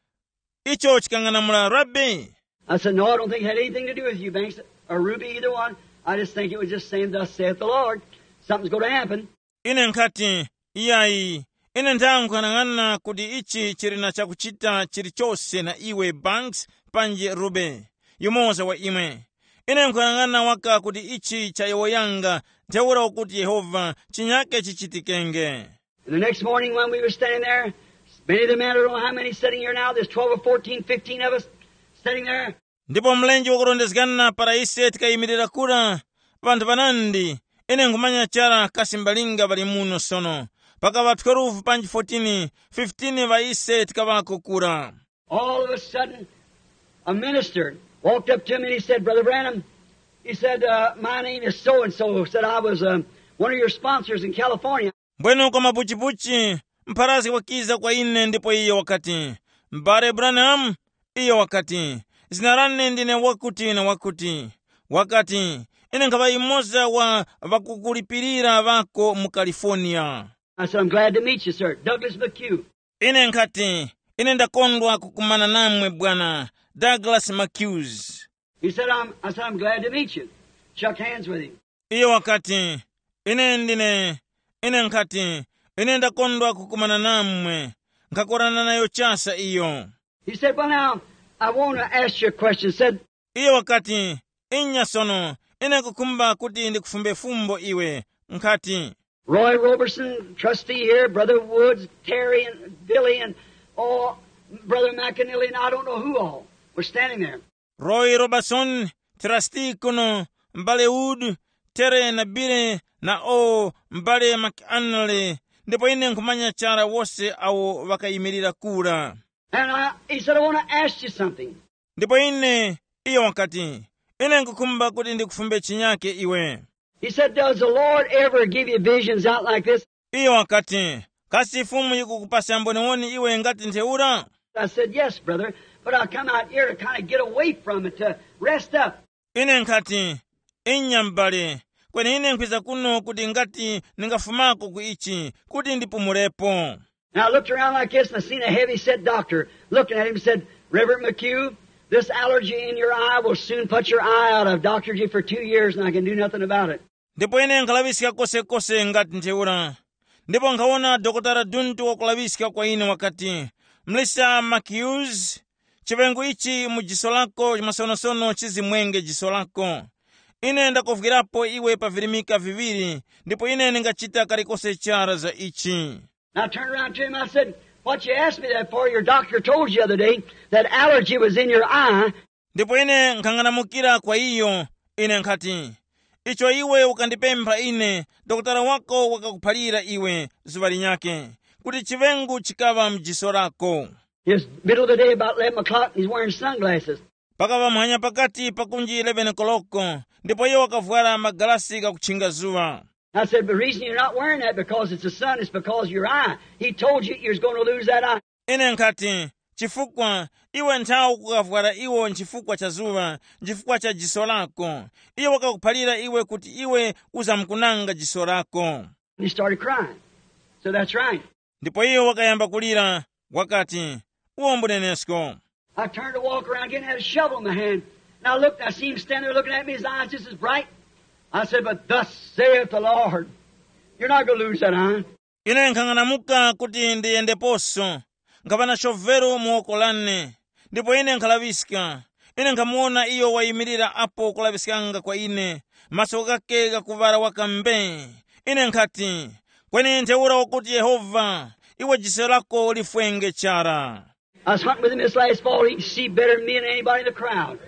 icho chikanganamula Rabi. I said, no, I don't think it had anything to do with you, Banks, or Ruby, either one. I just think it was just saying, thus saith the Lord. Something's going to happen. Ine nkati, iyai, ine ndankanangana kuti ichi chirina chakuchita chilichose na iwe Banks panje Rube, yumoza wa imwe. Ine nkanangana waka kuti ichi chayoyanga, ntheura ukuti Yehova, chinyake chichitikenge. And the next morning when we were standing there, many of the men, I don't know how many sitting here now, there's 12 or 14, 15 of us sitting there. Ndipo mlenji wakurondezgana para ise tikayimirira kura, vantu vanandi, ine nkumanya chara kasimbalinga bali muno sono. Paka vatu kerufu panji 14, 15 va ise tikavako kura. All of a sudden, a minister walked up to me and he said, Brother Branham, he said, my name is so-and-so, said I was one of your sponsors in California. Mbweno kwa mapuchipuchi, mparasi wakiza kwa ine ndipo iyo wakati. Mbare Branham, iyo wakati. Zinarane ndine wakuti na wakuti. Wakati, ine nkaba imoza wa vakukulipirira vako mu California. I said, I'm glad to meet you, sir. Douglas McHugh. Ine nkati, ine ndakondwa kukumana namwe bwana Douglas McHughes. He said, I'm glad to meet you. Shook hands with him. Iyo wakati, ine nkati, ine ndakondwa kukumana namwe, nkakorana nayo chasa iyo. He said, well now, I want to ask you a question. Said, Iyo wakati, inya sono, ine nkukhumba kuti ndikufumbe fumbo iwe nkhati. Roy Robertson, trustee here, Brother Woods, Terry, and Billy, and Brother McAnally, and I don't know who all were standing there. Roy Robertson, trustee kuno, Mbale Wood, Terry na Billy na Mbale McAnally, ndipo ine nkumanya chara wose awo wakayimirira kula. And he said, I want to ask you something. Ndipo ine iyo wakati ine nkukhumba kuti ndikufumbe chinyake iwe. He said, does the Lord ever give you visions out like this? Iyo wakati kasi fumu yikukupasa mbonewoni iwe ngati ntheura? I said, yes, brother, but I come out here to kind of get away from it, to rest up. Ine nkati inyambale kweni ine nkwiza kuno kuti ngati ningafumako ku ichi kuti ndipumulepo. And I looked around like this and I seen a heavy-set doctor looking at him and said, Reverend McHugh, this allergy in your eye will soon put your eye out. I've doctored you for 2 years and I can do nothing about it. Ndipo ine nkalavisika kose ngati ntheura. Ndipo nkaona dokotara duntu wakulavisika kwa ine wakati, Mlisa McHughes, chipengo ichi mujiso lako masonosono chizimwenge jiso lako. Ine ndakuvukirapo iwe pavirimika viviri, ndipo ine ningachita kalikose chara za ichi. And I turned around to him and I said, what you asked me that for? Your doctor told you the other day that allergy was in your eye. Ndipo ine nkang'anamukira kwa iyo, ine nkati, icho iwe ukandipempha ine, dokotara wako wakakuphalira iwe zuva linyake, kuti chivengu chikava mjiso lako. It's middle of the day, about 11 o'clock, and he's wearing sunglasses. Pakava mhanya pakati pakunji 11 koloko, ndipo iyo wakavwala magalasi kakutchinga zuva. I said, the reason you're not wearing that because it's the sun, it's because of your eye. He told you you're going to lose that eye. Ine nkati, chifukwa iwe nthawi kukavwala iwo nchifukwa cha zuva, nchifukwa cha jiso lako. Iyo wakakuphalira iwe kuti iwe uzamkunanga jiso lako. And he started crying. So that's right. Ndipo iyo wakayamba kulira, wakati, uombunenesko. I turned to walk around again and had a shovel in my hand. And I looked, I see him standing there looking at me, his eyes just as bright. I said, but thus saith the Lord, you're not going to lose that eye. Ine nkang'anamuka kuti ndiyendeponso, nkapana shovero muokolane, ndipo ine nkalavisika. Ine nkamuona iyo wayimirira apo kulavisikanga kwa ine, maso kake kakuvala wakambe. Ine nkati, kweni ntheura wakuti Yehova, iwe jiso lako lifwenge chara. I was hunting with him this last fall. He could see better than me and anybody in the crowd.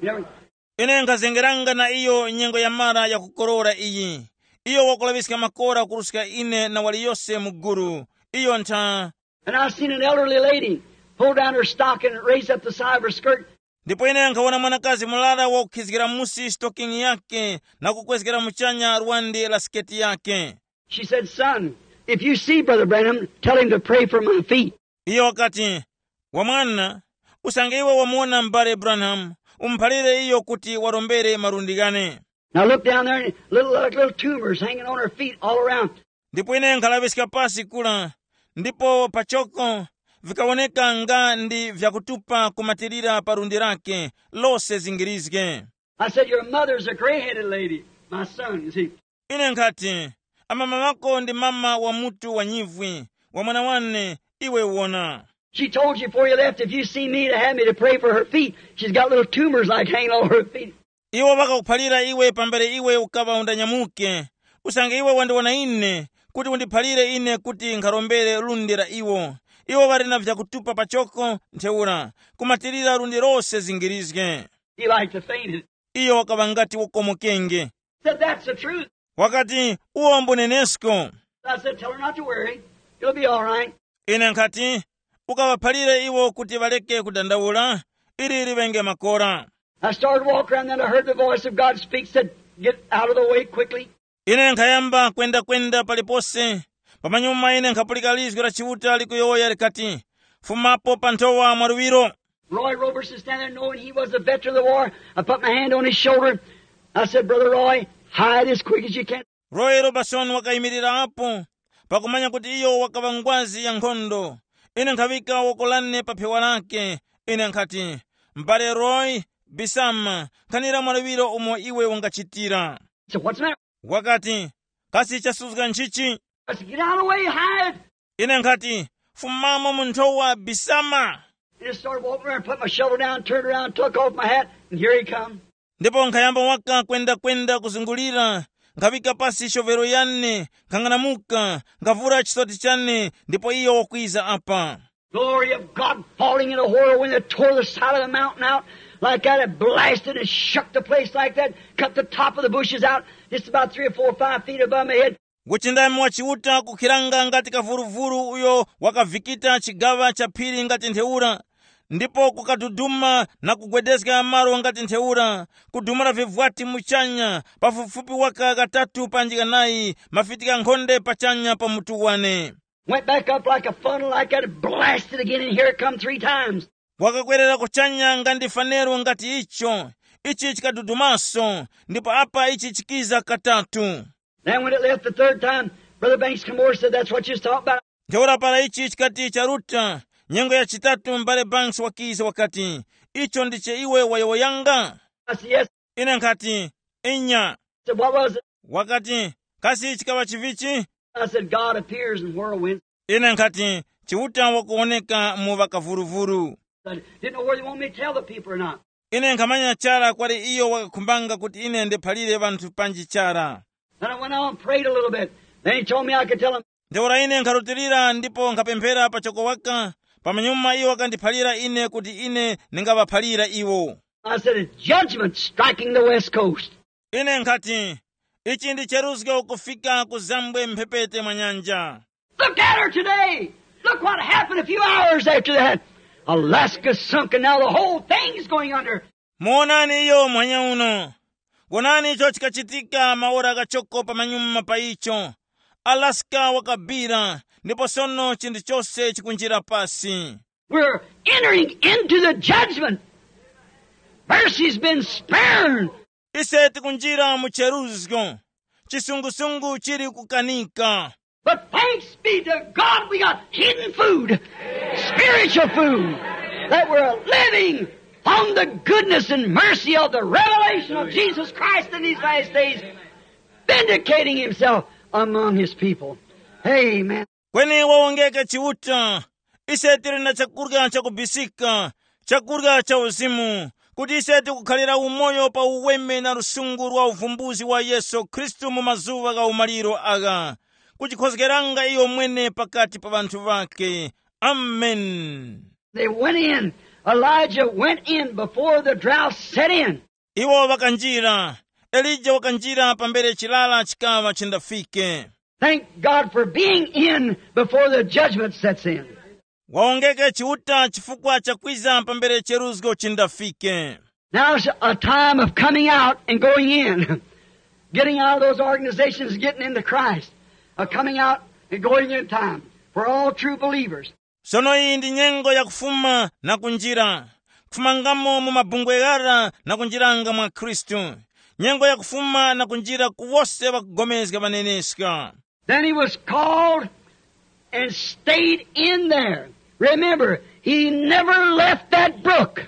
Ine nkazengeranga na iyo nyengo ya mara ya kukorora iyi. Iyo wakulavisika makora kurusika ine na wali yose muguru. Iyo nta. And I seen an elderly lady pull down her stocking and raise up the side of her skirt. Ndipo ine nkaona mwanakazi mulala wa kukhizikira musi stocking yake na kukwezekera muchanya ruwandi la sketi yake. She said, son, if you see Brother Branham, tell him to pray for my feet. Iyo wakati, wamwana, usange iwe wamuona Mbale Branham, umphalire iyo kuti warombere marundigane. Now look down there, and little tumors hanging on her feet all around. Ndipo ine nkalavisika pasi kula, ndipo pachoko vikawoneka nga ndi vyakutupa kumatirira parundi rake, lose zingirizike. I said, your mother's a gray-headed lady, my son, you see. Ine nkati, ama mamako ndi mama wa mutu wa nyivwi, wa mwana wane, iwe uona. She told you before you left, if you see me, to have me to pray for her feet. She's got little tumors like hanging all over her feet. Iwo wakakuphalira iwe pambere iwe ukava undanyamuke. Usange iwe wandiwona ine, kuti undiphalire ine kuti nkharombere lundi la iwo. Iwo varina vyakutupa pachoko ntheura, kumatirira lundi lose zingirizike. He like to fainted. Iyo wakava ngati ukomokenge. Said, that's the truth. Wakati uombunenesko. I said, tell her not to worry. It'll be all right. Ine nkati, ukawaphalire iwo kuti valeke kudandaula, ili livenge makora. I started walking around, then I heard the voice of God speak, said, get out of the way quickly. Ine nkayamba kwenda palipose. Pamanyuma ine nkapulika lizwi la chiuta likuyoya likati, fumapo pantowa mwaruwiro. Roy Robertson standing there knowing he was a veteran of the war. I put my hand on his shoulder. I said, Brother Roy, hide as quick as you can. Roy Robertson wakayimirira apo, pakumanya kuti iyo wakava ngwazi ya nkhondo. Ine nkavika wokolane pa phewa lake. Ine nkati, Mbale Roy, bisama, kanira mwaruwiro umo iwe wangachitira. So what's the matter? Wakati, kasi chasuzga nchichi. I said, get out of the way, hide. Ine nkati, fumamo muntowa bisama. I just started walking around, put my shovel down, turned around, took off my hat, and here he come. ndipo nkhayamba waka kwenda kuzungulira, nkhapika pasi shovero yane, nkhang'anamuka, nkhafura chisoti chane, ndipo iyo wakwiza apa. Glory of God falling in a whirlwind that tore the side of the mountain out like that. It blasted and shook the place like that, cut the top of the bushes out just about 3 or 4 or 5 feet above my head. Kuchindami wachiuta kukhiranga ngati kavuruvuru uyo wakavikita chigawa cha phiri ngati ntheura, ndipo kukaduduma na kugwedezeka maro ngati ntheura, kudumira vivwati muchanya, pafupifupi waka katatu panji kanayi, mafitika nkhonde pachanya pa mutu wane. Went back up like a funnel like that, it blasted again, and here it come 3 times. Wakakwerera kuchanya ngati fanero ngati icho, ichi chikadudumaso, ndipo apa ichi chikiza katatu. Then when it left the 3rd time, Brother Banks come over and said, that's what you was talking about. Ntheura para ichi chikati charuta, nyengo ya chitatu Mbale Banks wakiza wakati, icho ndiche iwe wayoyanga? I said, yes. Ine nkati, inya. I said, what was it? Wakati, kasi chikawa chivichi? I said, God appears in whirlwinds. Ine nkati, chiuta wakuoneka muva kavuruvuru. I didn't know whether you want me to tell the people or not. Ine nkamanya chara kwari iyo wakakumbanga kuti ine ndephalire vantu panji chara. Then I went on and prayed a little bit. Then he told me I could tell him. Ntheura ine nkharutirira ndipo nkhapemphera pachoko waka, pamanyuma iwo akandiphalira ine kuti ine ningavaphalira iwo. I said, it's judgment striking the west coast. Ine nkhati, ichi ndi cheruzgo kufika kuzambwe mphepete mwa nyanja. Look at her today. Look what happened a few hours after that. Alaska's sunken. Now the whole thing's going under. Muonani iyo mwanya uno. Gonani icho chikachitika maora akachoko pamanyuma pa icho. Alaska wakabira, ndipo sono chinthu chose chikunjira pasi. We're entering into the judgment. Mercy's been spared. Ise tikunjira mu cheruzgo. Chisungusungu chiri kukanika. But thanks be to God we got hidden food, spiritual food, that we're living on the goodness and mercy of the revelation of Jesus Christ in these last days, vindicating himself among his people. Amen. Kweni wawongeke chiuta, ise tiri na chakurga cha kubisika, chakurga cha uzimu, kuti ise tikukhalira umoyo pa uweme na rusungu rwa uvumbuzi wa Yesu Kristu mu mazuva ga umaliro aga, kuchikhozekeranga iyo mwene pakati pa vanthu vake. Amen. They went in. Elijah went in before the drought set in. Iwo wakanjira, Elijah wakanjira pambere chilala chikawa chindafike. Thank God for being in before the judgment sets in. Waongeke chiuta chifukwa chakwiza pambere cheruzgo chindafike. Now's a time of coming out and going in. Getting out of those organizations, getting into Christ. Coming out and going in time for all true believers. Sono iyi ndi nyengo ya kufuma na kunjira. Kufumangamo mu mabungwe gara na kunjiranga mwa Kristu. Nyengo ya kufuma na kunjira kuwose wakugomezga vaneneska. Then he was called and stayed in there. Remember, he never left that brook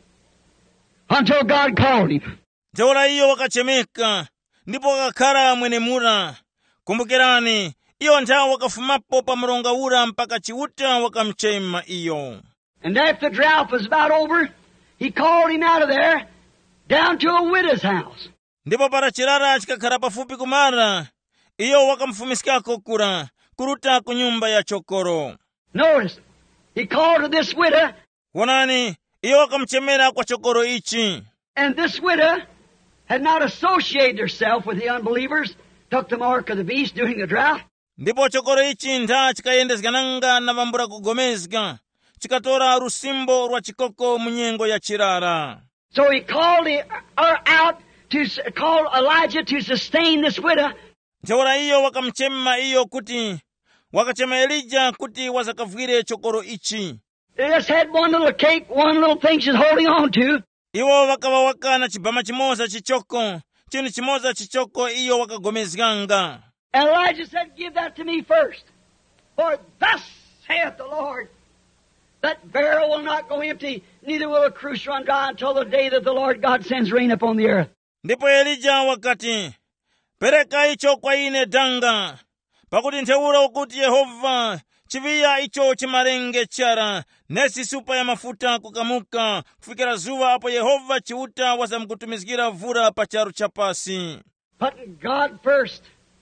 until God called him. Ntheura iyo wakachemeka, ndipo wakakhala mwenemura. Kumbukirani, iyo nthawi wakafumapo pa mronga ura mpaka chiuta wakamchema iyo. And after the drought was about over, he called him out of there down to a widow's house. Ndipo para chirara chikakhala pafupi kumara, iyo wakamfumisikako kura, kuruta ku nyumba ya chokoro. Notice, he called to this widow. Wonani, iyo wakamchemera kwa chokoro ichi. And this widow had not associated herself with the unbelievers, took the mark of the beast during the drought. Ndipo chokoro ichi ntha chikayendezgananga na vambura kugomezga, chikatora rusimbo rwa chikoko munyengo ya chirara. So he called her out to call Elijah to sustain this widow. Ntheura iyo wakamchema iyo kuti, wakachema Elijah kuti wazakavwire chokoro ichi. They just had one little cake, one little thing she's holding on to. Iwo wakawawaka na chibama chimoza chichoko, chini chimoza chichoko iyo wakagomezganga. And Elijah said, give that to me first. For thus saith the Lord, that barrel will not go empty, neither will a cruse run dry until the day that the Lord God sends rain upon the earth. Ndipo Elijah wakati, pereka icho kwa ine danga, pakuti ntheura ukuti Yehova chiviya icho chimarenge chara nesi supa ya mafuta kukamuka kufikira zuwa apo Yehova chiuta wazamkutumizgira vura pa charu chapasi. Putting God first.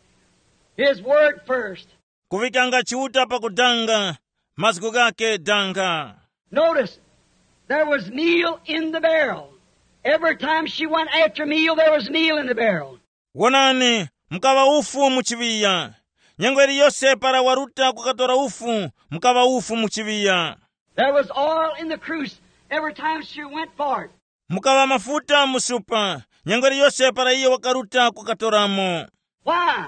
His word first. Kuvikanga chiuta pa kudanga, mazgu gake danga. Notice, there was meal in the barrel. Every time she went after meal, there was meal in the barrel. Wonani, mkawa ufu muchiviya. Nyangweri yose para waruta kukatora ufu, mkawa ufu muchiviya. There was oil in the cruse every time she went for it. Mkawa mafuta musupa, nyangweri yose para iyo wakaruta kukatoramo. Why?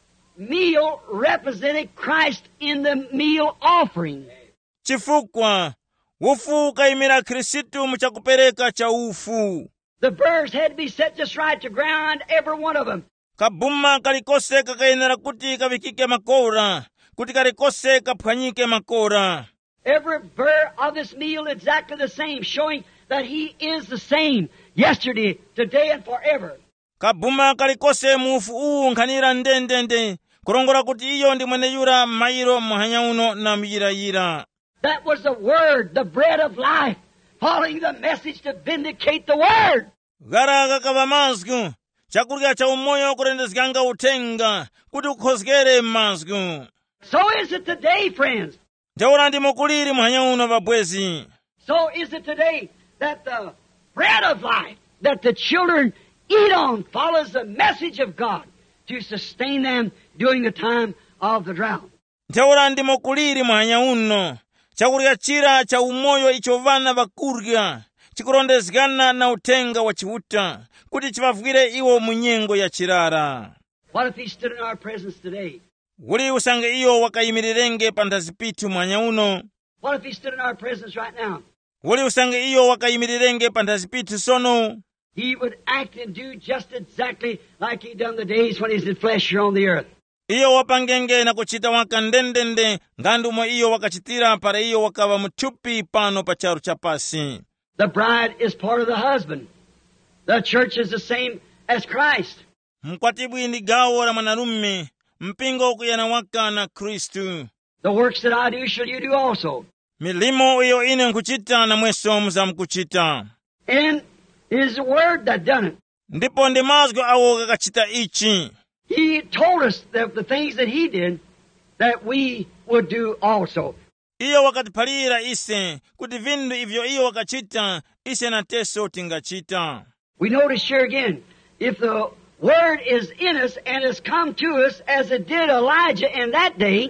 Meal represented Christ in the meal offering. Chifukwa, ufu kaimira Kristu mchakupereka cha ufu. The burrs had to be set just right to ground, every one of them. Kabuma kalikose kakainera kuti kavikike makora, kuti kalikose kaphwanyike makora. Every burr of this meal exactly the same, showing that He is the same yesterday, today, and forever. Kabuma kalikose mufu nkhanira ndendende, kurongora kuti iyo ndi mwene yura mairo muhanya uno na miyirayira. That was the Word, the bread of life, following the message to vindicate the Word. Gara kakava mazgu, chakurya cha umoyo kurendezganga utenga, kuti ukhozgere mazgu. So is it today, friends. Jaura ndi mukuliri muhanya uno vabwezi. So is it today that the bread of life that the children eat on follows the message of God to sustain them during the time of the drought. Jaura ndi mukuliri muhanya uno, chakurya chira cha umoyo icho vana vakurya, chikurondezgana na utenga wa chiuta, kuti chivavwire iwo munyengo ya chirara. What if He stood in our presence today? Uli usange iyo wakayimirirenge pandazipitu muhanya uno. What if He stood in our presence right now? Uli usange iyo wakayimirirenge pandazipitu sono. He would act and do just exactly like He done the days when He's in flesh here on the earth. Iyo wapangenge na kuchita waka ndendende, ngandumo iyo wakachitira para iyo wakava mtupi pano pacharu chapasi. The bride is part of the husband. The church is the same as Christ. Mkwatibwi ni gawo la mwanarume, mpingo kuyana waka na Kristu. The works that I do shall you do also. Milimo iyo ine nkuchita na mweso mza mkuchita. And it is the Word that done it. Ndipo ndi mazgo awo kakachita ichi. He told us that the things that He did, that we would do also. Iyo wakatipalira ise, kuti vindu ivyo iyo wakachita, ise na teso tingachita. We notice here again, if the Word is in us and has come to us as it did Elijah in that day,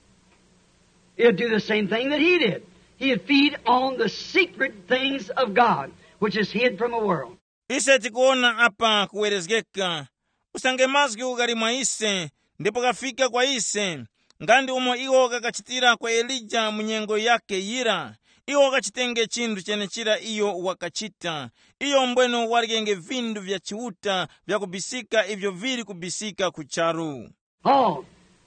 it'll do the same thing that he did. He'd feed on the secret things of God, which is hid from the world. Ise tikuona apa kuwerezgeka. Usange mazgi ugari mwa ise, ndipo kafika kwa ise. Ngandi umo iwo kakachitira kwa Elija munyengo yake yira. Iwo kachitenge chindu chene chira iyo wakachita. Iyo mbweno warigenge vindu vya chiuta vya kubisika ivyo viri kubisika kucharu. Oh,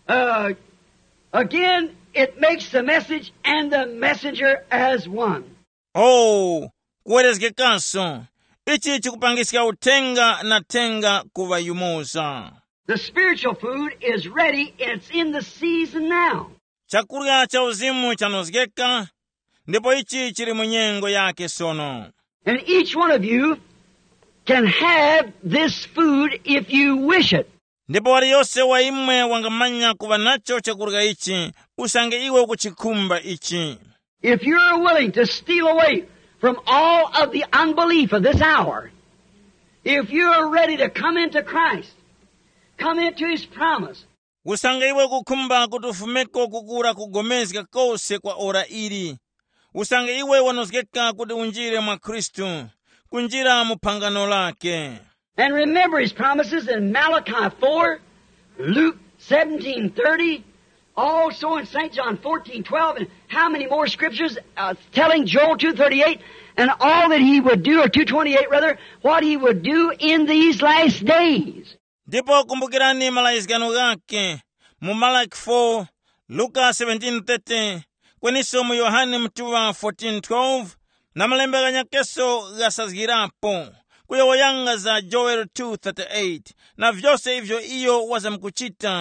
again, it makes the message and the messenger as one. Oh, kuwerezgekanso. Ichi chikupangisika utenga na tenga kuva yumoza. The spiritual food is ready and it's in the season now. Chakurya cha uzimu chanozgeka, ndipo ichi chiri munyengo yake sono. And each one of you can have this food if you wish it. Ndipo wali yose wa imwe wangamanya kuva nacho chakurya ichi, usange iwe kuchikumba ichi. If you're willing to steal away from all of the unbelief of this hour, if you're ready to come into Christ, come into His promise. Usange iwe kukumba kutufumeko kukura kugomezika kose kwa ora iri. Usange iwe wanozgeka kuti unjire mwa Kristu, kunjira mupangano lake. And remember His promises in Malachi 4, Luke 17:30, also in St. John 14:12, and how many more scriptures telling Joel 2:38, and all that He would do, or 2:28 rather, what He would do in these last days. Ndipo kumbukirani malaizgano gake, mu Malaki 4, Luka 17:30, kweniso mu Yohane mtuwa 14:12, na malembe ganyakeso gasazgirapo, kuyo wayanga za Joel 2:38, na vyose hivyo iyo waza mkuchita,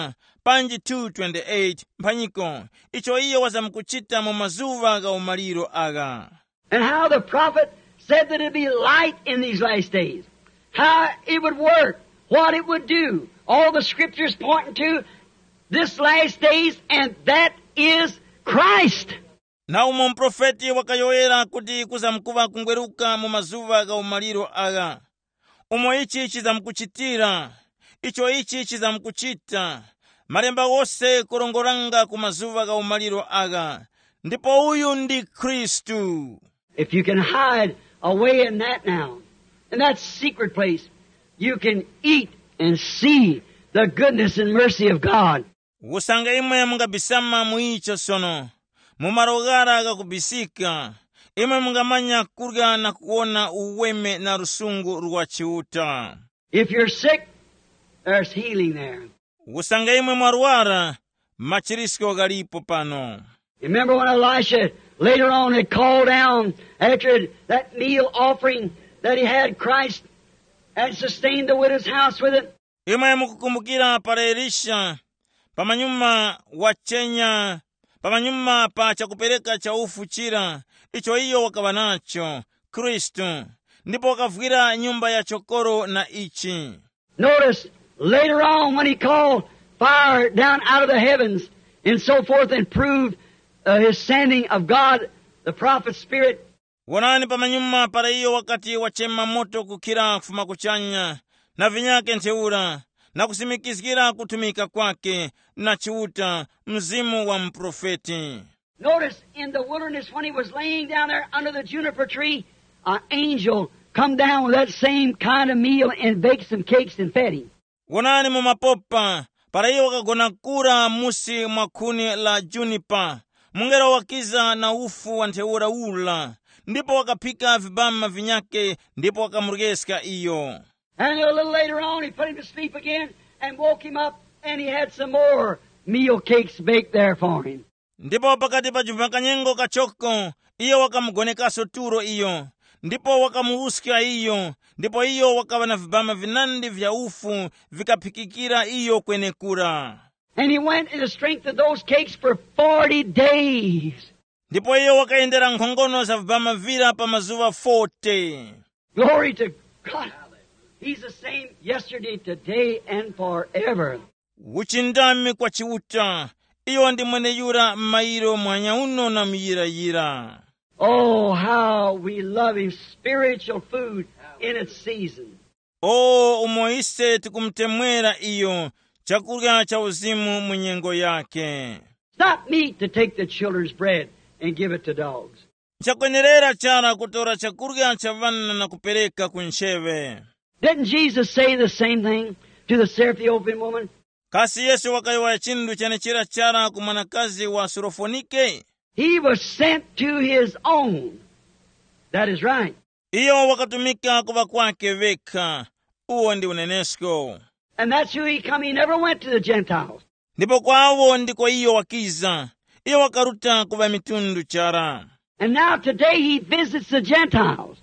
panji 2:28 mphanyiko icho iyo wazamkuchita mu mazuva ga umaliro aga. And how the prophet said that it'd be light in these last days. How it would work. What it would do. All the scriptures pointing to this last days, and that is Christ. Na umo mprofeti wakayoera kuti kuzamkuva kungweruka mu mazuva ga umaliro aga. Umo ichi chizamkuchitira. Icho ichi chizamkuchita. Malemba wose korongoranga ku mazuva ga umaliro aga. Ndipo uyu ndi Kristu. If you can hide away in that now, in that secret place, you can eat and see the goodness and mercy of God. Usanga imwe mungabisama muicho sono. Mumarogara ga kubisika. Imwe mungamanya kurga na kuona uweme na rusungu rwa chiuta. If you're sick, there's healing there. Usanga imwe mwarwara, machirisko galipo pano. Remember when Elisha later on had called down after that meal offering that he had Christ and sustained the widow's house with it? Imwe mukukumbukira para Elisha, pamanyuma wachenya, pamanyuma pa chakupereka cha ufuchira, icho iyo wakabanacho, Kristu, ndipo wakavugira nyumba ya chokoro na ichi. Notice later on when he called fire down out of the heavens and so forth and proved his sending of God, the prophet's spirit. Wonani pamanyuma para iyo wakati wachema moto kukira kufuma kuchanya, na vinyake nteura, na kusimikizgira kutumika kwake, na chiuta mzimu wa mprofeti. Notice in the wilderness when he was laying down there under the juniper tree, an angel come down with that same kind of meal and baked some cakes and fed him. Wonani mumapopa, para iyo wakagona kura musi mwakuni la junipa, mungera wakiza na ufu wa nteura ula, ndipo wakapika vibama vinyake, ndipo wakamurgeska iyo. And a little later on, he put him to sleep again and woke him up, and he had some more meal cakes baked there for him. Ndipo pakati pa jumakanyengo kachoko, iyo wakamugonekaso turo iyo. Ndipo wakamuruska iyo. Ndipo iyo wakawa na vibama vinandi vya ufu, vikapikikira iyo kwenye kura. And he went in the strength of those cakes for 40 days. Ndipo iyo wakaendera nkhongono za vibama vira pa mazuva 40. Glory to God. He's the same yesterday, today, and forever. Uchindami kwa chiuta. Iyo ndi mwene yura mairo mwanya uno na miyira. Oh, how we love him. Spiritual food in its season. Oh, umoise tikumtemwera iyo. Chakurya cha uzimu munyengo yake. It's not meat to take the children's bread and give it to dogs. Chakwenerera chara kutora chakurya cha vana na kupereka kuncheve. Didn't Jesus say the same thing to the Syrophoenician woman? Kasi Yesu wakaiwa chindu chanechira chara kumanakazi wa Surofonike. He was sent to his own. That is right. Iyo wakatumika kuba kwake veka. Uo ndi unenesko. And that's who he come. He never went to the Gentiles. Ndipo kwawo ndiko iyo wakiza. Iyo wakaruta kuba mitundu chara. And now today he visits the Gentiles.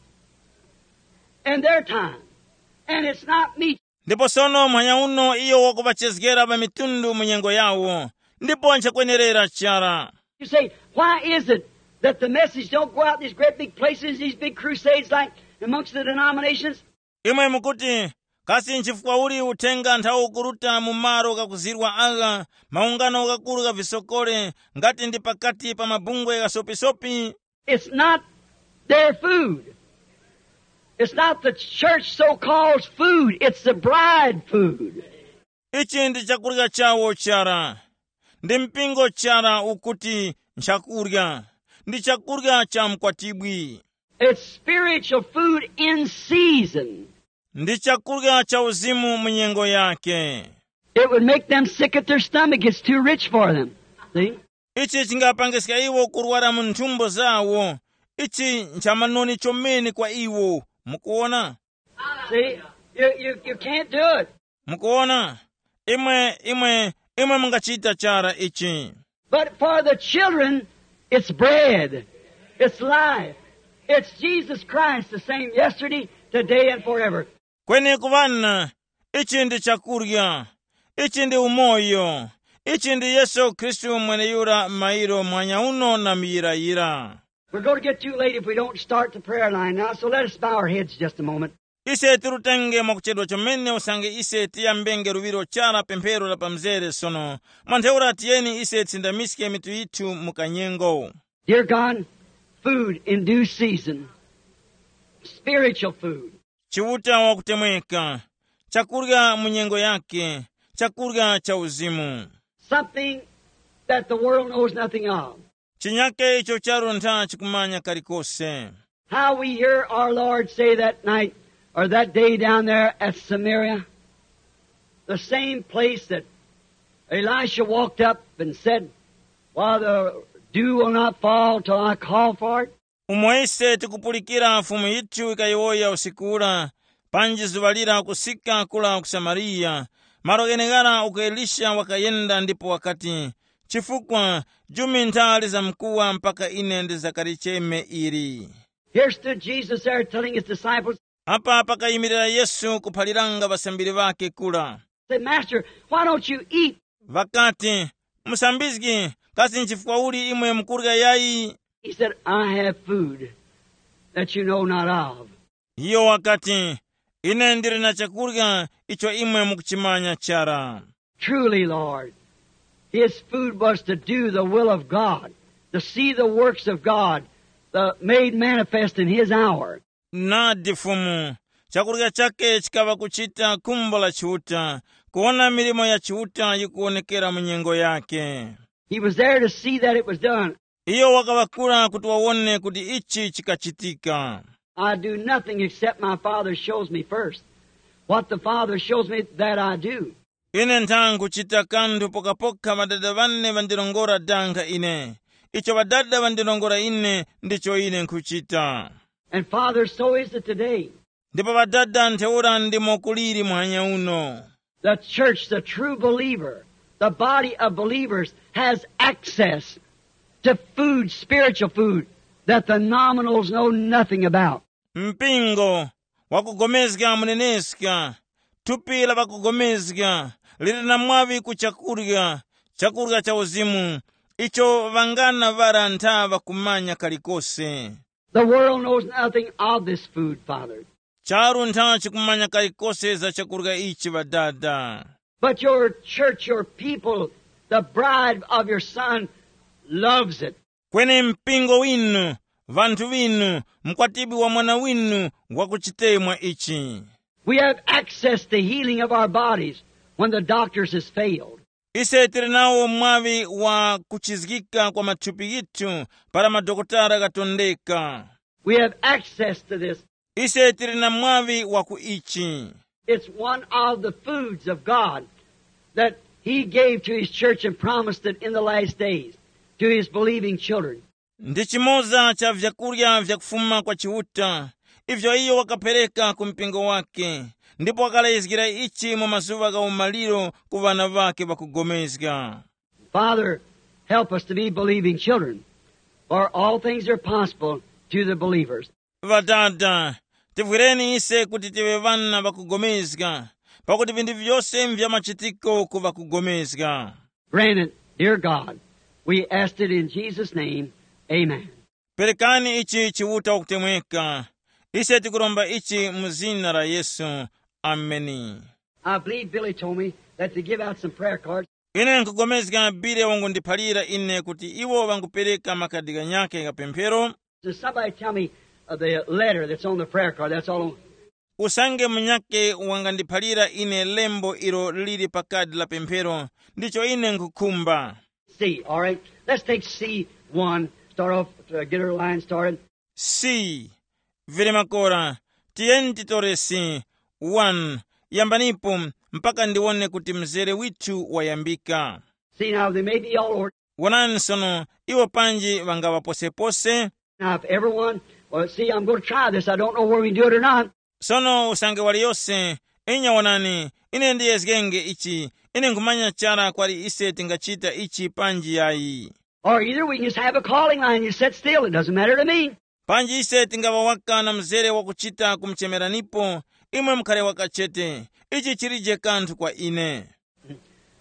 In their time. And it's not meat. Ndipo sono mwanya uno iyo wakubachezgera ba mitundu munyengo yawo. Ndipo nchakwenerera chara. You say, why is it that the message don't go out these great big places, these big crusades like amongst the denominations? Imwe mukuti, kasi nchifukwa uli utenga nthawi ukuruta mumaro kakuzirwa aga, maungano kakulu ka visokole, ngati ndi pakati pa mabungwe kasopisopi. It's not their food. It's not the church so-called food. It's the bride food. Ichi ndi chakurya chawo chara. Ndi mpingo chara ukuti nchakurya. Ndi chakurya cha mkwatibwi. It's spiritual food in season. Ndi chakurya cha uzimu munyengo yake. It would make them sick at their stomach. It's too rich for them. See? Ichi chingapangiska iwo kurwara mu nthumbo zawo. Ichi nchamanoni chomeni kwa iwo. Mukuona? See? You can't do it. Mukuona? Imwe mungachita chara ichi. But for the children, it's bread. It's life. It's Jesus Christ, the same yesterday, today, and forever. Kweni kuvana, ichi ndi chakurya. Ichi ndi umoyo. Ichi ndi Yesu Kristu mwene yura mairo mwanya uno na miyirayira. We're going to get too late if we don't start the prayer line now, so let us bow our heads just a moment. Ise tirutenge mwakuchedwa chomene usange ise tiyambenge ruviro chara pemphero la pamzere sono. Mwantheura tiyeni ise tsindamiske mitu itu mukanyengo. Dear God, food in due season. Spiritual food. Chiuta wa kutemweka. Chakurya munyengo yake. Chakurya cha uzimu. Something that the world knows nothing of. Chinyake icho charunta chikumanya karikose. How we hear our Lord say that night, or that day down there at Samaria, the same place that Elisha walked up and said, while the dew will not fall till I call for it. Umoise tikupulikira fumu yitu ikayoya usikura, panji zuvalira kusika kula kusamariya, marogenegara uku Elisha wakayenda ndipo wakati, chifukwa jumi ntali za mkuwa mpaka ine ndi zakaricheme iri. Here stood Jesus there telling his disciples, Apa pakayimirira Yesu kuphaliranga basambiri vake kula. said, Master, why don't you eat? Vakati, musambizgi, kasi nchifukwa uli imwe mkurga yayi. He said, I have food that you know not of. Hiyo wakati, ine ndiri na chakurga, icho imwe mukuchimanya chara. Truly, Lord, his food was to do the will of God, to see the works of God, made manifest in his hour. Na difumu, chakurga chake chikava kuchita kumbo la chiuta, kuona milimo ya chiuta yukuonekera munyengo yake. He was there to see that it was done. Iyo wakavakura kutuwaone kuti ichi chikachitika. I do nothing except my Father shows me first. What the Father shows me, that I do. Ine ntangu chita kandu poka madada vanne vandilongora danga ine. Icho vadada vandilongora ine, ndicho ine nkuchita. And Father, so is it today. Ndipo vadada ntheura ndimo kuliri mwanya uno. The church, the true believer, the body of believers has access to food, spiritual food, that the nominals know nothing about. Mpingo, wakugomezga muneneska, tupila wakugomezga, lili na mwavi kuchakurga, chakurga cha uzimu, icho vangana vara ntava kumanya kalikose. The world knows nothing of this food, Father. Charu ntachi kumanya kalikose za chakurga ichi vadada. But your church, your people, the bride of your Son, loves it. Kwene mpingo winu, vantu vinu, mkwatibi wa mwana winu, wakuchitemwa ichi. We have access to healing of our bodies when the doctors has failed. Ise tirinao mwavi wa kuchizgika kwa machupi yitu, para madokotara gatondeka. We have access to this. Ise tirina mwavi wa kuichi. It's one of the foods of God that He gave to His church and promised it in the last days to His believing children. Ndichimoza cha vyakurya vya kufuma kwa chiuta, ivyo iyo wakapereka kumpingo wake, ndipo wakalaizgira ichi mu mazuva ga umaliro kuvana vake vakugomezga. Father, help us to be believing children, for all things are possible to the believers. Vadada, tivwireni ise kuti tive vana vakugomezga, pakuti vindu vyose mvya machitiko kuvakugomezga. Grant it, dear God. We asked it in Jesus' name. Amen. Perekani ichi chiuta ukutemweka. Ise tikuromba ichi muzina la Yesu. Ameni. I believe Billy told me that to give out some prayer cards. Ine nkugomezga bile wangu ndipalira ine kuti iwo wangupereka makadiga nyake nga pempero. Does somebody tell me the letter that's on the prayer card? That's all. Usange mnyake wanga ndipalira ine lembo ilo lili pakadi la pempero. Ndicho ine nkukumba. C, all right? Let's take C1. Start off to get our line started. C. Vile makora. Tienti toresi. 1. Yambanipo mpaka ndiwone kuti mzere witu wayambika. See, now they may be all over. Wanani sono, iwo panji wangawa pose. Now, if everyone, well, see, I'm going to try this. I don't know whether we can do it or not. Sono usange wali yose, inya wanani, ine ndiye zgenge ichi, ine ngumanya chara kwali ise tingachita ichi panji yai. Or either we can just have a calling line. You sit still. It doesn't matter to me. Panji ise tingawa waka na mzere wakuchita kumchemera nipo, imwe mkare wakachete, ichi chirije kantu kwa ine.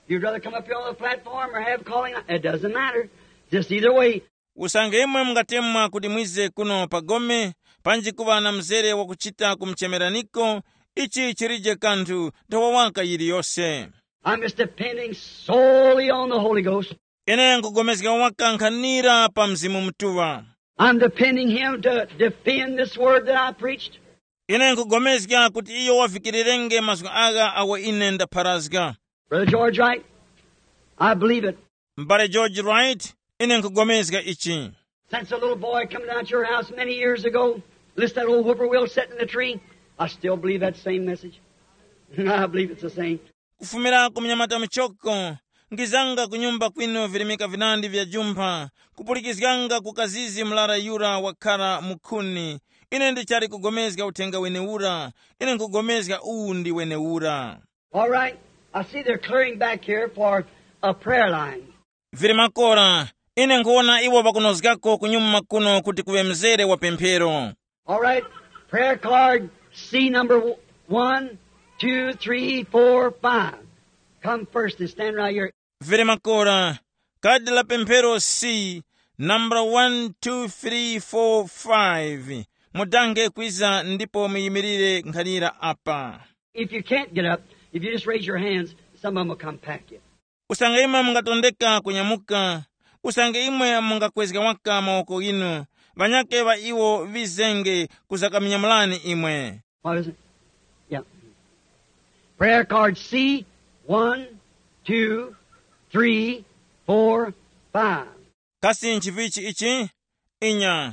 You'd rather come up here on the platform or have calling. It doesn't matter. Just either way. Usange imwe mngatemwa kuti mwize kuno pagome, panji kuva na mzere wa kuchita kumchemeraniko, ichi chirije kanthu ndawawaka yiri yose. I'm just depending solely on the Holy Ghost. Ine nkugomezga waka nkhanira pa mzimu mtuwa. I'm depending Him to defend this word that I preached. Ine nkugomezga kuti iyo wafikirirenge mazwi aga awa ine ndapharazga. Brother George Wright, I believe it. Mbale George Wright, ine nkugomezga ichi. Since a little boy coming down to your house many years ago, listen to that old whippoorwill sitting in the tree, I still believe that same message. I believe it's the same. Kufumira kumnyamata mchoko, ngizanga kunyumba kwino virimika vinandi vya jumpa, kupulikizganga kukazizi mlara yura wakara mukuni, ine ndichari kugomezga utenga wene ura, ine nkugomezga ndi wene ura. All right, I see they're clearing back here for a prayer line. Virimakora, ine nkuona iwo bakunozgako kunyuma kuno kuti kuwe mzere wa pemphero. All right, prayer card C number 1, 2, 3, 4, 5. Come first and stand right here. Virimakora, kadi la pemphero C, number 1, 2, 3, 4, 5. Mudange kwiza ndipo muyimirire nkhanira apa. If you can't get up, if you just raise your hands, some of them will come pack you. Usange imwe mungatondeka kunyamuka, usange imwe mungakwezga waka maoko ino, banyake ba iwo vizenge kuzakaminyamulani imwe. What is it? Yeah. Prayer card C, 1, 2, 3, 4, 5. Kasi nchivichi ichi? Inya.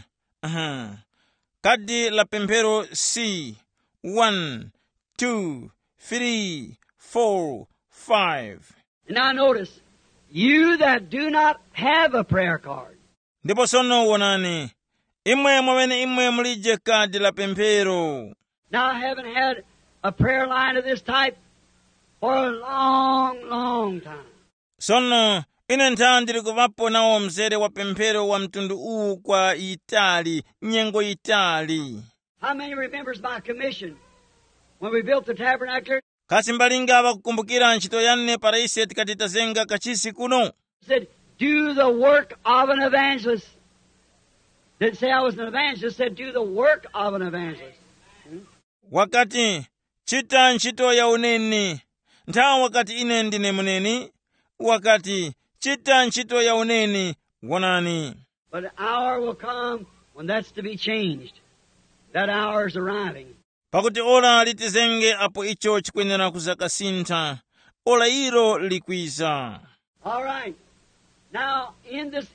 Kadi la pemphero C, 1, 2, 3, 4, 5. Now notice, you that do not have a prayer card. Ndipo sono wonani, imwe mwawene imwe mulije kadi la pemphero. Now I haven't had a prayer line of this type for a long, long time. Sono, ine nthandiri kuvapo nawo mzere wa pemphero wa mtundu uu kwa itali, nyengo itali. How many remembers my commission when we built the tabernacle? Kasi mbalinga bakukumbukira nchito yanne para ise tikatitazenga kachisi kuno. Said, do the work of an evangelist. Didn't say I was an evangelist, said do the work of an evangelist. Wakati, chita nchito ya uneni. Nta wakati ine ndine muneni. Wakati, chita nchito ya uneni. Wonani. But an hour will come when that's to be changed. That hour is arriving. Pakuti ola litizenge apo icho chikwenera kuzakasinta. Ola iro likwiza. All right. Now, in this,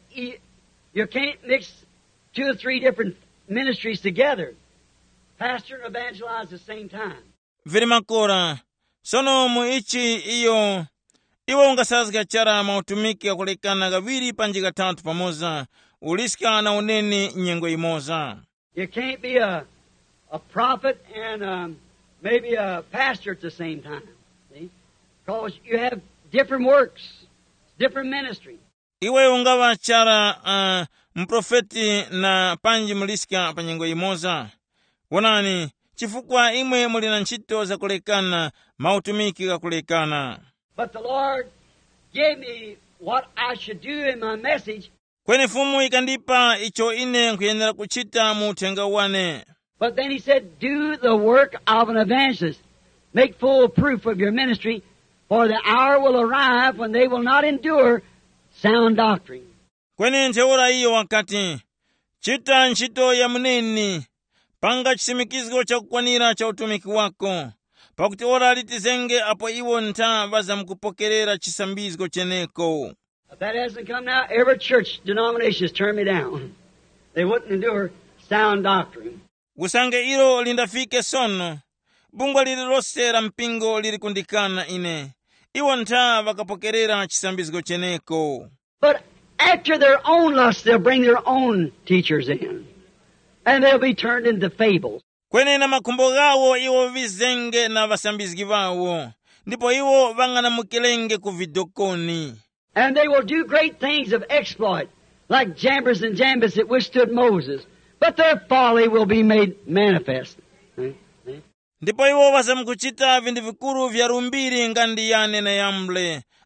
you can't mix 2 or 3 different ministries together. Pastor and evangelize at the same time. Virimakora, sono muichi iyo, iwo ungasazga chara mautumiki ya kulekana gaviri panjiga tatu pamoza, uliska na uneni nyengo imoza. You can't be a prophet and maybe a pastor at the same time. See? Because you have different works, different ministry. Iwe ungawa chara mprofeti na panji muliska panyengo imoza. Wonani, chifukwa imwe mulina nchito za kulekana, mautumiki ga kulekana. But the Lord gave me what I should do in my message. Kweni fumu ikandipa icho ine nkuyenera kuchita mutenga wane. But then He said, do the work of an evangelist. Make full proof of your ministry, for the hour will arrive when they will not endure sound doctrine. Kweni nteora iyo wakati, chita nchito ya muneni, panga chisimikizgo cha kukwanira cha utumiki wako, pakuti ora litizenge apo iwo nta baza mkupokerera chisambizgo cheneko. If that hasn't come now, every church denomination has turned me down. They wouldn't endure sound doctrine. Usange ilo lindafike sono, bungwa lililosera mpingo lilikundikana ine. Iwo nta vakapokerera chisambizgo cheneko. But after their own lust, they'll bring their own teachers in. And they'll be turned into fables. Kwene na makumbo gawo iwo vizenge na vasambizgi vawo. Ndipo iwo vangana mukilenge kuvidokoni. And they will do great things of exploit, like Jambres and Jambres that withstood Moses. But their folly will be made manifest. Ndipo iwo vasamkuchita vindu vikuru vya rumbiri ngandi yane na yamble.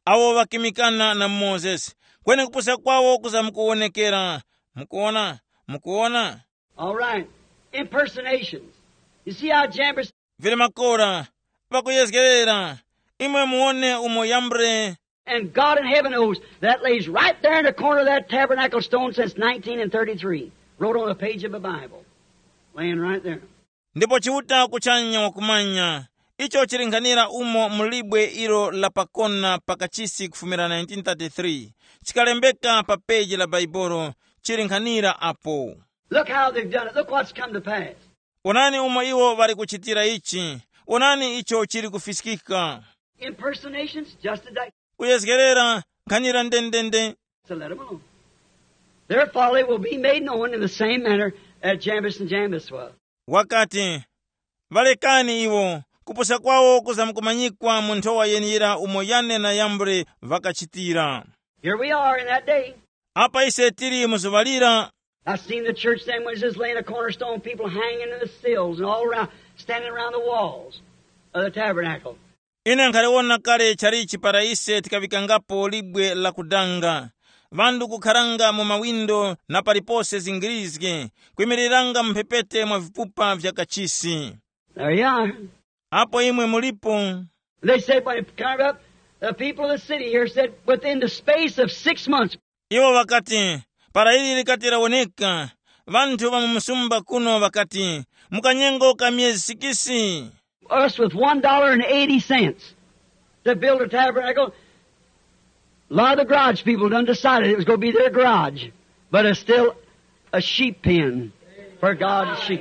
awo vakimikana na Moses. Kwene kupusa kwawo kuzamukuonekera. Mukuona. All right. Impersonations. You see how Jambres... Vile makora. Vakuyezgerera. Imwe muone umo Yambre. And God in heaven knows that lays right there in the corner of that tabernacle stone since 1933. Wrote on a page of a Bible. Laying right there. Ndipo chiuta kuchanya wakumanya. Icho chiringanira umo mulibwe ilo la pakona pakachisi kufumira 1933. Chikalembeka pa page la Baibolo chiringanira apo. Look how they've done it. Look what's come to pass. Onani umo iwo vari kuchitira ichi. Onani icho chiri kufisikika. Impersonations, just as that. Kuyezgerera kanira ndendende. So let them alone. Their folly will be made known in the same manner as Jambres and Jambres was. Wakati valekani iwo kupusa kwawo kuzamukumanyikwa muntowa yenira umo Yane na Yambre vakachitira. Here we are in that day. Apa ise tiri muzuvalira. I've seen the church then when it was just laying a cornerstone, people hanging in the sills and all around, standing around the walls of the tabernacle. Ine nkaliwona kale charichi para ise tikavikangapo libwe la kudanga. Vandu kukharanga mu mawindo na palipose zingirizge. Kuimiriranga mpepete mwa vipupa vya kachisi. There you are. Apo imwe mulipo. They said when it came up, the people of the city here said within the space of 6 months. Iwo wakati, para ili likatira woneka. Vantu wa mumusumba kuno wakati, mukanyengo ka miezi 6. Us with $1.80 to build a tabernacle. A lot of the garage people done decided it was going to be their garage, but it's still a sheep pen for God's sheep.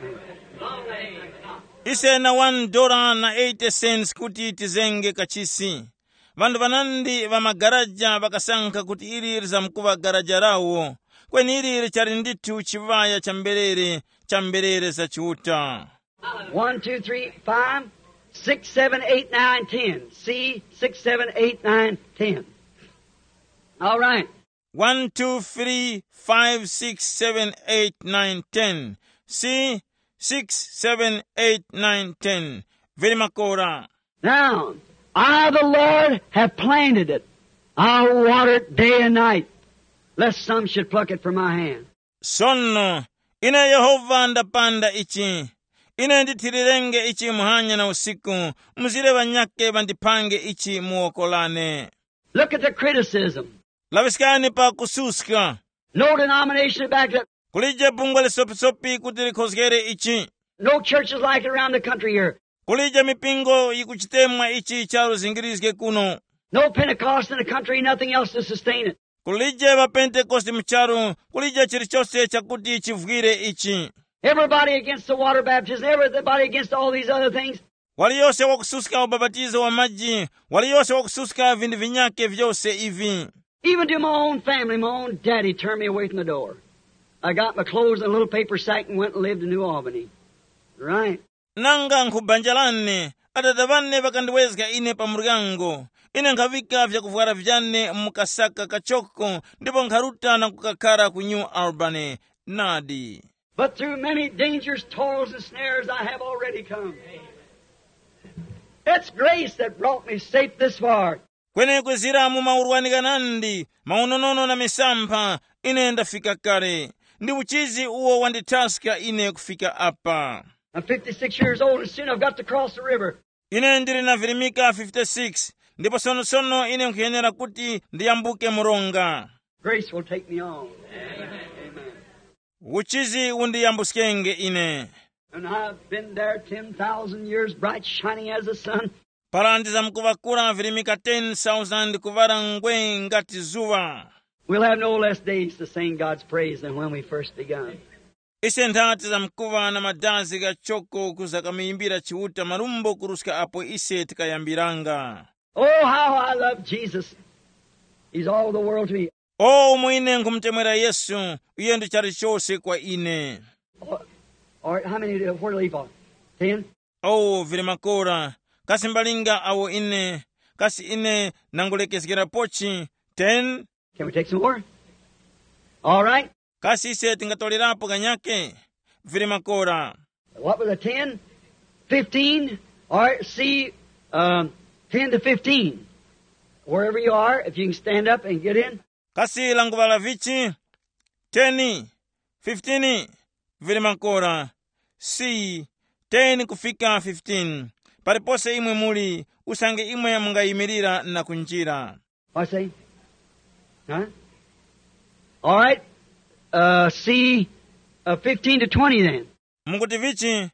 Ise na $1.80 kuti tizenge kachisi. Vandu vanandi va magaraja vakasanka kuti ili rizamkuva garaja rawo. Kweni ili charinditu chivaya chamberere za chiuta. 1, 2, 3, 5, 6, 7, 8, 9, 10. See? 6, 7, 8, 9, 10. All right. 1, 2, 3, 5, 6, 7, 8, 9, 10. See? 6, 7, 8, 9, 10. Very makora. Now, I, the Lord, have planted it. I'll water it day and night, lest some should pluck it from my hand. Sonno, ine Yehova ndapanda ichi. Ine nditirirenge ichi muhanya na usiku. Muzile vanyake vandipange ichi muokolane. Look at the criticism. Laviskani pa kususka. No denomination back up. Kulije bungwale sopi kutiri kozgere ichi. No churches like it around the country here. Kulije mipingo ikuchitemwa ichi charo zingirizge kuno. No Pentecost in the country, nothing else to sustain it. Kulije va Pentecost mcharu. Kulije chirichose chakuti chivugire ichi. Everybody against the water baptism, everybody against all these other things. Waliyose wakususka ubabatizo wa maji. Waliyose wakususka vindi vinyake vyose ivi. Even to my own family, my own daddy turned me away from the door. I got my clothes in a little paper sack and went and lived in New Albany. Right. Nanga nkubanjalane. Atadavane vakandiwezga ine pa murgango. Ine nkavika vya kufuara vijane mukasaka kachoko. Ndipo nkaruta na kukakara ku New Albany. Nadi. But through many dangers, toils, and snares I have already come. It's grace that brought me safe this far. Kwene kwezira mu maurwani ganandi, maunonono na misampa, ine ndafika kare. Ndi uchizi uo wanditaska ine kufika apa. I'm 56 years old and soon I've got to cross the river. Ine ndiri na virimika 56. Ndipo sono ine nkuyenera kuti ndiyambuke muronga. Grace will take me on. Amen. Uchizi undiyambuskenge ine. And I've been there 10,000 years, bright shining as the sun. Parandiza mkuvakura virimika 10,000 kuvara ngwe ngati zuva. We'll have no less days to sing God's praise than when we first begun. Ise ndati za mkuva na madazi gachoko kuzakamiimbira chiuta marumbo kuruska apo ise tikayambiranga. Oh, how I love Jesus. He's all the world to me. Oh, muine nkumtemwera Yesu, uye ndi chari chose kwa ine. All right, how many where to leave on? 10? Oh, virimakora. Kasi mbalinga awo ine. Kasi ine nangulekesikira pochi. 10? Can we take some more? All right. Kasi ise tingatolerapo ganyake. Virimakora. What was it, 10? 15? All right, see, 10 to 15. wherever you are, if you can stand up and get in. kasi languvala vici 10 15 vili makora si 10 kufika 15 palipose imwe muli usange imwe mungayimirira na kunjira. I say? Huh? All right. See 15 to 20 then. Munguti vici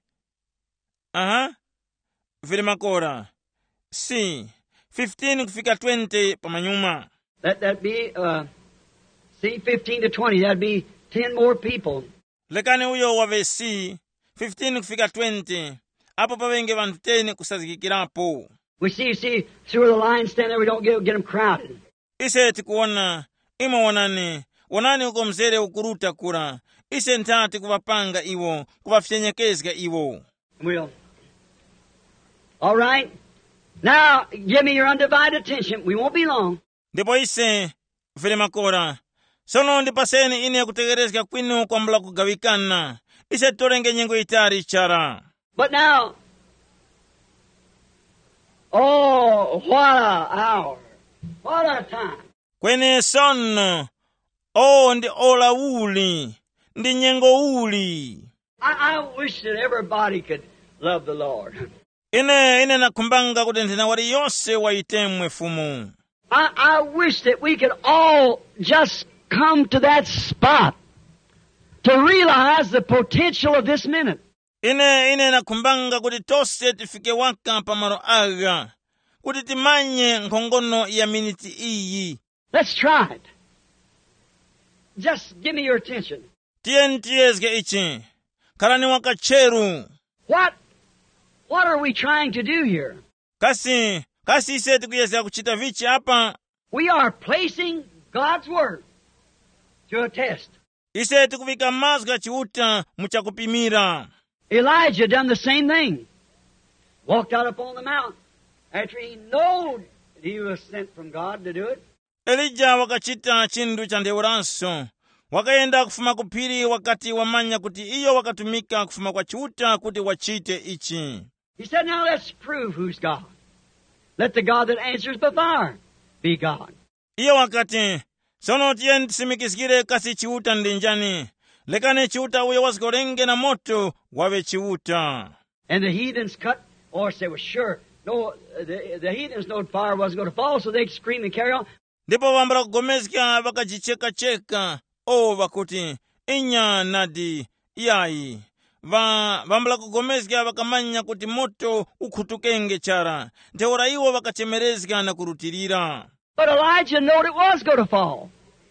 vili makora si 15 kufika 20 pamanyuma. Let that be, see 15 to 20. That'd be 10 more people. Lekani uyo wave si 15 kufika 20. Apo pavenge vantu 10 kusazikikirapo. We see through the line stand there, we don't get them crowded. Ise tikuona ima wonani uko mzere ukuruta kura. Ise ntati kuvapanga iwo, kuvafyenyekezga iwo. We'll. All right. Now, give me your undivided attention. We won't be long. Ndipo ise vile makora. Sono ndipaseni ine kutegerezga kwinu kwa mbula kugawikana. Ise torenge nyengo itari chara. But now, oh, what an hour. What a time. Kwene sono, ndi ola uli, ndi nyengo uli. I wish that everybody could love the Lord. Ine nakumbanga kuti nthina wali yonse waitemwe fumu. I wish that we could all just come to that spot to realize the potential of this minute. Ine nakumbanga kuti tose tifike waka pamaro aga, kuti timanye nkhongono ya miniti iyi. Let's try it. Just give me your attention. Tiyezge ichi, kalani wakacheru. What are we trying to do here? Kasi ise tikuyeza kuchita vichi hapa. We are placing God's Word to a test. Ise tikuvika mazga chiuta muchakupimira. Elijah done the same thing. Walked out upon the mount after he knowed he was sent from God to do it. Elijah wakachita chindu cha ndeuranso. Wakaenda kufuma kupiri wakati wamanya kuti iyo wakatumika kufuma kwa chiuta kuti wachite ichi. He said, now let's prove who's God. Let the God that answers by fire be God. Iyo wakati, sono tiye tisimikizgire kasi chiuta ndinjani. Lekane chiuta uye wasikorenge na moto wawe chiuta. And the heathens cut or say, well, sure. No, the heathens knowed fire wasn't going to fall, so they'd scream and carry on. Ndipo wambara kugomezga wakajicheka-cheka. Vakuti, inya nadi, yai. Vambala kugomezga wakamanya kuti moto ukutukenge chara. Nteora iwo wakachemerezga na kurutirira. But Elijah knew it was going to fall,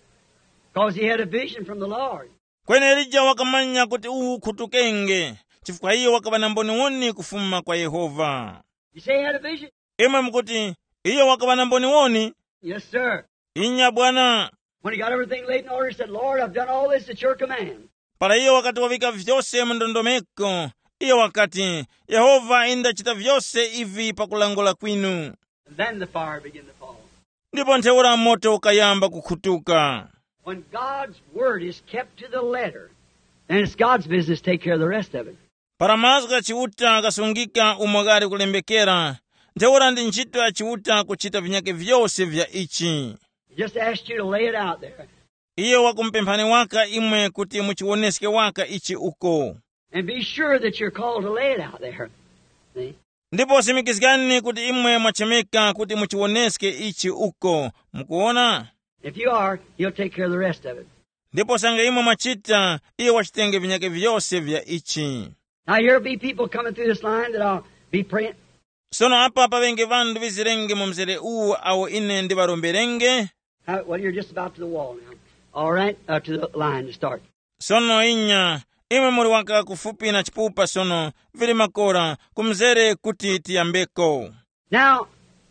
because he had a vision from the Lord. Kwene Elijah wakamanya kuti ukutukenge. Chifukwa hiyo wakabana mboni woni kufuma kwa Yehova. You say he had a vision? Ima mkuti, iyo wakabana mboni woni? Yes, sir. Inya Bwana. When he got everything laid in order, he said, Lord, I've done all this at your command. Para iyo wakati wavika vyose mndondomeko. Iyo wakati, Yehova inda chita vyose ivi pakulangola kwinu. And then the fire began to fall. Ndipo nteura moto ukayamba kukutuka. When God's word is kept to the letter, then it's God's business to take care of the rest of it. Para mazga chiuta kasungika umwagari kulembekera. Nteura ndi nchito ya chiuta kuchita vinyake vyose vya ichi. He just asked you to lay it out there. Iyo wakumpempani waka imwe kuti muchiwoneske waka ichi uko. And be sure that you're called to lay it out there. See? Ndipo simikizgani kuti imwe mwachemeka kuti muchiwoneske ichi uko. Mukuona? If you are, he'll take care of the rest of it. Ndipo sange imwe mwachita, iyo wachitenge vinyake vyose vya ichi. Now here be people coming through this line that I'll be praying. Sono apa pavenge vandu vizirenge mumzere uu au ine ndivaromberenge. Well, you're just about to the wall now. All right, to the line to start. Sono inya, imwe muri waka kufupi na chipupa sono, vili makora, kumzere kuti tiyambeko. Now,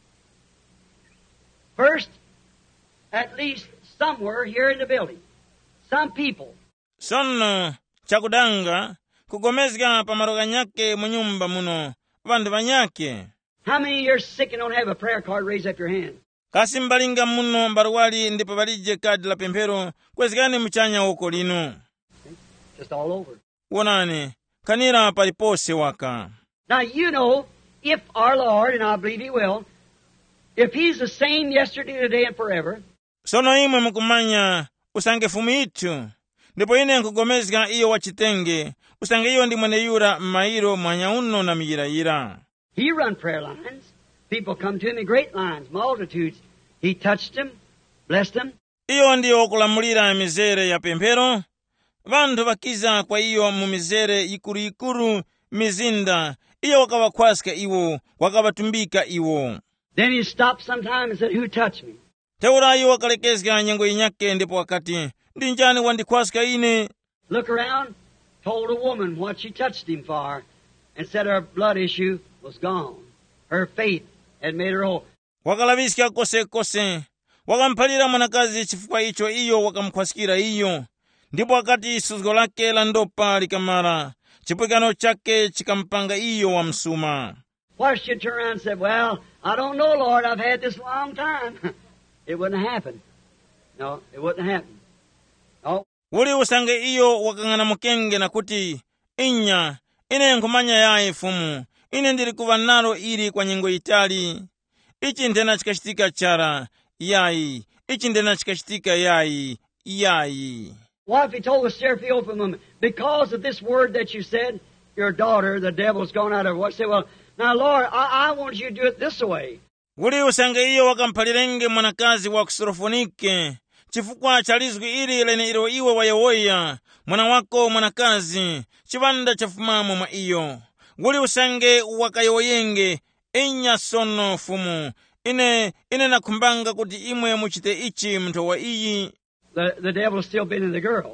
first, at least somewhere here in the building, some people. Sono, chakudanga, kugomezga pamaroga nyake munyumba muno, vandu vanyake. How many of you are sick and don't have a prayer card? Raise up your hand. Kasi mbalinga muno mbaruwali ndipo valije kadi la pempero, kwezikani mchanya uko lino. Just all over. Wonani, kanira palipose waka. Now you know, if our Lord, and I believe He will, If he's the same yesterday, today, and forever, sono imwe mukumanya usange fumu ithu, ndipo ine nkugomezga iyo wachitenge, usange iyo ndi mwene yura m'mayiro mwanya uno na miyirayira. he run prayer lines. People come to him in great lines, multitudes. He touched them, blessed them. Iyo ndiyo kulamulira mizere ya pemphero. Vanthu vakiza kwa iyo mu mizere ikulu mizinda. Iyo wakawakhwaska iwo, wakavatumbika iwo. Then he stopped sometime and said, who touched me? Teura iyo wakalekezga nyengo inyake ndipo wakati, ndi njani wandikhwaska ine? Look around, told a woman what she touched him for, and said her blood issue was gone. Her faith had made her whole. Wakalaviska kose, wakamphalira mwanakazi chifukwa icho iyo wakamkhwaskira iyo. Ndipo wakati suzgo lake la ndopa likamara, chipwekano chake chikampanga iyo wamsuma. Why she turned around and said, well, I don't know, Lord, I've had this a long time. It wouldn't happen. No, it wouldn't happen. No. Uli usange iyo wakang'ana mukenge na kuti, inya, ine nkumanya yae fumu, ine ndiri kuva nalo ili kwa nyengo itali. Ichi ndena chikachitika chara, yayi. Ichi ndena chikachitika yayi. What if he told the Seraphiophan woman, because of this word that you said, your daughter, the devil's gone out of her? What say, well, now Lord, I want you to do it this way. Uli usange iyo wakamphalirenge mwanakazi wa kusorofonike, chifukwa chalizwi ili lene ilo iwe wayawoya, mwana wako mwanakazi, chivanda chafumamo mwa iyo. Uli usange wakayoyenge, inya sono fumu, ine nakumbanga kuti imwe muchite ichi mnthu wa iyi. The devil's still been in the girl.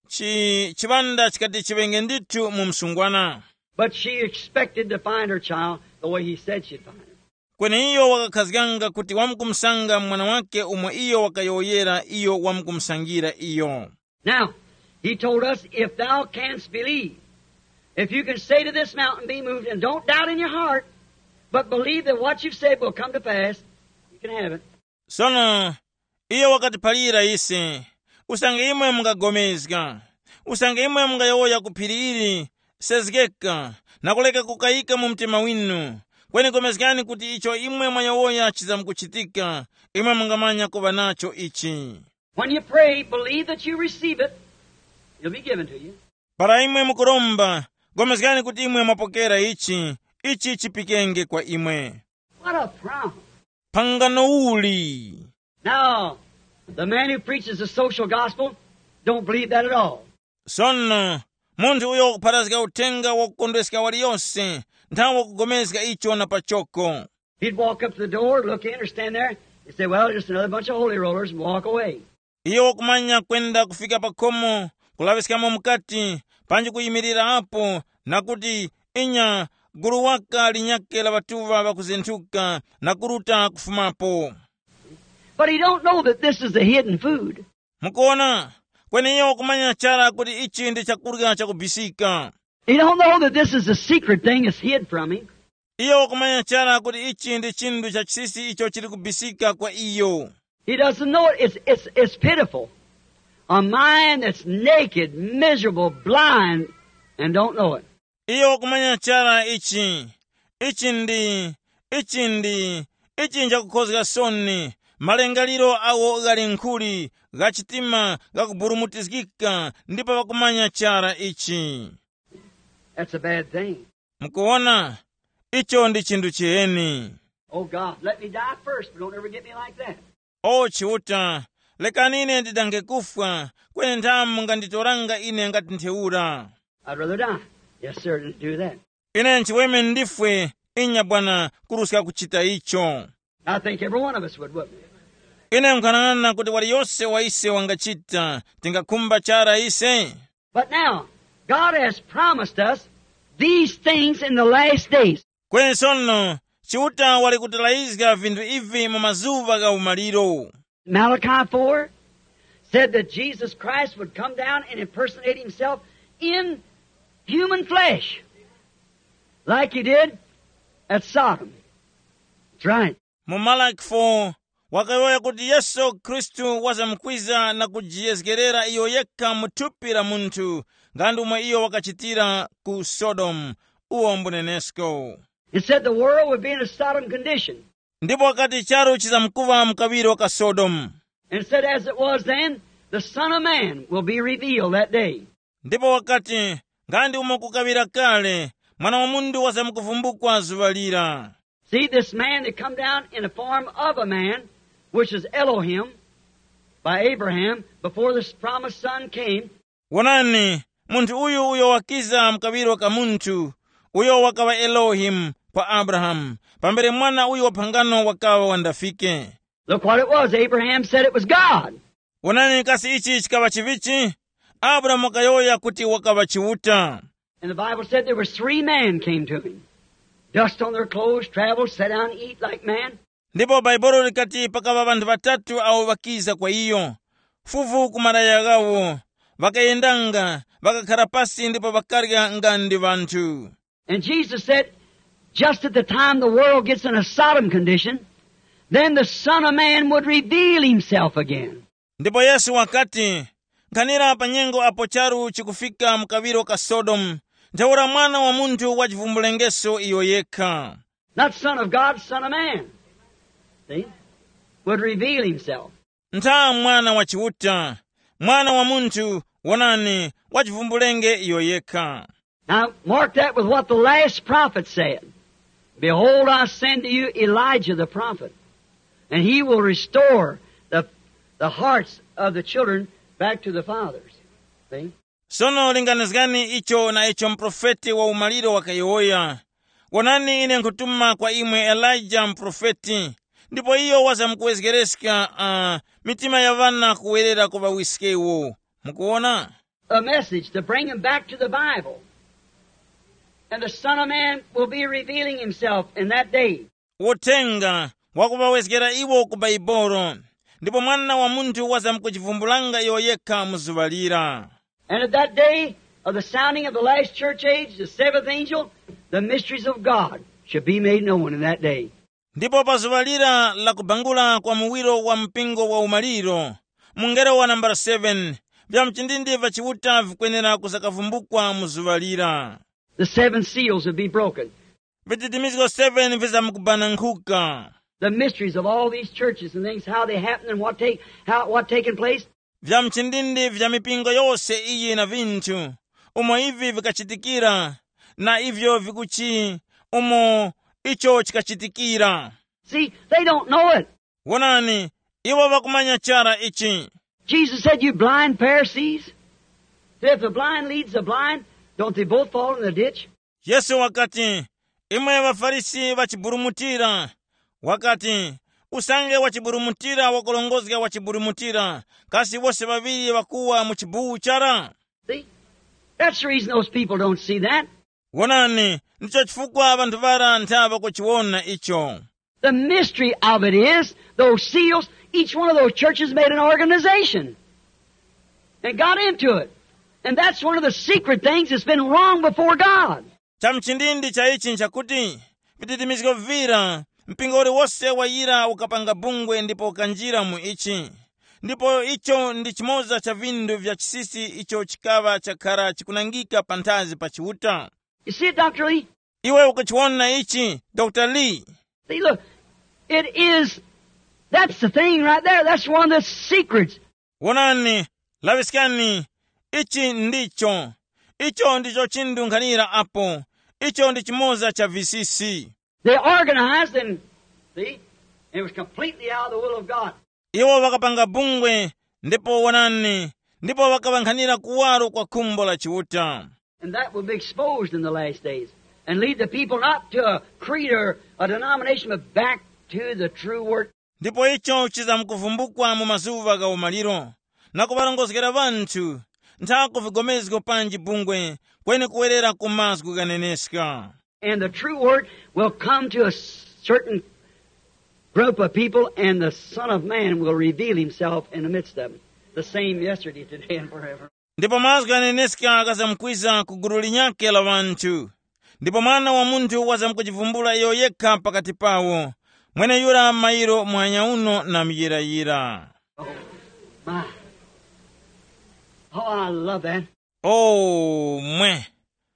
Chivanda chikati chivenge ndithu mu msungwana. But she expected to find her child the way he said she'd find him. Kwene iyo wakakhazganga kuti wamkumsanga mwana wake umwe iyo wakayoyera iyo wamkumsangira iyo. Now, he told us, if thou canst believe, if you can say to this mountain, be moved, and don't doubt in your heart, but believe that what you've said will come to pass, you can have it. Sono, iyo wakatiphalira ise, usange imwe mungagomezga, usange imwe mungayoya kuphiriri, sezgeka, nakuleka kukayika mu mtima winu. Kweni gomezgani kuti icho imwe mwayoya chizamkuchitika, imwe mungamanya kuva nacho ichi. When you pray, believe that you receive it, it'll be given to you. Para imwe mukuromba, gomezgani kuti imwe mwapokera ichi chipikenge kwa imwe. What a promise. Pangano uli. Now, the man who preaches the social gospel don't believe that at all. Sono, munthu uyo kupharazga utenga wakukondweska waliyonse, nthawi wakugomezga icho na pachoko. He'd walk up to the door, look in, or stand there, and say, well, just another bunch of holy rollers, and walk away. Iyo wakumanya kwenda kufika pakomo, kulaviskamo mukati, panji kuyimirira hapo, nakuti inya guru waka linyake la batuva bakuzenthuka, nakuruta kufumapo. But he don't know that this is the hidden food. Mukuona, kwene iyo wakumanya chara kuti ichi ndi chakurya chakubisika. He don't know that this is a secret thing that's hid from him. Iyo wakumanya chara kuti ichi ndi chindu cha chisisi icho chiri kubisika kwa iyo. He doesn't know it. It's pitiful. A mind that's naked, miserable, blind, and don't know it. Iyo wakumanya chara ichi njakukhozga soni, malengaliro awo gali nkhuli, gachitima, gakuburumutizgika, ndipo wakumanya chara ichi. That's a bad thing. Mukuona, icho ndi chindu chiyeni. Oh God, let me die first, but don't ever get me like that. O chiuta, lekani ine ndidange kufa, kwene nthamu nganditoranga ine ngati ntheura. I'd rather die. Yes, sir, to do that. Ine nchiweme ndifwe, inya bwana kuruska kuchita icho. I think every one of us would, wouldn't we? Ine mkanang'ana kuti waliyonse wa ise wangachita, tingakumba chara ise. But now, God has promised us these things in the last days. Kwene sono, chiuta wali kutilaizga vindu ivi mu mazuva ga umaliro. Malachi 4 said that Jesus Christ would come down and impersonate himself in human flesh, like he did at Sodom. That's right. Mu Malaki 4, wakayoya kuti Yesu Kristu wazamkwiza na kujiyezgerera iyo yekka mutupira muntu, ngandu mwa iyo wakachitira ku Sodom, uo mbunenesko. It said the world would be in a Sodom condition. ndipo wakati charo chizamkuva mkawiro ka Sodomu. And it said, as it was then, the Son of Man will be revealed that day. Ndipo wakati ngandi umo kukawira kale, mwana wa mundu wazamkuvumbukwa zuva lira. See, this man that come down in the form of a man, which is Elohim, by Abraham, before the promised son came. Wonani, muntu uyo wakiza mkawiro ka muntu, uyo wakawa Elohim pa Abraham, pambere mwana uyo wapangano wakawa wandafike. Look what it was. Abraham said it was God. Wonani kasi ichi chikawa chivichi, Abraham wakayoya kuti wakawa chiuta. And the Bible said there was 3 men came to him. Dust on their clothes, traveled, sat down and eat like man. Ndipo Baibolo likati pakawa bantu batatu au wakiza kwa iyo. Fuvu kumaraya gawo, wakayendanga, wakakhala pasi ndipo wakarya ngandi bantu. And Jesus said, just at the time the world gets in a Sodom condition, then the Son of Man would reveal himself again. Ndipo Yesu wakati, kanira panyengo apo charu chikufika mkawiro ka Sodom, njawura mwana wa muntu wachivumbulengeso iyo yekha. Not Son of God, Son of Man. See? Would reveal himself. Nta mwana wa chiuta, mwana wa muntu wonani wachivumbulenge iyo yekha. Now, mark that with what the last prophet said. Behold, I send to you Elijah the prophet, and he will restore the hearts of the children back to the fathers. See? Sono linganizgani icho na icho mprofeti wa umaliro wakayoya. Wonani ine nkutuma kwa imwe Elijah mprofeti. Ndipo iyo waza mkuwezigereska mitima ya vana kuwerera kuva wiskewo. Mkuona? A message to bring them back to the Bible. And the Son of Man will be revealing himself in that day. Wotenga wakuva wezigera iwo ku Baibolo. Ndipo mwana wa muntu waza mkuchivumbulanga iyo yekha muzuvalira. And at that day of the sounding of the last church age, the 7th angel, the mysteries of God should be made known in that day. Ndipo pazuvalira la kubangula kwa muwiro wa mpingo wa umaliro, mungero wa nambara 7, vya mchindindi vachiuta vikwenera kusakavumbukwa muzuvalira. The 7 seals will be broken. Vititimiziko 7 viza mkubana nkhuka. The mysteries of all these churches and things, how they happen and what taken place. Vya mchindindi vya mipingo yose iyi na vintu, umo hivi vikachitikira, na ivyo vikuchi, umo icho chikachitikira. See, they don't know it. Wonani, iwo wakumanya chara ichi. Jesus said, you blind Pharisees. If the blind leads the blind, don't they both fall in the ditch? Yesu wakati, imwe wafarisi wachiburumutira. Wakati, usange wachiburumutira wakolongozga wachiburumutira. Kasi wose waviri wakuwa muchibuhu chara. See? That's the reason those people don't see that. Wonani, nicho chifukwa abantu vara ntava kuchiwona icho. The mystery of it is, those seals, each one of those churches made an organization. And got into it. And that's one of the secret things that's been wrong before God. Chamchindindi cha ichi nchakuti, vititimiziko vira, mpingo uri wose wayira ukapanga bungwe ndipo ukanjira mu ichi. Ndipo icho ndi chimoza cha vindu vya chisisi icho chikava chakara chikunangika pantazi pa chiuta. You see it, Dr. Lee? Iwe ukachiwona ichi, Dr. Lee. See, look, it is, that's the thing right there. That's one of the secrets. Wonani, laviskani, ichi ndicho. Icho ndicho chindunkanira apo. Icho ndi chimoza cha visisi. They organized and, see, it was completely out of the will of God. Iwo wakapanga bungwe, ndipo wonani, ndipo wakavankanira kuwaru kwa kumbo la chiuta. And that will be exposed in the last days. And lead the people not to a creed or a denomination, but back to the true word. Ndipo icho chizamkuvumbukwa mu mazuva ga umaliro. Na kuvarongozgera vantu, ntako vigomezgo panji bungwe, kweni kuwerera kumazgu ganeneska. And the true word will come to a certain group of people, and the Son of Man will reveal himself in the midst of them. The same yesterday, today, and forever. Ndipo mazgu ganeneska akazamkwiza kuguruli nyake la vantu. Ndipo mwana wa muntu wazamkujivumbula iyo yekha pakati pawo. Mwene yura mairo mwanya uno na miyirayira. Oh, my. Oh, I love that. Oh, mwe.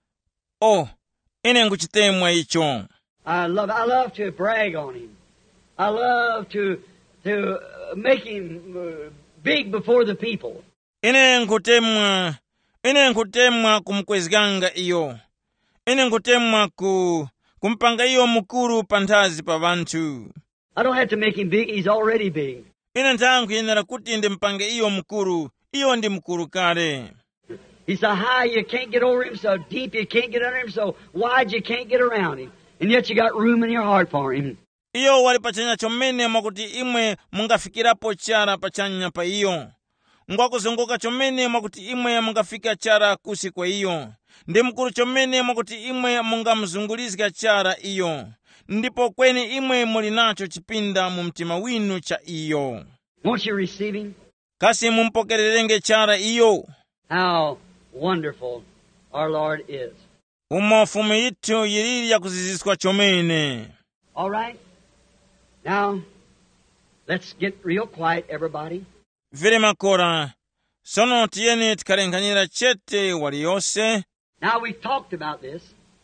Oh, ine nguchitemwa icho. I love to brag on him. I love to make him big before the people. Ine nkutemwa kumkwezganga iyo. Ine nkutemwa kumpanga iyo mukuru panthazi pa vanthu. I don't have to make him big, he's already big. Ine nthawi yenera kuti ndimpange iyo mukuru, iyo ndi mukuru kale. He's so high you can't get over him, so deep you can't get under him, so wide you can't get around him. And yet you got room in your heart for him. Iyo wali pachanya chomene mwakuti imwe mungafikirapo chara pachanya pa iyo. Ngwakuzunguka chomene mwakuti imwe mungafika chara kusi kwa iyo. Ndi mkuru chomene mwakuti imwe mungamzungulizika chara iyo. Ndipo kweni imwe mulinacho chipinda mu mtima winu cha iyo. Won't you receive him? Kasi mumpokererenge chara iyo. How wonderful our Lord is. Umofumu yitu yiriri ya kuziziswa chomene. All right. Now, let's get real quiet, everybody. Vile makora. Sono tiyeni tikarenkanyira chete waliyose. Now, we've talked about this.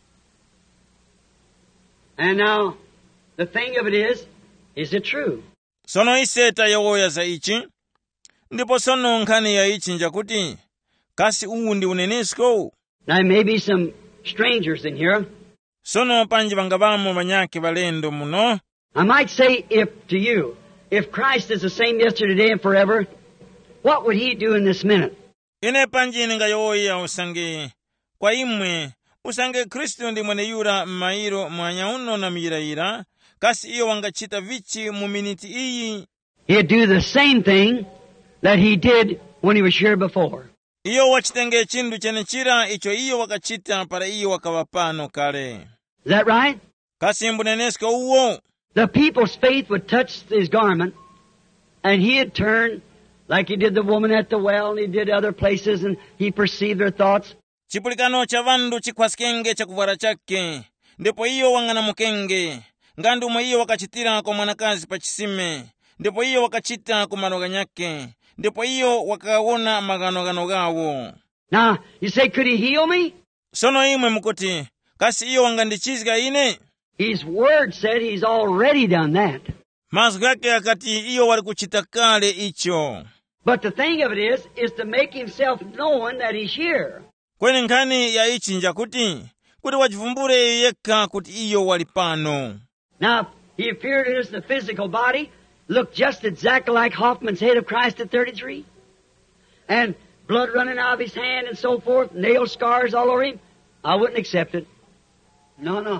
And now, the thing of it is it true? Sono iseta yawoya za ichi. Ndipo sono nkhani ya ichi njakuti. Kasi ndi unenesko. Now, there may be some strangers in here. Sono panji vangabamo vanyake valendo muno. I might say if Christ is the same yesterday, today, and forever, what would he do in this minute? Ine panji ninga yoya usange. Kwa imwe, usange Kristu ndi mwene yura mairo mwanyauno na miraira. Kasi iyo wangachita vichi mu miniti iyi. He'd do the same thing that he did when he was here before. Iyo wachitenge chindu chenechira icho iyo wakachita para iyo wakawapano kale. Is that right? Kasi mbunenesko uwo. The people's faith would touch his garment, and he'd turn like he did the woman at the well, and he did other places, and he perceived their thoughts. Chipulikano cha vandu chikwasike cha kuvara chake. Ndipo iyo wangana mukenge. Ngandu mwa iyo wakachitira kwa mwanakazi pa chisime. Ndipo iyo wakachita kumanoga nyake. Ndipo iyo wakawona maganogano gawo. Now, you say, could he heal me? Sono imwe mukuti, kasi iyo wangandichizga ine? His word said he's already done that. Mazgu yake akati iyo wali kuchita kale icho. But the thing of it is to make himself known that he's here. Kweni nkani ya ichi njakuti, kuti wajivumbure yeka kuti iyo wali pano. Now, he appeared in us in the physical body, looked just exactly like Hoffman's head of Christ at 33. And blood running out of his hand and so forth, nail scars all over him. I wouldn't accept it. No.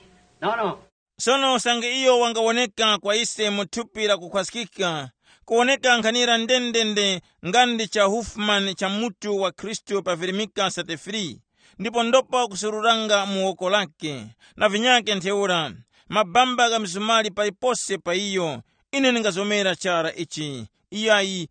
Sono sange iyo wangawoneka kwa ise mutupira kukwasikika. Kuoneka nkanira ndendende ngandi cha Hoffman cha mutu wa Kristo pavirimika sate free. Ndipo ndopa kusururanga muoko lake. Na vinyake nteura. Mabamba ga mzumali palipose pa iyo. Ine ningazomera chara ichi. Iyai.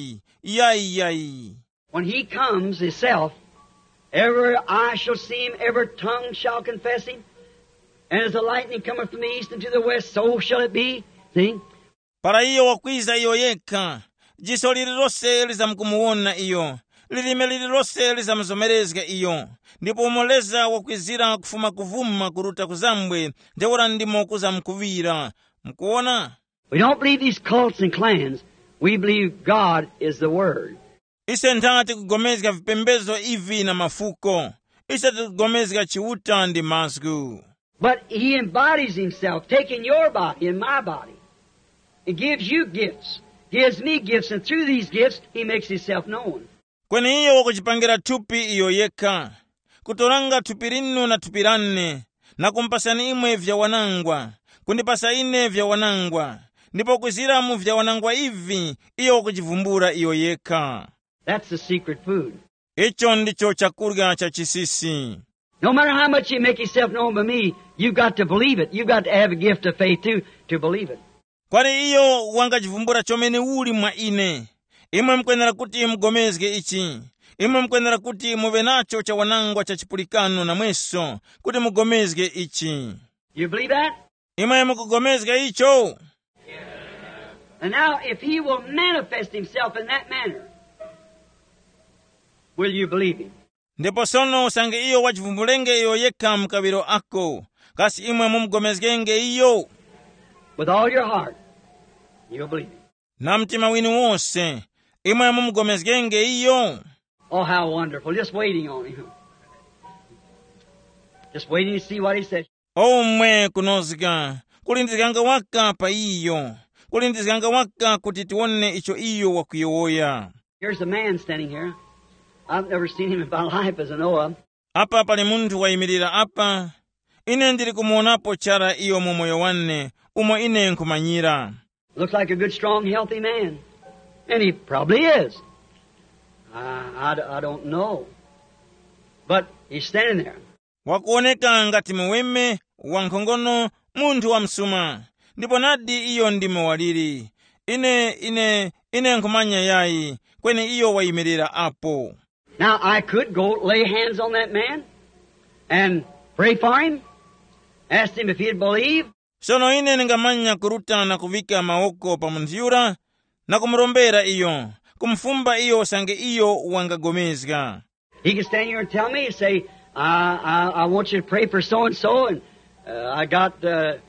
When he comes himself, every eye shall see him, every tongue shall confess him. And as the lightning cometh from the east and to the west, so shall it be. See? Para iyo wakwiza iyo yeka. Jiso lililose liza mkumuona iyo. Lilime lililose liza mzomerezga iyo. Ndipo umoleza wakwizira kufuma kuvuma kuruta kuzambwe. Ndewora ndimo kuza mkuvira. Mkuona? We don't believe these cults and clans. We believe God is the Word. Ise ntangati kugomezga vipembezo hivi na mafuko. Ise kugomezga chiuta ndi masgu. But he embodies himself, taking your body and my body. He gives you gifts, gives me gifts, and through these gifts, he makes himself known. Kweni iyo wakuchipangira tupi iyo yeka. Kutoranga tupirinu na tupirane. Na kumpasani imwe vya wanangwa. Kundipasa ine vya wanangwa. Ndipo kuziramu vya wanangwa hivi, iyo wakujivumbura iyo yeka. That's the secret food. Icho ndicho chakurga cha chisisi. No matter how much you make yourself known by me, you've got to believe it. You've got to have a gift of faith too, to believe it. Kwani iyo wangajivumbura chomene uli mwa ine. Imwe mkwenera kuti mgomezge ichi. Imwe mkwenera kuti muvenacho cha wanangwa cha chipulikano na mweso. Kuti mgomezge ichi. You believe that? Imwe mkugomezge icho. And now, if he will manifest himself in that manner, will you believe him? Ndipo sono sange iyo wajivumbulenge iyo yeka mkabiro ako. Kasi imwe mumgomezgenge iyo. with all your heart, you'll believe him. Na mtima winu wonse, imwe mumugomezgenge iyo. Oh, how wonderful. Just waiting on him. Just waiting to see what he says. Omwe kunozga, kulindizikanga waka pa iyo. Kulindizikanga waka kuti tione icho iyo wakuyowoya. Here's a man standing here. I've never seen him in my life as I know of. Apa pali muntu wayimirira apa. Ine ndiri kumuonapo chara iyo mu moyo wanne, umo ine nkumanyira. Looks like a good, strong, healthy man. And he probably is. I don't know. But he's standing there. Wakuoneka ngati muweme, wankongono, muntu wa msuma. Ndipo nadi iyo ndime waliri. Ine nkumanya yayi, kweni iyo wayimirira apo. Now, I could go lay hands on that man and pray for him, ask him if he'd believe. Sono ine ningamanya kuruta na kuvika maoko pa munziura, na kumurombera iyo, kumfumba iyo sange iyo wangagomezga. He can stand here and tell me, say, I want you to pray for so-and-so, and I got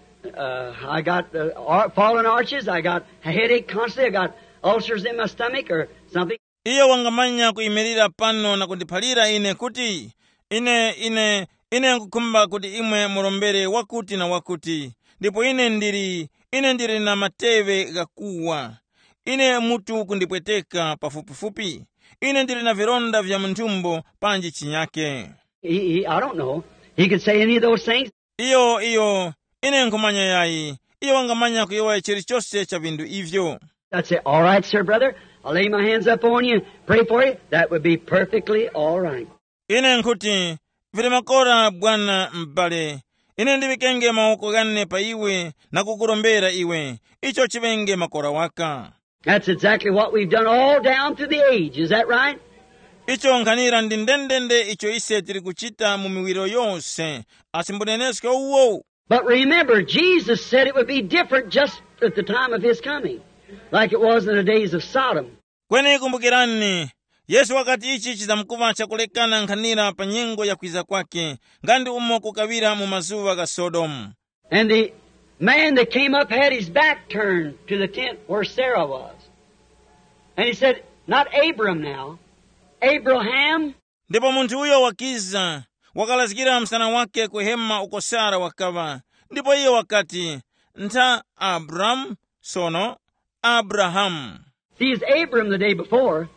fallen arches, I got a headache constantly, I got ulcers in my stomach or something. Iyo wangamanya kuimirira pano na kundipalira ine kuti, ine nkukumba kuti imwe murombere wakuti na wakuti. Ndipo ine ndiri na mateve gakuwa. Ine mutu kundipweteka pafupifupi. Ine ndiri na vironda vya mntumbo panji chinyake. I don't know. He could say any of those things. Iyo, ine nkumanya yayi. Iyo wangamanya kuyowa chilichose cha vindu ivyo. I'd say, all right, sir, brother. I'll lay my hands up on you and pray for you. That would be perfectly all right. Ine nkuti, vile makora bwana mbale. Ine ndivikenge maoko ganne pa iwe na kukurombera iwe. Icho chivenge makora waka. That's exactly what we've done all down through the age. Is that right? Icho nkanira ndindendende icho ise tiri kuchita mumiwiro yonse. Asimbuneneske uwo. But remember, Jesus said it would be different just at the time of his coming, like it was in the days of Sodom. Kweni kumbukirani, Yesu wakati ichi chizamkuva chakulekana nkanira pa nyengo ya kwiza kwake, ngandi umo kukawira mu mazuva ga Sodom. And the man that came up had his back turned to the tent where Sarah was. And he said, not Abram now, Abraham. Ndipo muntu uyo wakiza, wakalazikira msana wake kuhema uko Sara wakava. Ndipo iyo wakati, nta Abram, sono Abraham. See, it's Abram the day before.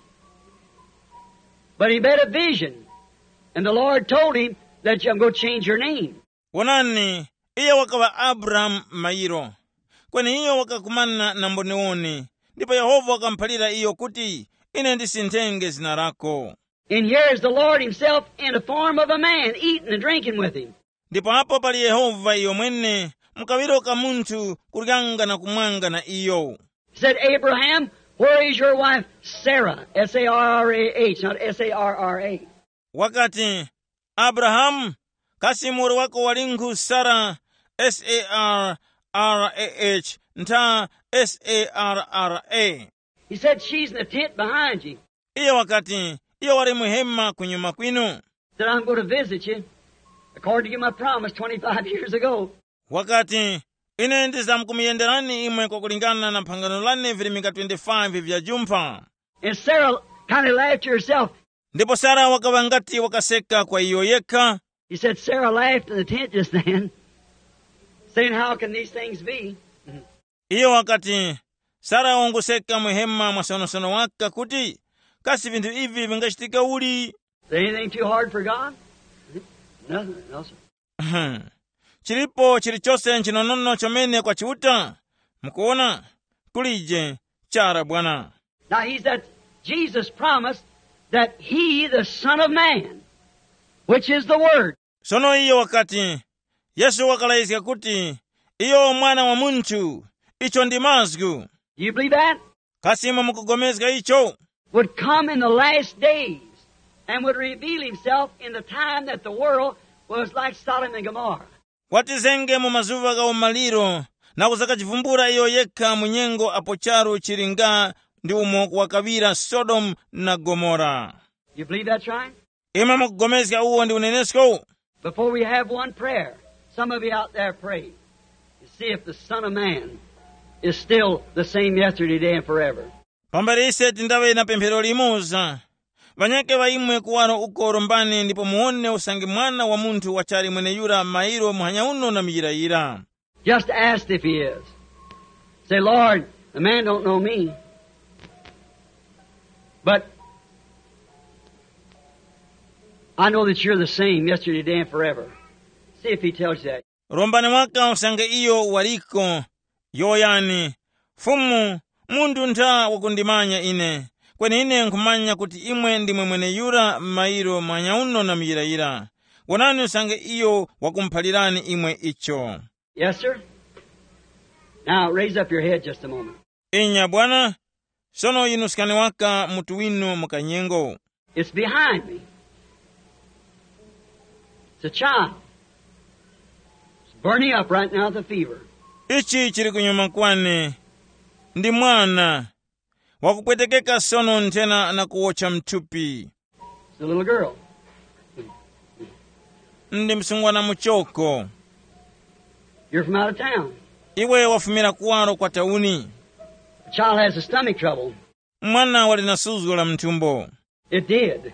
But he had a vision. And the Lord told him that I'm going to change your name. Wonani, iyo wakawa Abraham mairo. Kweni iyo wakakumana na mbonioni. Ndipo Yehova wakampalira iyo kuti, ine ndisintenge zina lako. And here is the Lord himself in the form of a man, eating and drinking with him. Ndipo hapo pali Yehova iyo mwene, mukawiro ka muntu kuryanga na kumwanga na iyo. He said, Abraham, where is your wife Sarah? S-A-R-R-A-H, not S-A-R-R-A. Wakati, Abraham, kasimuro wako walingu Sara, S-A-R-R-A-H, nta S-A-R-R-A. He said, she's in the tent behind you. Iyo wakati, iyo wari muhema kunyuma kwinu. He said, I'm going to visit you, according to my promise 25 years ago. Wakati, ine ndizamkumiyenderani imwe kwa kulingana na pangano lane vilimika 25 vya jumpa. And Sarah kind of laughed to herself. Ndipo Sara wakawangati wakaseka kwa iyo yeka. He said, Sarah laughed in the tent just then, saying, how can these things be? Iyo wakati, Sara wanguseka muhema mwasonosono waka kuti, kasi vintu hivi vingashitika uli. Is there anything too hard for God? Nothing, no sir. Chilipo chilichose nchinonono chomene kwa chiuta. Mkuona, kulije, chara bwana. Now he's that Jesus promised that he, the Son of Man, which is the Word. Sono iyo wakati, Yesu wakalaizika kuti, iyo mwana wa muntu, icho ndi mazgu. Do you believe that? Kasima mukugomezga icho. Would come in the last days and would reveal himself in the time that the world was like Sodom and Gomorrah. Watizenge mu mazuva ga umaliro, na kuzakachivumbura iyo yeka munyengo apocharu chiringa ndi umo wakavira Sodom na Gomora. You believe that's right? Ima mukugomezga uo ndi unenesko. Before we have one prayer, some of you out there pray. You see if the Son of Man is still the same yesterday, today, and forever. Pambali ise tindawe na pemphero limuza. Vanyake vaimwe kuwano uko rombani ndipo muone usangi mwana wa munthu wachari mwene yura mairo muhanya uno na mijirayira. Just asked if he is. Say, Lord, the man don't know me. But I know that you're the same yesterday, today, and forever. See if he tells you that. Rombani waka usange iyo waliko. Yoyani. Fumu, mundu nta wakundimanya ine. Kweni ine nkumanya kuti imwe ndimwe mwene yura mairo muhanya uno na mijirayira. Wanani usange iyo wakumpalirani imwe icho. Yes, sir? Now, raise up your head just a moment. Inya bwana, sono yinuskani waka mutu winu mukanyengo. It's behind me. It's a child. It's burning up right now with a fever. Ichi chiri kunyuma kwane. Ndi mwana. Wakupwetekeka sono ntena na kuocha mtupi. It's a little girl. Ndi msungwana muchoko. You're from out of town. Iwe wafumira kuwaro kwa tauni. The child has a stomach trouble. Mwana walina suzu la mtumbo. It did.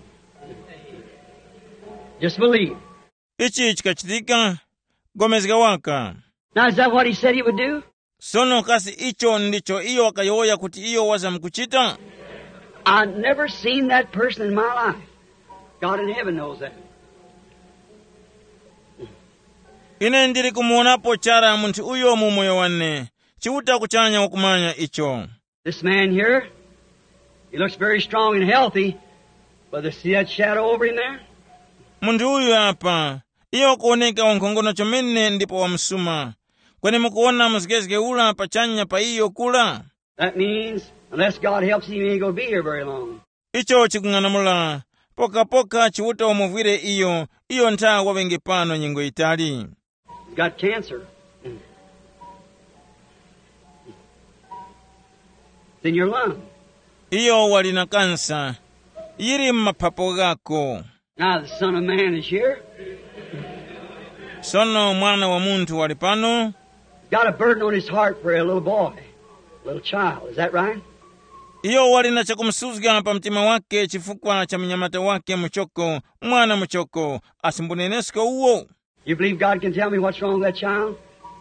Just believe. Ichi chikachitika. Gomezga waka. Now, is that what he said he would do? Sono kasi icho ndicho iyo wakayoya kuti iyo waza mkuchita. I've never seen that person in my life. God in heaven knows that. Ine ndiri kumuonapo chara muntu uyo mumoyo wane. Chiuta kuchanya wakumanya icho. This man here, he looks very strong and healthy, but see that shadow over him there? Muntu uyu hapa. Iyo kuoneka wankongono chomene ndipo wamsuma. Kweni mukuona mzigezge ula pachanya pa iyo kula. That means, unless God helps him, he ain't going to be here very long. Icho chikunganamula. Poka poka chiuta umuvire iyo. Iyo nta wawenge pano nyingo itali. He's got cancer. It's in your lung. Iyo walina kansa. Yiri mapapo gako. Now the Son of Man is here. Sono mwana wa muntu walipano. Got a burden on his heart for a little boy, a little child. Is that right? Iyo walina cha kumsuzga pa mtima wake chifukwa cha mnyamata wake mchoko, mwana mchoko, asimbunenesko uwo. You believe God can tell me what's wrong with that child?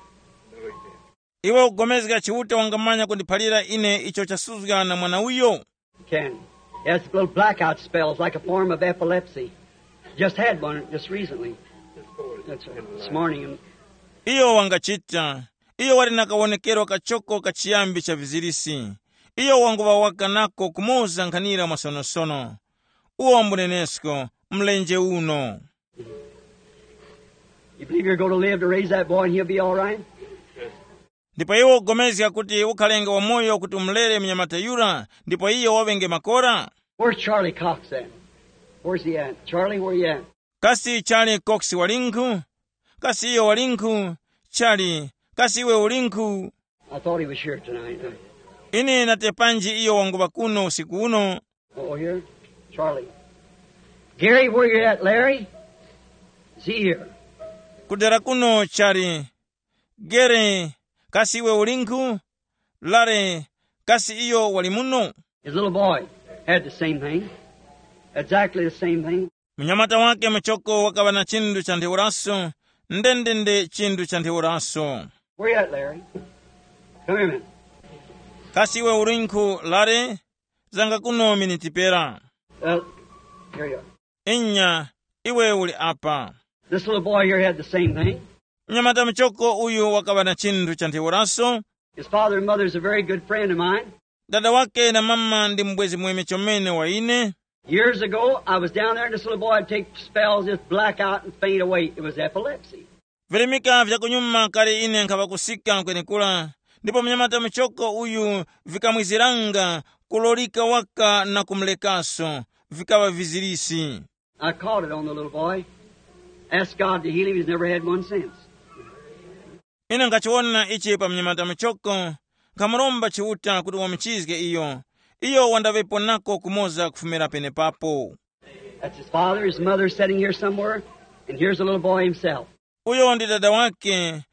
Iwe ugomezga chiuta wangamanya kundipalira ine icho cha suzga na mwana uyo. Can. He has little blackout spells like a form of epilepsy. Just had one just recently. That's right. This morning. Iyo wangachita. Iyo walina kawonekero kachoko kachiyambi cha vizirisi. Iyo wanguwa wakanako kumuza nkanira masonosono. Uo mbunenesko, mlenje uno. You believe you're going to live to raise that boy and he'll be all right? Ndipo iwo gomezi kuti ukalenga wa moyo kuti umlele mnyamata yura. Ndipo iyo wawenge makora. Where's Charlie Cox at? Where's he at? Charlie, where you at? Kasi Charlie Cox walinku. Kasi iyo walinku. Charlie, kasi iwe ulinku. I thought he was here tonight. Ini natepanji iyo wanguwa kuno usiku uno. Oh, here? Charlie. Gary, where you at? Larry? Is he here? Kudera kuno Charlie. Gere, kasi iwe ulinku. Larry, kasi iyo walimuno. His little boy had the same thing. Exactly the same thing. Mnyamata wake mchoko wakawa na chindu cha nteuraso. Ndendende chindu cha nteuraso. Where you at, Larry? Come here, man. Kasi iwe ulinku, Larry. Zanga kuno minitipera. Here you are. Inya, iwe uli apa. This little boy here had the same thing. Mnyamata mchoko uyu wakawa na chindu cha nteuraso. His father and mother is a very good friend of mine. Dada wake na mama ndi mbwezi mweme chomene wa ine. Years ago, I was down there and this little boy would take spells, just black out and faint away. It was epilepsy. Vilimika vya kunyuma kari ine nkava kusika kwenye kula. Ndipo mnyamata mchoko uyu vikamwiziranga kulolika waka na kumlekaso. Vikawa vizirisi. I caught it on the little boy. Asked God to heal him. He's never had one since. Ine nkachiwona ichi pa mnyamata mchoko. Kamuromba chiuta kuti wamichizge iyo. Iyo wandavepo nako kumoza kufumira pene papo. That's his father, his mother sitting here somewhere. And here's the little boy himself. Uyo ndi dada wake,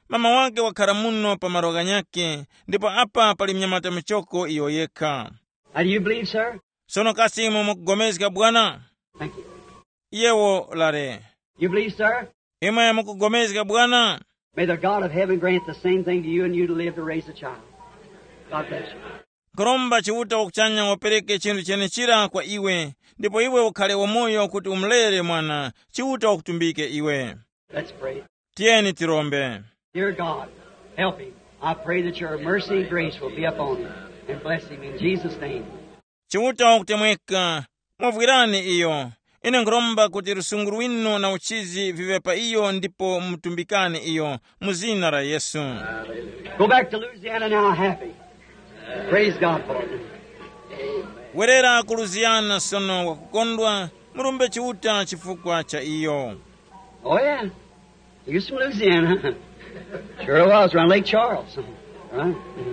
mama wake wakhala muno pa maroga nyake, ndipo apa pali mnyamata michoko iyo yekha. How do you believe, sir? Sono kasi mukugomezeka bwana? Thank you. Yewo lare. You believe, sir? Imwe mukugomezeka bwana? May the God of heaven grant the same thing to you and you to live to raise a child. God bless you. Kuromba chiuta wakuchanya wapereke chintu chenichira kwa iwe, ndipo iwe ukhale wamoyo kuti umlere mwana, chiuta wakutumbike iwe. Let's pray. Tieni tirombe. Dear God, help him. I pray that your mercy and grace will be upon him and bless him in Jesus' name. Chiuta wakutemweka, mwavwirani iyo. Ine nkuromba kuti rusunguru wino na uchizi vive pa iyo ndipo mtumbikane iyo, muzina la Yesu. Go back to Louisiana now happy. Praise God for it. Werera ku Louisiana sono wakukondwa, murumbe chiuta chifukwa cha iyo. Oh yeah. You're from Louisiana. Sure was, around Lake Charles. Right?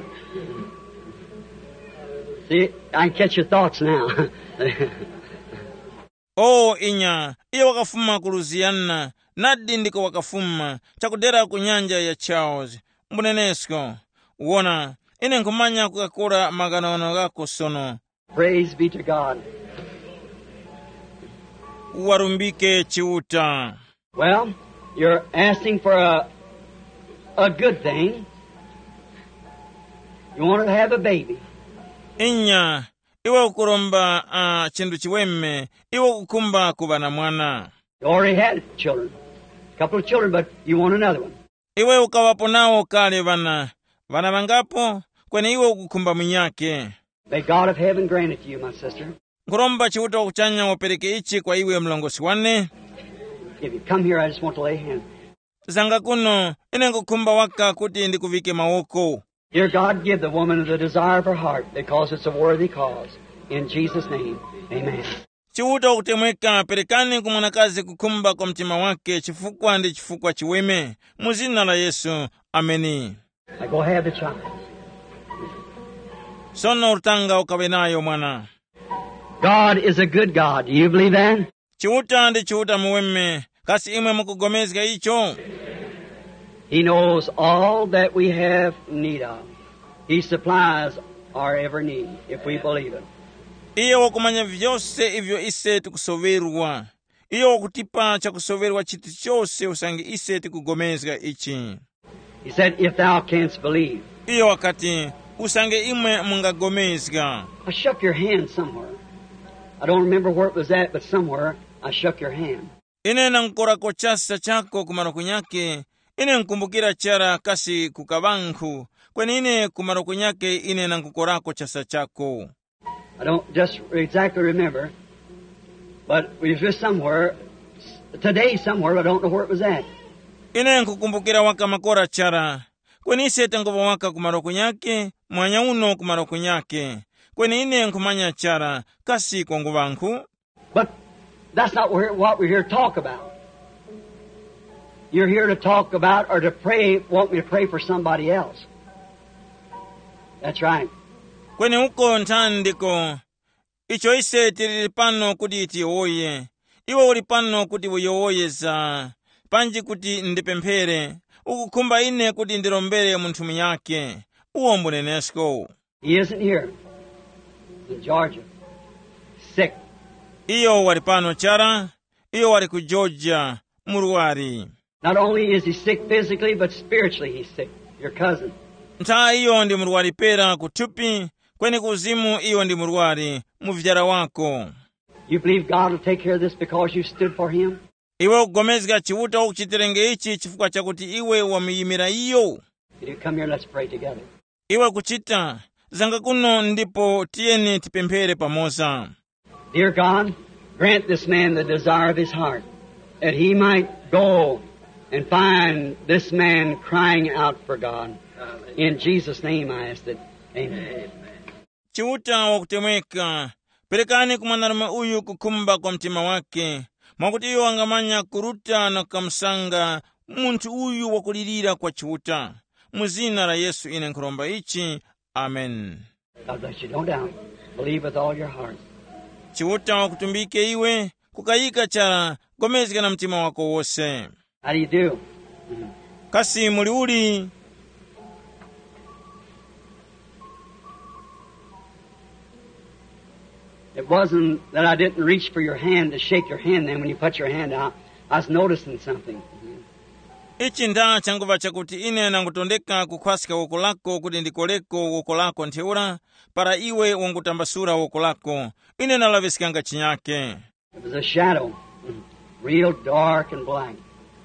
See, I can catch your thoughts now. Oh inya, iyo wakafuma ku Louisiana, nadi ndiko wakafuma, chakudera ku nyanja ya Charles. Mbunenesko, uona, ine nkumanya kukakura maganono gako sono. Praise be to God. Uwarumbike chiuta. Well, you're asking for a good thing. You want to have a baby. Inya, iwe ukuromba chindu chiweme, iwe kukumba kubana mwana. You already had children. A couple of children, but you want another one. Iwe ukawapo nao kale vana vangapo, kweni iwe ukukumba mnyake. May God of heaven grant it to you, my sister. Nkuromba chiuta wakuchanya wapereke ichi kwa iwe mlongosi wane. If you come here, I just want to lay hands. Zanga kuno, ine nkukumba waka kuti ndikuvike maoko. Dear God, give the woman the desire of her heart, because it's a worthy cause. In Jesus' name, amen. Chiuta wakutemweka, perekani kumonakazi kukumba kwa mtima wake, chifukwa ndi chifukwa chiweme. Muzina la Yesu, ameni. I go have the child. Sono urtanga ukabenayo mwana. God is a good God. Do you believe that? Chiuta ndi chiuta muweme, kasi imwe mukugomezga icho. He knows all that we have need of. He supplies our every need, if we believe it. Iyo wakumanya vyose ivyo ise tikusoverwa. Iyo wakutipa cha kusoverwa chitu chose usangi ise tikugomezga ichi. He said, if thou canst believe. Iyo wakati usange imwe mungagomezga. I shook your hand somewhere. I don't remember where it was at, but somewhere I shook your hand. Ine nankorako chasa chako kumaro kunyake. Ine nkumbukira chara kasi kukabanku. Kweni ine kumaro kunyake ine nankukorako chasa chako. I don't just exactly remember, but it was just somewhere, today somewhere, but I don't know where it was at. Ine nkukumbukira waka makora chara. Kweni ise tangoba waka kumaro kunyake, mwanya uno kumaro kunyake. Kweni ine nkumanya chara kasi kongubanku. But that's not what we're here to talk about. You're here to talk about or to pray, want me to pray for somebody else. That's right. Kweni uko ntandiko. Icho ise tiriri pano kuti iti oye. Iwo uli pano kuti uyoye za. Panji kuti ndipempere. Ukukumba ine kuti ndirombere muntu miyake. Uwo mbunenesko. He isn't here. In Georgia. Sick. Iyo wali pano chara. Iyo wali ku Georgia. Muruwari. Not only is he sick physically, but spiritually he's sick. Your cousin. Nta iyo ndi muruwari pera kutupi. Kweni kuzimu iyo ndi muruwari. Muvyara wako. You believe God will take care of this because you stood for him? Iwe ugomezga chiuta ukuchitirenge ichi chifukwa chakuti iwe wamiyimira iyo. You come here, let's pray together. Iwe kuchita. Zanga kuno ndipo tieni tipempere pamoza. Dear God, grant this man the desire of his heart, that he might go and find this man crying out for God. In Jesus' name I ask it. Amen. Chiuta wakutemweka. Perekani kumanarume uyu kukumba kwa mtima wake. Mwakuti iyo wangamanya kuruta na kamsanga muntu uyu wakulirira kwa chiuta. Muzina la Yesu ine nkuromba ichi. Amen. God bless you. Don't doubt. Believe with all your heart. Chiuta wakutumbike iwe. Kukayika chara. Gomezga na mtima wako wose. How do you do? kasi muli uli It wasn't that I didn't reach for your hand to shake your hand then when you put your hand out. I was noticing something. ichi nda changuva chakuti ine nangutondeka kukhwasika woko lako kuti ndikoleko woko lako ntheura para iwe wangutambasura woko lako ine nalavisikanga chinyake. It was a shadow, real dark and black.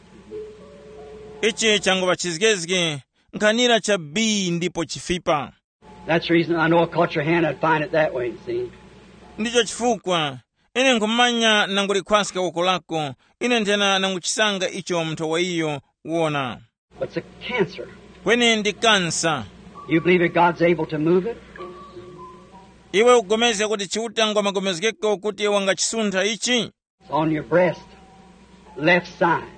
Ichi changuva chizgezge nkhanira cha bii ndipo chifipa. That's the reason I know I caught your hand. I'd find it that way, see. Ndicho chifukwa ine nkumanya nangulikhwasika woko lako ine ntena nanguchisanga icho mthowa iyo wona. But it's a cancer. Kweni ndi kansa. You believe that God's able to move it? Iwe ugomeze kuti chiuta magomezekeko kuti wangachisuntha ichi. It's on your breast, left side.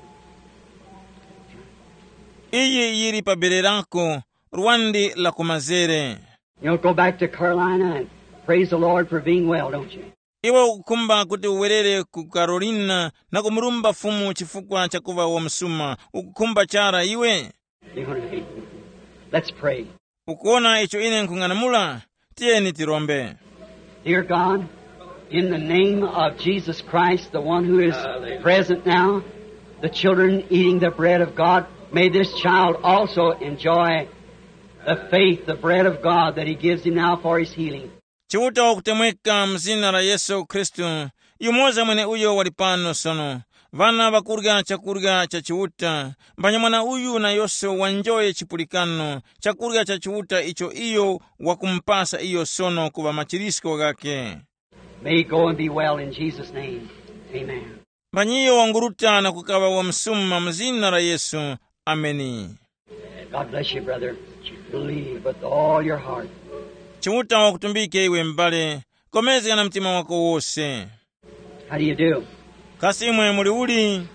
Iyi yiri pa bere lako rwandi la kumazere. You'll go back to Carolina and praise the Lord for being well, don't you? Iwe ukukumba kuti uwerere ku Carolina na kumurumba fumu chifukwa chakuva wamsuma. Ukukumba chara iwe. Let's pray. Ukuona icho ine nkung'anamula. Tiyeni tirombe. Dear God, in the name of Jesus Christ, the one who is present now, the children eating the bread of God, may this child also enjoy the faith, the bread of God that He gives him now for his healing. Chiuta okutemweka mzina la Yesu Kristu, yumoza mwene uyo walipano sono. Vana vakurga cha chiuta, mbanyamwana uyu na yoso wanjoye chipulikano, chakurga cha chiuta icho iyo wakumpasa iyo sono kuwa machirisko gake. May he go and be well in Jesus' name. Amen. Banyiyo wanguruta na kukawa wamsuma mzina la Yesu. Ameni. God bless you, brother. Believe with all your heart. Chiuta wakutumbike iwe mbale, komeze na mtima wako wose. How do you do? Kasimwe muli uli.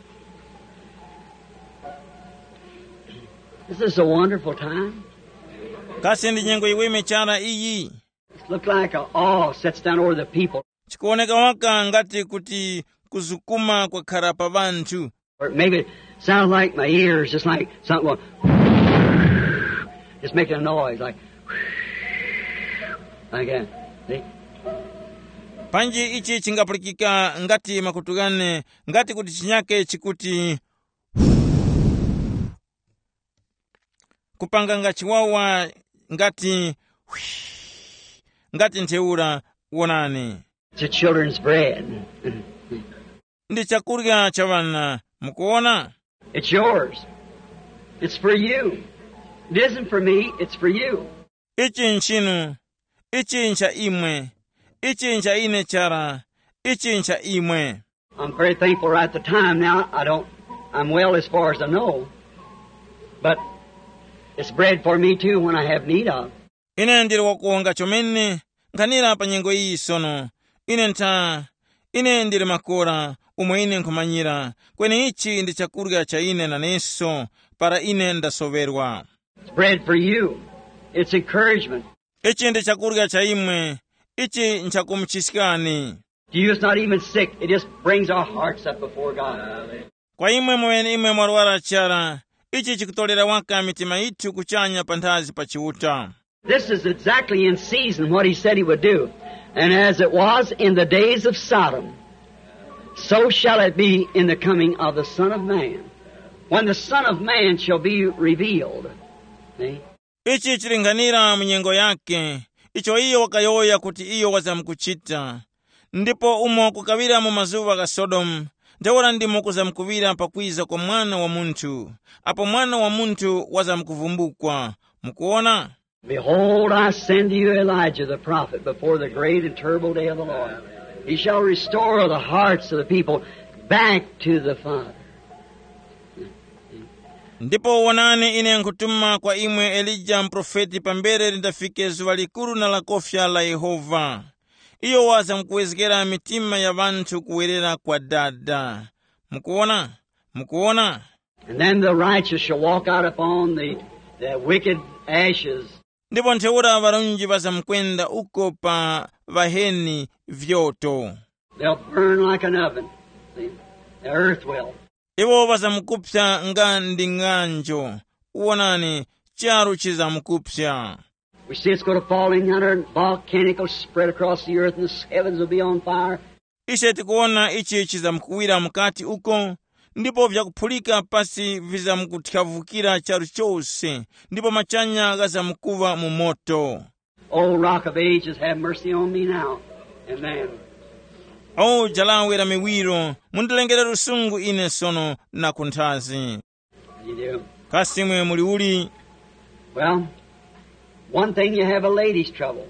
This is a wonderful time. Kasi ndi nyengo iwe mechara iyi. It looks like a awe sets down over the people. Chikuoneka waka ngati kuti kuzukuma kwa karapa vantu. Or maybe it sounds like my ears, just like something going, just making a noise, like that. See? Panji ichi chingapulikika ngati makutugane, ngati kuti chinyake chikuti kupanga ngachiwawa ngati ntheura wonani. It's a children's bread. Ndi chakurya cha vana, mukuona? It's yours. It's for you. It isn't for me, it's for you. Ichi nchinu, ichi ncha imwe, ichi ncha ine chara, ichi ncha imwe. I'm very thankful right at the time now. I'm well as far as I know. But it's bread for me too when I have need of. Ine ndiri wakuonga chomene, nkanira pa nyengo iyi sono. Ine ndiri makora, umwe ine nkumanyira. Kweni ichi ndi chakurya cha ine na neso, para ine ndasoverwa. It's bread for you. It's encouragement. Ichi ndi chakurya cha imwe, ichi nchakumchisikani. To you it's not even sick. It just brings our hearts up before God. Kwa imwe mwene imwe mwarwara chara, ichi chikutolera waka mitima itu kuchanya pantazi pa chiuta. This is exactly in season what He said He would do. And as it was in the days of Sodom, so shall it be in the coming of the Son of Man, when the Son of Man shall be revealed. See? Ichi chilinganira mnyengo yake, icho iyo wakayoya kuti iyo wazamkuchita. Ndipo umo kukawira mu mazuva ga Sodom, ndewora ndimo kuzamkuvira pakwiza kwa mwana wa muntu. Apo mwana wa muntu wazamkuvumbukwa. Mukuona? Behold, I send you Elijah the prophet before the great and terrible day of the Lord. He shall restore the hearts of the people back to the Father. Ndipo wonani ine nkutuma kwa imwe Elija mprofeti pambere lindafike zuva likuru na la kofya la Yehova. Iyo waza mkuwezekera mitima ya vantu kuwerera kwa dada. Mukuona? Mukuona? And then the righteous shall walk out upon the wicked ashes. Ndipo ntheura varunji vazamkwenda uko pa vaheni vyoto. They'll burn like an oven. See? The earth will. iwo bazamukupsa nga ndi ng'anjo. Uwonani charu chizamukupsa. We see it's going to fall in under and volcanical spread across the earth and the heavens will be on fire. Ise tikuona ichi chizamukuwira mkati uko, ndipo vyakuphulika pasi vizamukuthavukira charu chose, ndipo machanya gazamukuva mu moto. Oh, Rock of Ages, have mercy on me now. Amen. O jalawe la miwiro, mundilengere rusungu ine sono na kunthazi. You do. Kasimwe muliuli. Well, one thing, you have a lady's trouble.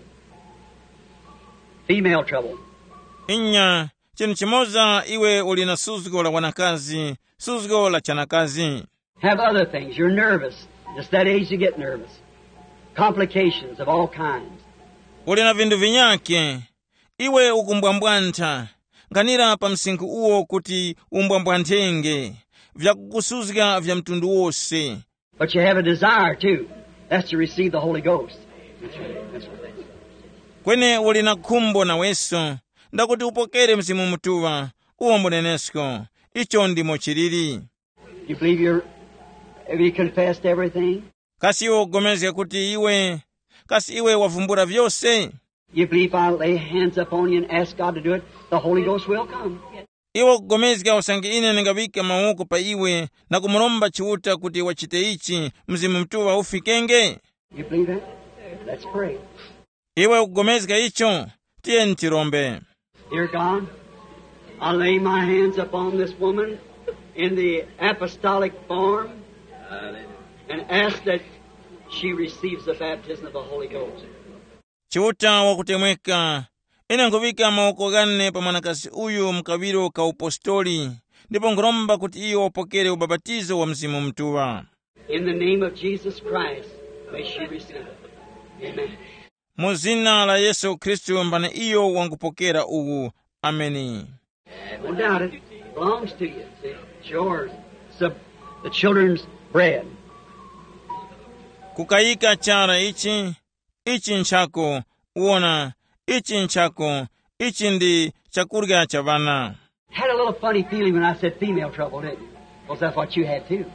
Female trouble. Inya, chinu chimoza iwe ulina suzgo la wanakazi, suzgo la chanakazi. Have other things. You're nervous. Just that age you get nervous. Complications of all kinds. Ulina vindu vinyake. Iwe ukumbwambwanta. Nganira pa msinku uo kuti umbwambwantenge. Vyakukusuzga vya mtundu wose. But you have a desire too. That's to receive the Holy Ghost. That's right. That's right. Kwene ulina kumbo na weso. Ndakuti upokere mzimu mutuwa. Uombo nenesko. Icho ndimo chiriri. You believe have you confessed everything? Kasi iwe ugomezga kuti iwe wavumbura vyose. You believe if I lay hands upon you and ask God to do it, the Holy Ghost will come. Iwe ugomezga usangi ine ningavika mawoko pa iwe na kumulomba chiuta kuti wachite ichi mzimu mtuwa ufikenge. You believe that? Let's pray. Iwe ugomezga icho, tiye ntirombe. Dear God, I lay my hands upon this woman in the apostolic form and ask that she receives the baptism of the Holy Ghost. Chiuta wakutemweka, ine nguvika mawoko gane pa mwanakasi uyu mkabiro ka upostoli, ndipo nguromba kuti iyo upokere ubabatizo wa mzimu mtuwa. In the name of Jesus Christ, may she receive it. Amen. Muzina la Yesu Kristu mbane iyo wangupokera uwu. Ameni. No doubt it belongs to you. See, it's yours. It's the children's bread. Kukaika chara ichi nchako, uona, ichi nchako, ichi ndi chakurya cha vana. Had a little funny feeling when I said female trouble, didn't you? Because that's what you had too.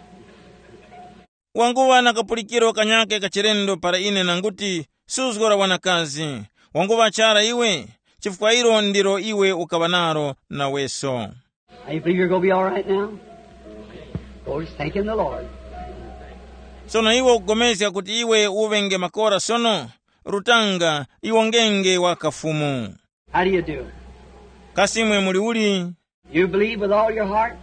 Wanguwa nakapulikiro kanyake kachirendo para ine nanguti, suzgora wanakazi. Wanguwa chara iwe, chifukwa iro ndiro iwe ukabanaro na weso. You believe you're going to be all right now? Go just thanking the Lord. Sono iwe ugomezya kuti iwe uvenge makora sono, rutanga iwongenge wakafumu. How do you do? Kasimwe muliuli. You believe with all your heart?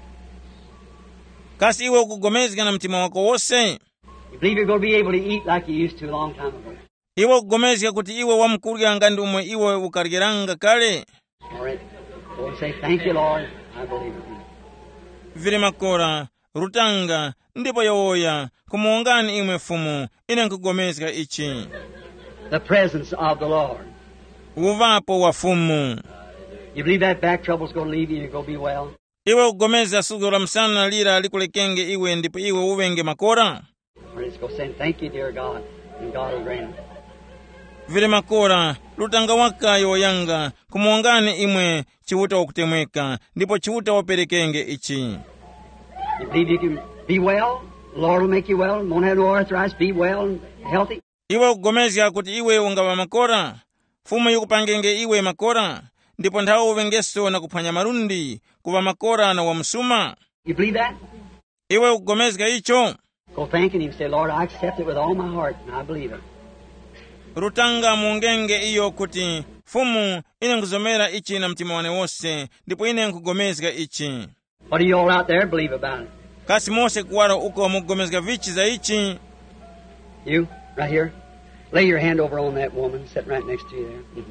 Kasi iwe ukugomezga na mtima wako wose. You believe you're going to be able to eat like you used to a long time ago? Iwe ukugomezga kuti iwe wamkurya ngandi umwe iwe ukargeranga kale. All right. Go and say, thank you, Lord. I believe it. Vile makora, rutanga, ndipo yawoya, kumuongani imwe fumu, ine nkugomezga ichi. The presence of the Lord. Uvapo wa fumu. You believe that back trouble's going to leave you and you're going to be well? Iwe ugomeza sugura msana lira likulekenge iwe ndipo iwe uvenge makora. Or just go saying, thank you, dear God, and God will grant it. Vile makora, rutanga waka yoyanga, kumuongani imwe chiuta wakutemweka, ndipo chiuta waperekenge ichi. You believe you can be well? The Lord will make you well. Won't have no arthritis. Be well and healthy. Iwe ugomeza kuti iwe ungava makora, fumu yukupangenge iwe makora, ndipo nthawo uvengeso na kuphwanya marundi, kuva makora na wamusuma. You believe that? Iwe ugomezga icho. Go thanking Him. Say, Lord, I accept it with all my heart, and I believe it. Rutanga muungenge iyo kuti, fumu ine nkuzomera ichi na mtima wane wose, ndipo ine nkugomezga ichi. What do you all out there believe about it? Kasi mose kuwaro uko mugomezga vichi za ichi. You, right here. Lay your hand over on that woman sitting right next to you there.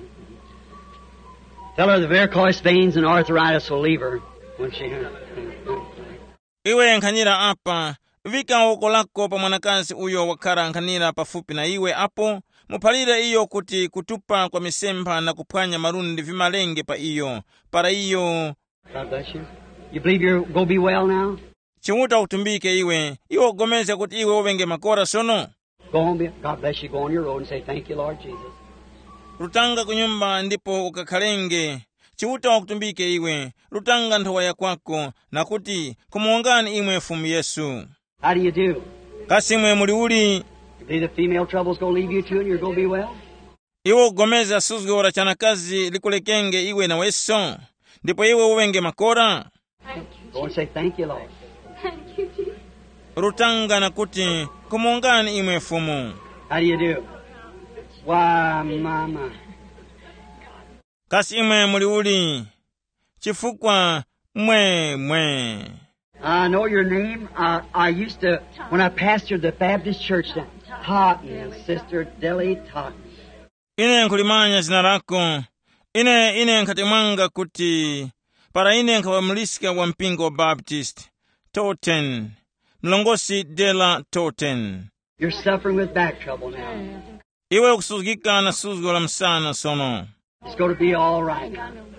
Tell her the varicose veins and arthritis will leave her when she... Iwe nkanyira apa, vika oko lako pa mwanakazi uyo wakara nkanyira pafupi na iwe apo, mupalire iyo kuti kutupa kwa misemba na kuphwanya marundi vimalenge pa iyo, para iyo. God bless you. You believe you're going to be well now? Chimuta utumbike iwe ugomeze kuti iwe uvenge makora sono. Go home, God bless you, go on your road and say, thank you, Lord Jesus. Rutanga kunyumba ndipo ukakhalenge, chiuta wakutumbike iwe, rutanga nthowa ya kwako, nakuti kumuongani imwe mfumu Yesu. How do you do? Kasi imwe muli uli, You believe the female trouble's going to leave you too and you're going to be well? iwe ugomeza suzgora chanakazi likulekenge iwe na weso, ndipo iwe uwenge makora. Go and say, thank you, Lord. Thank you, Jesus. Rutanga nakuti kumuongani imwe mfumu. How do you do? Why, mama. Kasi imwe muli uli, chifukwa mwe. I know your name. I used to, when I pastored the Baptist church, Totten, Sister Deli Totten. Ine nkulimanya zina lako. Ine nkati mwanga kuti, para ine nkawamlisika wa mpingo wa Baptist, Totten, mlongosi Dela Totten. You're suffering with back trouble now. Iwe ukusuzgika na suzgo la msana sono. It's going to be all right.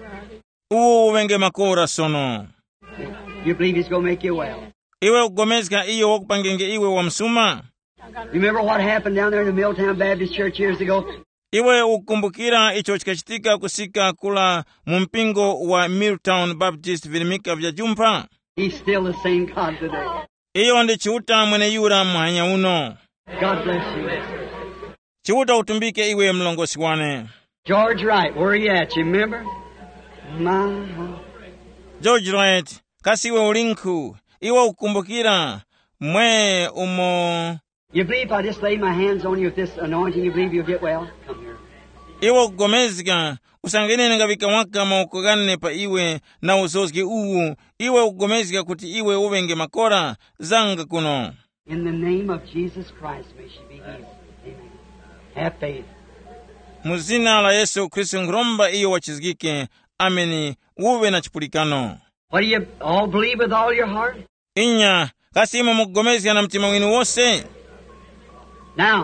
Uwenge makora sono. You believe He's going to make you well. Iwe ugomezika iyo wakupangenge iwe wa msuma. Remember what happened down there in the Milltown Baptist Church years ago? Iwe ukumbukira icho chikachitika kusika kula mumpingo wa Milltown Baptist vilimika vya jumpa. He's still the same God today. Iyo ndi chiuta mwene yura mwanya uno. God bless you. Chiuta utumbike iwe mlongosi wane. George Wright, where are you at? You remember? My. George Wright, kasi iwe ulinku. Iwe ukumbukira mwe umo. You believe if I just lay my hands on you with this anointing, you believe you'll get well? Come here. Iwe ugomezika, usangene ngavika waka maukogane pa iwe na uzozgi uwu. Iwe ugomezika kuti iwe uwenge makora zanga kuno. In the name of Jesus Christ, may she be healed. Amen. Have faith. Muzina la Yesu Kristo ngromba iyo wachizgike. Ameni, uwe na chipulikano. What do you all believe with all your heart? Inya, kasi ima mugomezika na mtima winu wose. Now,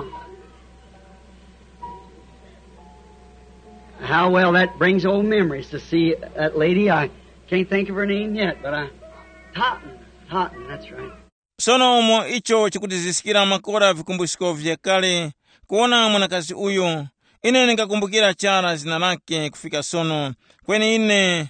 how well that brings old memories to see that lady. I can't think of her name yet, but Totten, that's right. Sono umo icho chikutizisikira makora vikumbusiko vya kale. Kuona mwanakazi uyu, ine nikakumbukira chara zina lake kufika sono. Kweni ine,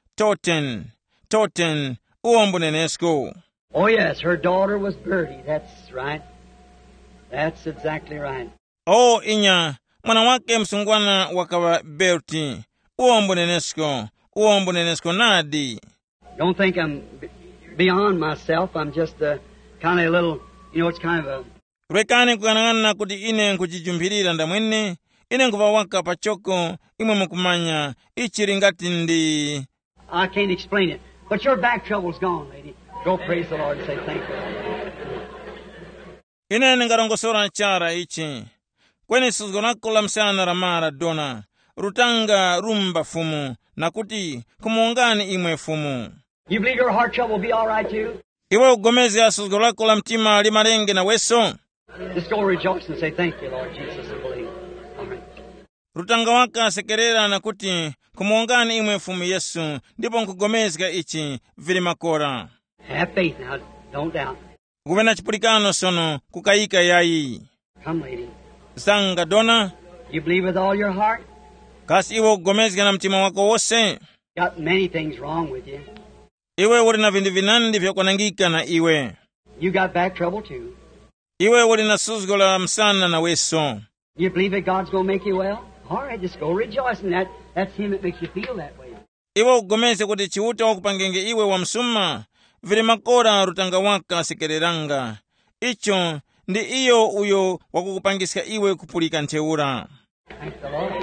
Totten, uombu nenesko. Oh yes, her daughter was Bertie, that's right. That's exactly right. Oh inya, mwana wake msungwana wakawa Bertie, uombu nenesko nadi. Don't think I'm beyond myself. I'm just a kind of a little, it's kind of a... Rekane kukanangana kuti ine nkuchijumbirira ndamwene, ine nkuva waka pachoko, imwe mukumanya, ichiringati ndi... I can't explain it. But your back trouble's gone, lady. Go praise the Lord and say thank you. Ine ngarongosora chara ichi. Kweni suzgonako la msana ramara dona. Rutanga rumba fumu. Nakuti kumuongani imwe fumu. You believe your heart trouble will be all right too? Iwe ugomezi ya suzgonako la mtima limarenge na weso. Just go rejoice and say thank you, Lord Jesus, and believe. All right. Rutanga waka sekerera nakuti kumuongani imwe fumu Yesu. Ndipo nkugomezga ichi vili makora. Have faith now. Don't doubt. Guvena chipulikano sono kukaika yayi. Come, lady. Zanga dona. You believe with all your heart? Kasi iwe ugomezga na mtima wako wose. Got many things wrong with you. Iwe uli na vindu vinandi vya kwanangika na iwe. You got back trouble too. Iwe uli na suzgo la msana na weso. You believe that God's going to make you well? All right, just go rejoice in that. That's Him that makes you feel that way. Iwe ugomeze kuti chiuta wakupangenge iwe wa msuma. Vile makora rutanga waka sekereranga. Icho ndi iyo uyo wakukupangisika iwe kupulika nteura. Thank the Lord.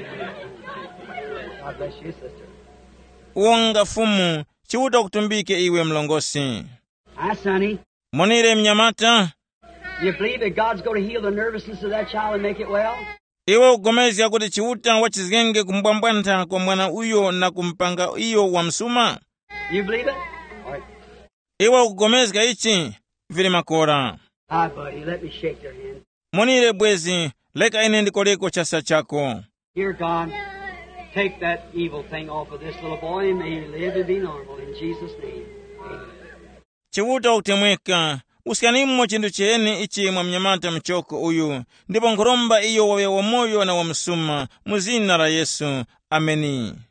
God bless you, sister. Uonga fumu, chiuta kutumbike iwe mlongosi. Hi, sonny. Monire mnyamata. You believe that God's going to heal the nervousness of that child and make it well? Iwe ugomezi ya kuti chiuta wachizgenge kumbwambwanta kwa mwana uyo na kumpanga iyo wa msuma. You believe it? All right. Iwe ugomezi ichi vile makora. Hi, buddy. Let me shake your hand. Monire bwezi, leka ine ndikoleko chasa chako. Dear God, take that evil thing off of this little boy and may he live to be normal in Jesus' name. Amen. Chiuta utemweka, usikanimo chindu chene ichi mwa mnyamata mchoko uyu. Ndipo nkuromba iyo wawe wa moyo na wa msuma, muzina la Yesu. Ameni.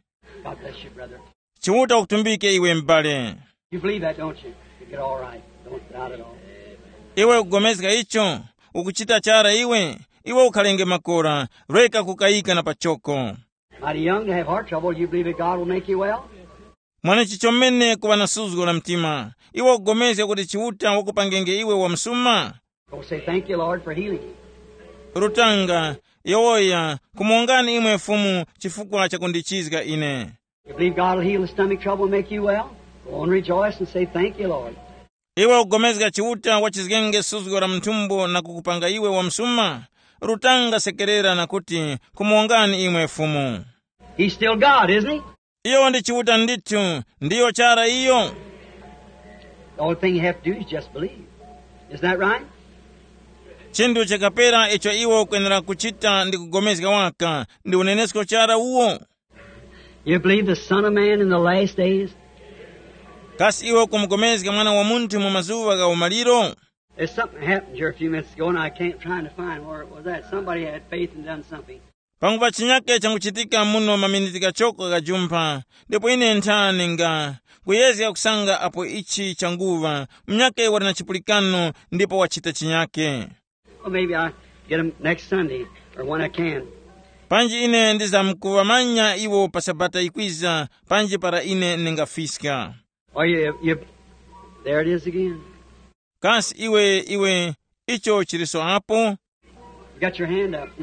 God bless you, brother. chiuta ukutumbike iwe mbale. You believe that, don't you? You get all right. Don't doubt it all. Iwe ukugomezga icho, ukuchita chara iwe ukalenge makora, reka kukaika na pachoko. Mighty young to have heart trouble, you believe that God will make you well? Mwana chichomene kuwa na suzgo la mtima, iwe ukugomezga kuti chiuta wakupangenge iwe wa msuma. Go say thank you, Lord, for healing you. Rutanga, yowoya, kumuongani imwe fumu chifukwa cha kundichizga ine. You believe God will heal the stomach trouble and make you well? Go on, rejoice and say thank you, Lord. Iwe ukugomezga chiuta wachizgenge suzgo la mtumbo na kukupanga iwe wa msuma. Rutanga sekerera na kuti kumuongani imwe fumu. He's still God, isn't he? Iyo ndi chiuta nditu, ndiyo chara iyo. The only thing you have to do is just believe. Isn't that right? Chindu chekapera icho iwo ukwenera kuchita ndi kugomezga waka, ndi unenesko chara uwo. You believe the Son of Man in the last days? Kasi iwo kumugomezga mwana wa muntu mu mazuva ga umaliro. There's something happened here a few minutes ago, and I can't trying to find where it was at. Somebody had faith and done something. Pangupa chinyake changuchitika muno maminiti kachoko kajumpa, ndipo ine ntane nga, kuyezi ya kusanga apo ichi changuva, mnyake wadana chipulikano, ndipo wachita chinyake. Well, maybe I'll get them next Sunday, or when I can. Panji ine ndiza mkuvamanya iwo pasabata ikwiza, panji para ine nengafiska. Or there it is again. Kasi iwe, icho chiriso hapo. You got your hand up.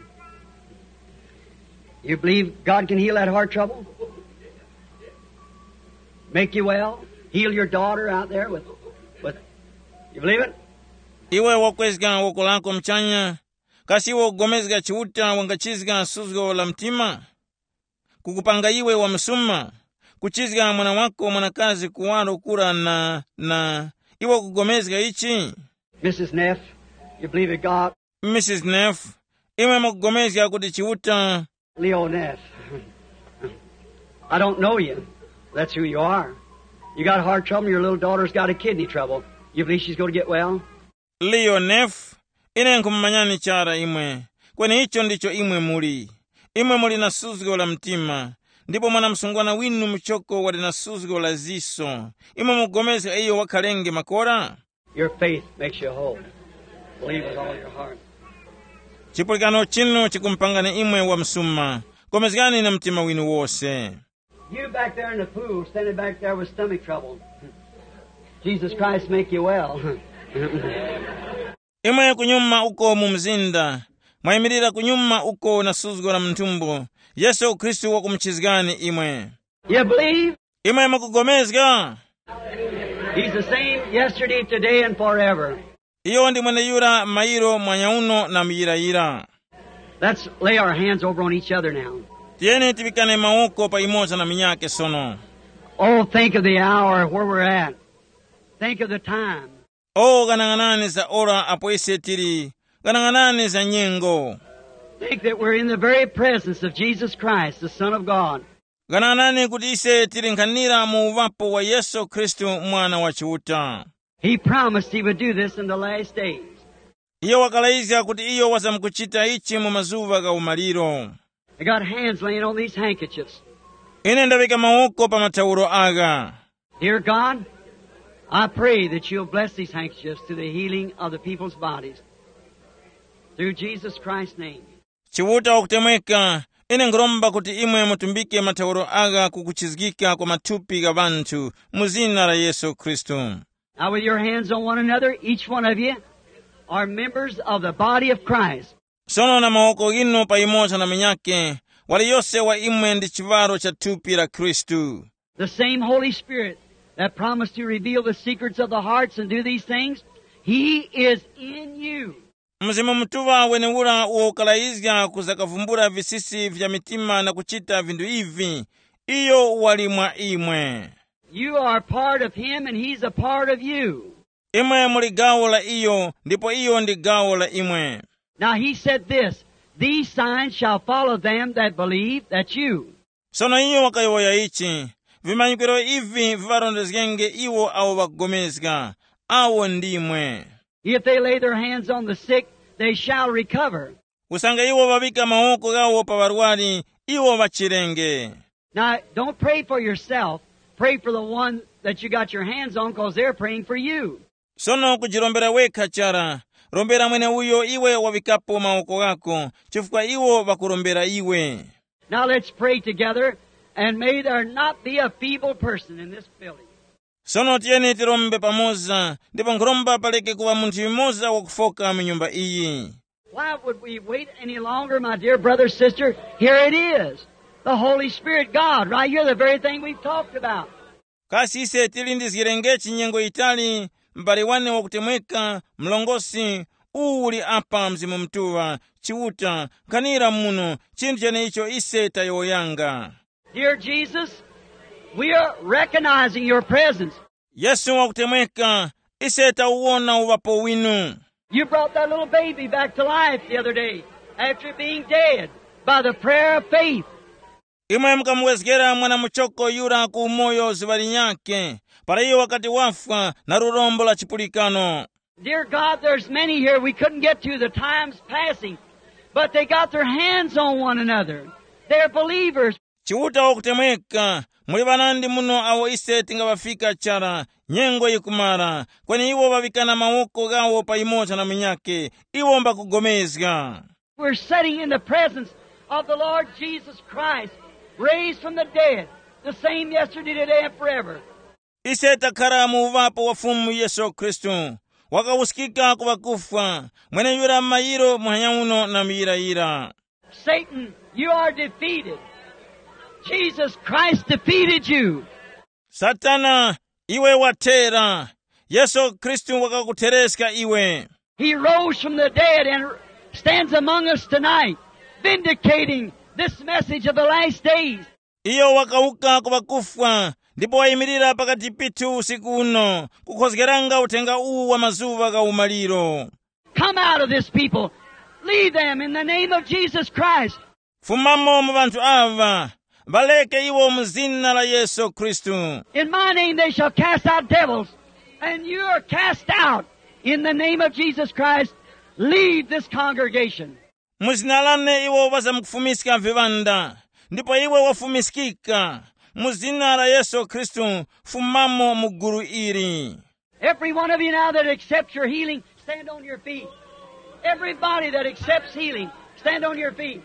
You believe God can heal that heart trouble? Make you well? Heal your daughter out there with you believe it? Iwe wakwezga wakolako mchanya. Kasi iwe gomezga chiuta wangachizga suzgo la mtima. Kukupanga iwe wa msuma. Kuchizga mwana wako mwanakazi kuwaro kura na iwe kugomezga ichi. Mrs. Neff, you believe it God? Mrs. Neff, iwe mkugomezga kuti chiuta. Leo Neff. I don't know you. That's who you are. You got heart trouble, your little daughter's got a kidney trouble. You believe she's going to get well? Leo Neff, ine nkumanyani chara imwe. Kwene icho ndicho imwe muri. Imwe muri na suzgo la mtima. Ndipo mwana msungwana winu mchoko wadi na suzgo la ziso. Imwe mugomezga iyo wakalenge makora. Your faith makes you whole. Believe with all your heart. Chipulikano chino chikumpangane imwe wa msuma. Gomezgani na mtima winu wose. You back there in the pool, standing back there with stomach trouble. Jesus Christ make you well. Imwe kunyuma uko mumzinda. Mwayimirira kunyuma uko na suzgo la mtumbo. Yesu Kristu wako mchizgani imwe. You believe? Imwe mkugomezga. He's the same yesterday, today, and forever. Iyo ndi mwene yura mairo mwanyauno na miyira. Let's lay our hands over on each other now. Tiene tivikane maoko pa imoza na minyake sono. Oh, think of the hour where we're at. Think of the time. Oh, gananganane za ora apo ise tiri. Gananganane za nyengo. Think that we're in the very presence of Jesus Christ, the Son of God. Gananganane kuti ise tiri nkanira mu uvapo wa Yesu Kristu mwana wa chiuta. He promised He would do this in the last days. Iyo wakalaizia kuti iyo wasamkuchita ichi mu mazuva ga umaliro. I got hands laying on these handkerchiefs. Ine ndavika maoko pa matauro aga. Dear God, I pray that You'll bless these handkerchiefs to the healing of the people's bodies. Through Jesus Christ's name. Chiwuta wakutemweka, ine ngromba kuti imwe mutumbike matauro aga kukuchizgika kwa matupi ga bantu, muzina la Yesu Kristu. Now with your hands on one another, each one of you are members of the body of Christ. Sono na maoko gino pa imoza na minyake, wali yose wa imwe ndi chivaro cha tupi la Kristu. The same Holy Spirit that promised to reveal the secrets of the hearts and do these things, He is in you. Mzimu mtuva wenewura uokalaizga kuzakavumbura visisi vya mitima na kuchita vindu hivi, iyo wali mwa imwe. You are part of Him and He's a part of you. Imwe muli gawo la iyo, ndipo iyo ndi gawo la imwe. Now He said this, these signs shall follow them that believe that you. Sono iyo wakayoya ichi, vimanyikiro ivi vivarondezgenge iwo awo wakugomezga, awo ndimwe. If they lay their hands on the sick, they shall recover. Usanga iwo wabika maoko gawo pa warwari, iwo wachirenge. Now, don't pray for yourself. Pray for the one that you got your hands on, because they're praying for you. Sono kujirombera wekha chara. Rombera mwene uyo iwe wavikapo maoko gako, chifukwa iwo vakurombera iwe. Now let's pray together, and may there not be a feeble person in this building. Sono tiyeni tirombe pamoza, ndipo nkhoromba paleke kuva munthu mmoza wakufoka mnyumba iyi. Why would we wait any longer, my dear brother, sister? Here it is. The Holy Spirit, God, right here, the very thing we've talked about. Kasi ise tilindizirenge chinyengo itali, mbali wane wakutemweka, mlongosi, uli apa mzimu mtuwa, chiuta, kanira muno, chintu chene icho ise tayoyanga. Dear Jesus, we are recognizing your presence. Yesu wakutemweka, ise tauona uwapo winu. You brought that little baby back to life the other day, after being dead, by the prayer of faith. Imwe mkamwezgera mwana mchoko yura kumoyo zivali nyake, para iyo wakati wafwa na rurombo la chipulikano. Dear God, there's many here we couldn't get to, the time's passing, but they got their hands on one another. They're believers. Chiuta wakutemweka, muli vanandi muno awo ise tingavafika chara, nyengo ikumara, kweni iwo vavikana mawoko gawo pa imocha na minyake, iwo mba kugomezga. We're sitting in the presence of the Lord Jesus Christ, raised from the dead, the same yesterday, today, and forever. Ise takara muvapo wafumu Yesu Kristu, wakawusikika kuvakufa, mwene yura mayiro muhanyauno na miyira. Satan, you are defeated. Jesus Christ defeated you. Satana, iwe watera. Yesu Kristu wakakutereska iwe. He rose from the dead and stands among us tonight, vindicating this message of the last days. Iyo wakauka kuvakufa, ndipo wayimirira pakati pitu usiku uno, kukhozgeranga utenga uwu wa mazuva ga umaliro. Come out of this people. Leave them in the name of Jesus Christ. Fumamo mu bantu ava, baleke iwo mzina la Yesu Kristu. In my name they shall cast out devils, and you are cast out in the name of Jesus Christ. Leave this congregation. Muzina lane iwo waza mkufumiska vivanda, ndipo iwe wafumiskika. Muzina la Yesu Kristu, fumamo muguru iri. Every one of you now that accepts your healing, stand on your feet. Everybody that accepts healing, stand on your feet.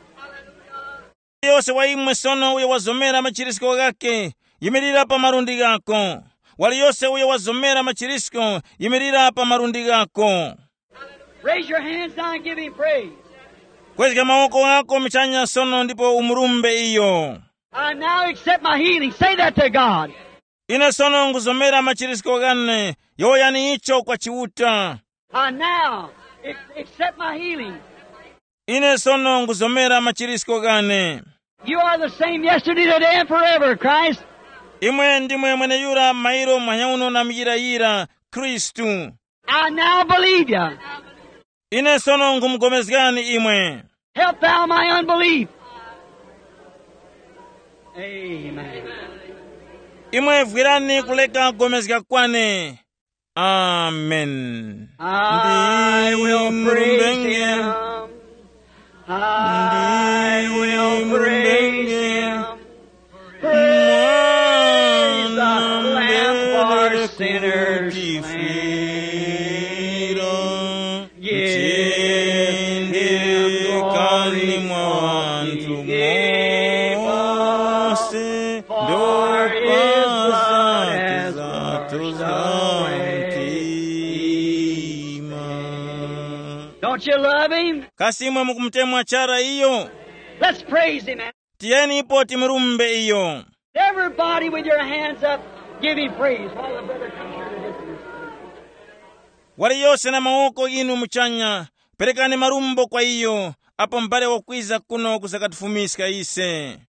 Yose wa imwe sono uye wazomera machirisko gake, yimirira pa marundi gako. Wali yose uye wazomera machirisko, yimirira pa marundi gako. Raise your hands now and give Him praise. Kwezika maoko gako michanya sono ndipo umurumbe iyo. I now accept my healing. Say that to God. Ine sono nguzomera machirisko gane, yoyani icho kwa chiuta. I now accept my healing. Ine sono nguzomera machirisko gane. You are the same yesterday, today, and forever, Christ. Imwe ndimwe mwene yura mairo mahauno na miyira Kristu. I now believe you. Ine sono ngumgomezgani imwe. Help thou my unbelief. Amen. Imwe vwirani kuleka gomezga kwane. Amen. I will praise Him. I will praise Him. Praise the Lamb for sinners slain. Give Him glory for He gave us, for His blood has washed away. Don't you love Him? Kasimwe mukumtemwa chara iyo. Let's praise Him. Tieni ipo timurumbe iyo. Everybody with your hands up, give Him praise while the brother comes here to get this. Wali yose na maoko inu mchanya, perekani marumbo kwa iyo, apo mbale wakwiza kuno kusakatufumiska ise.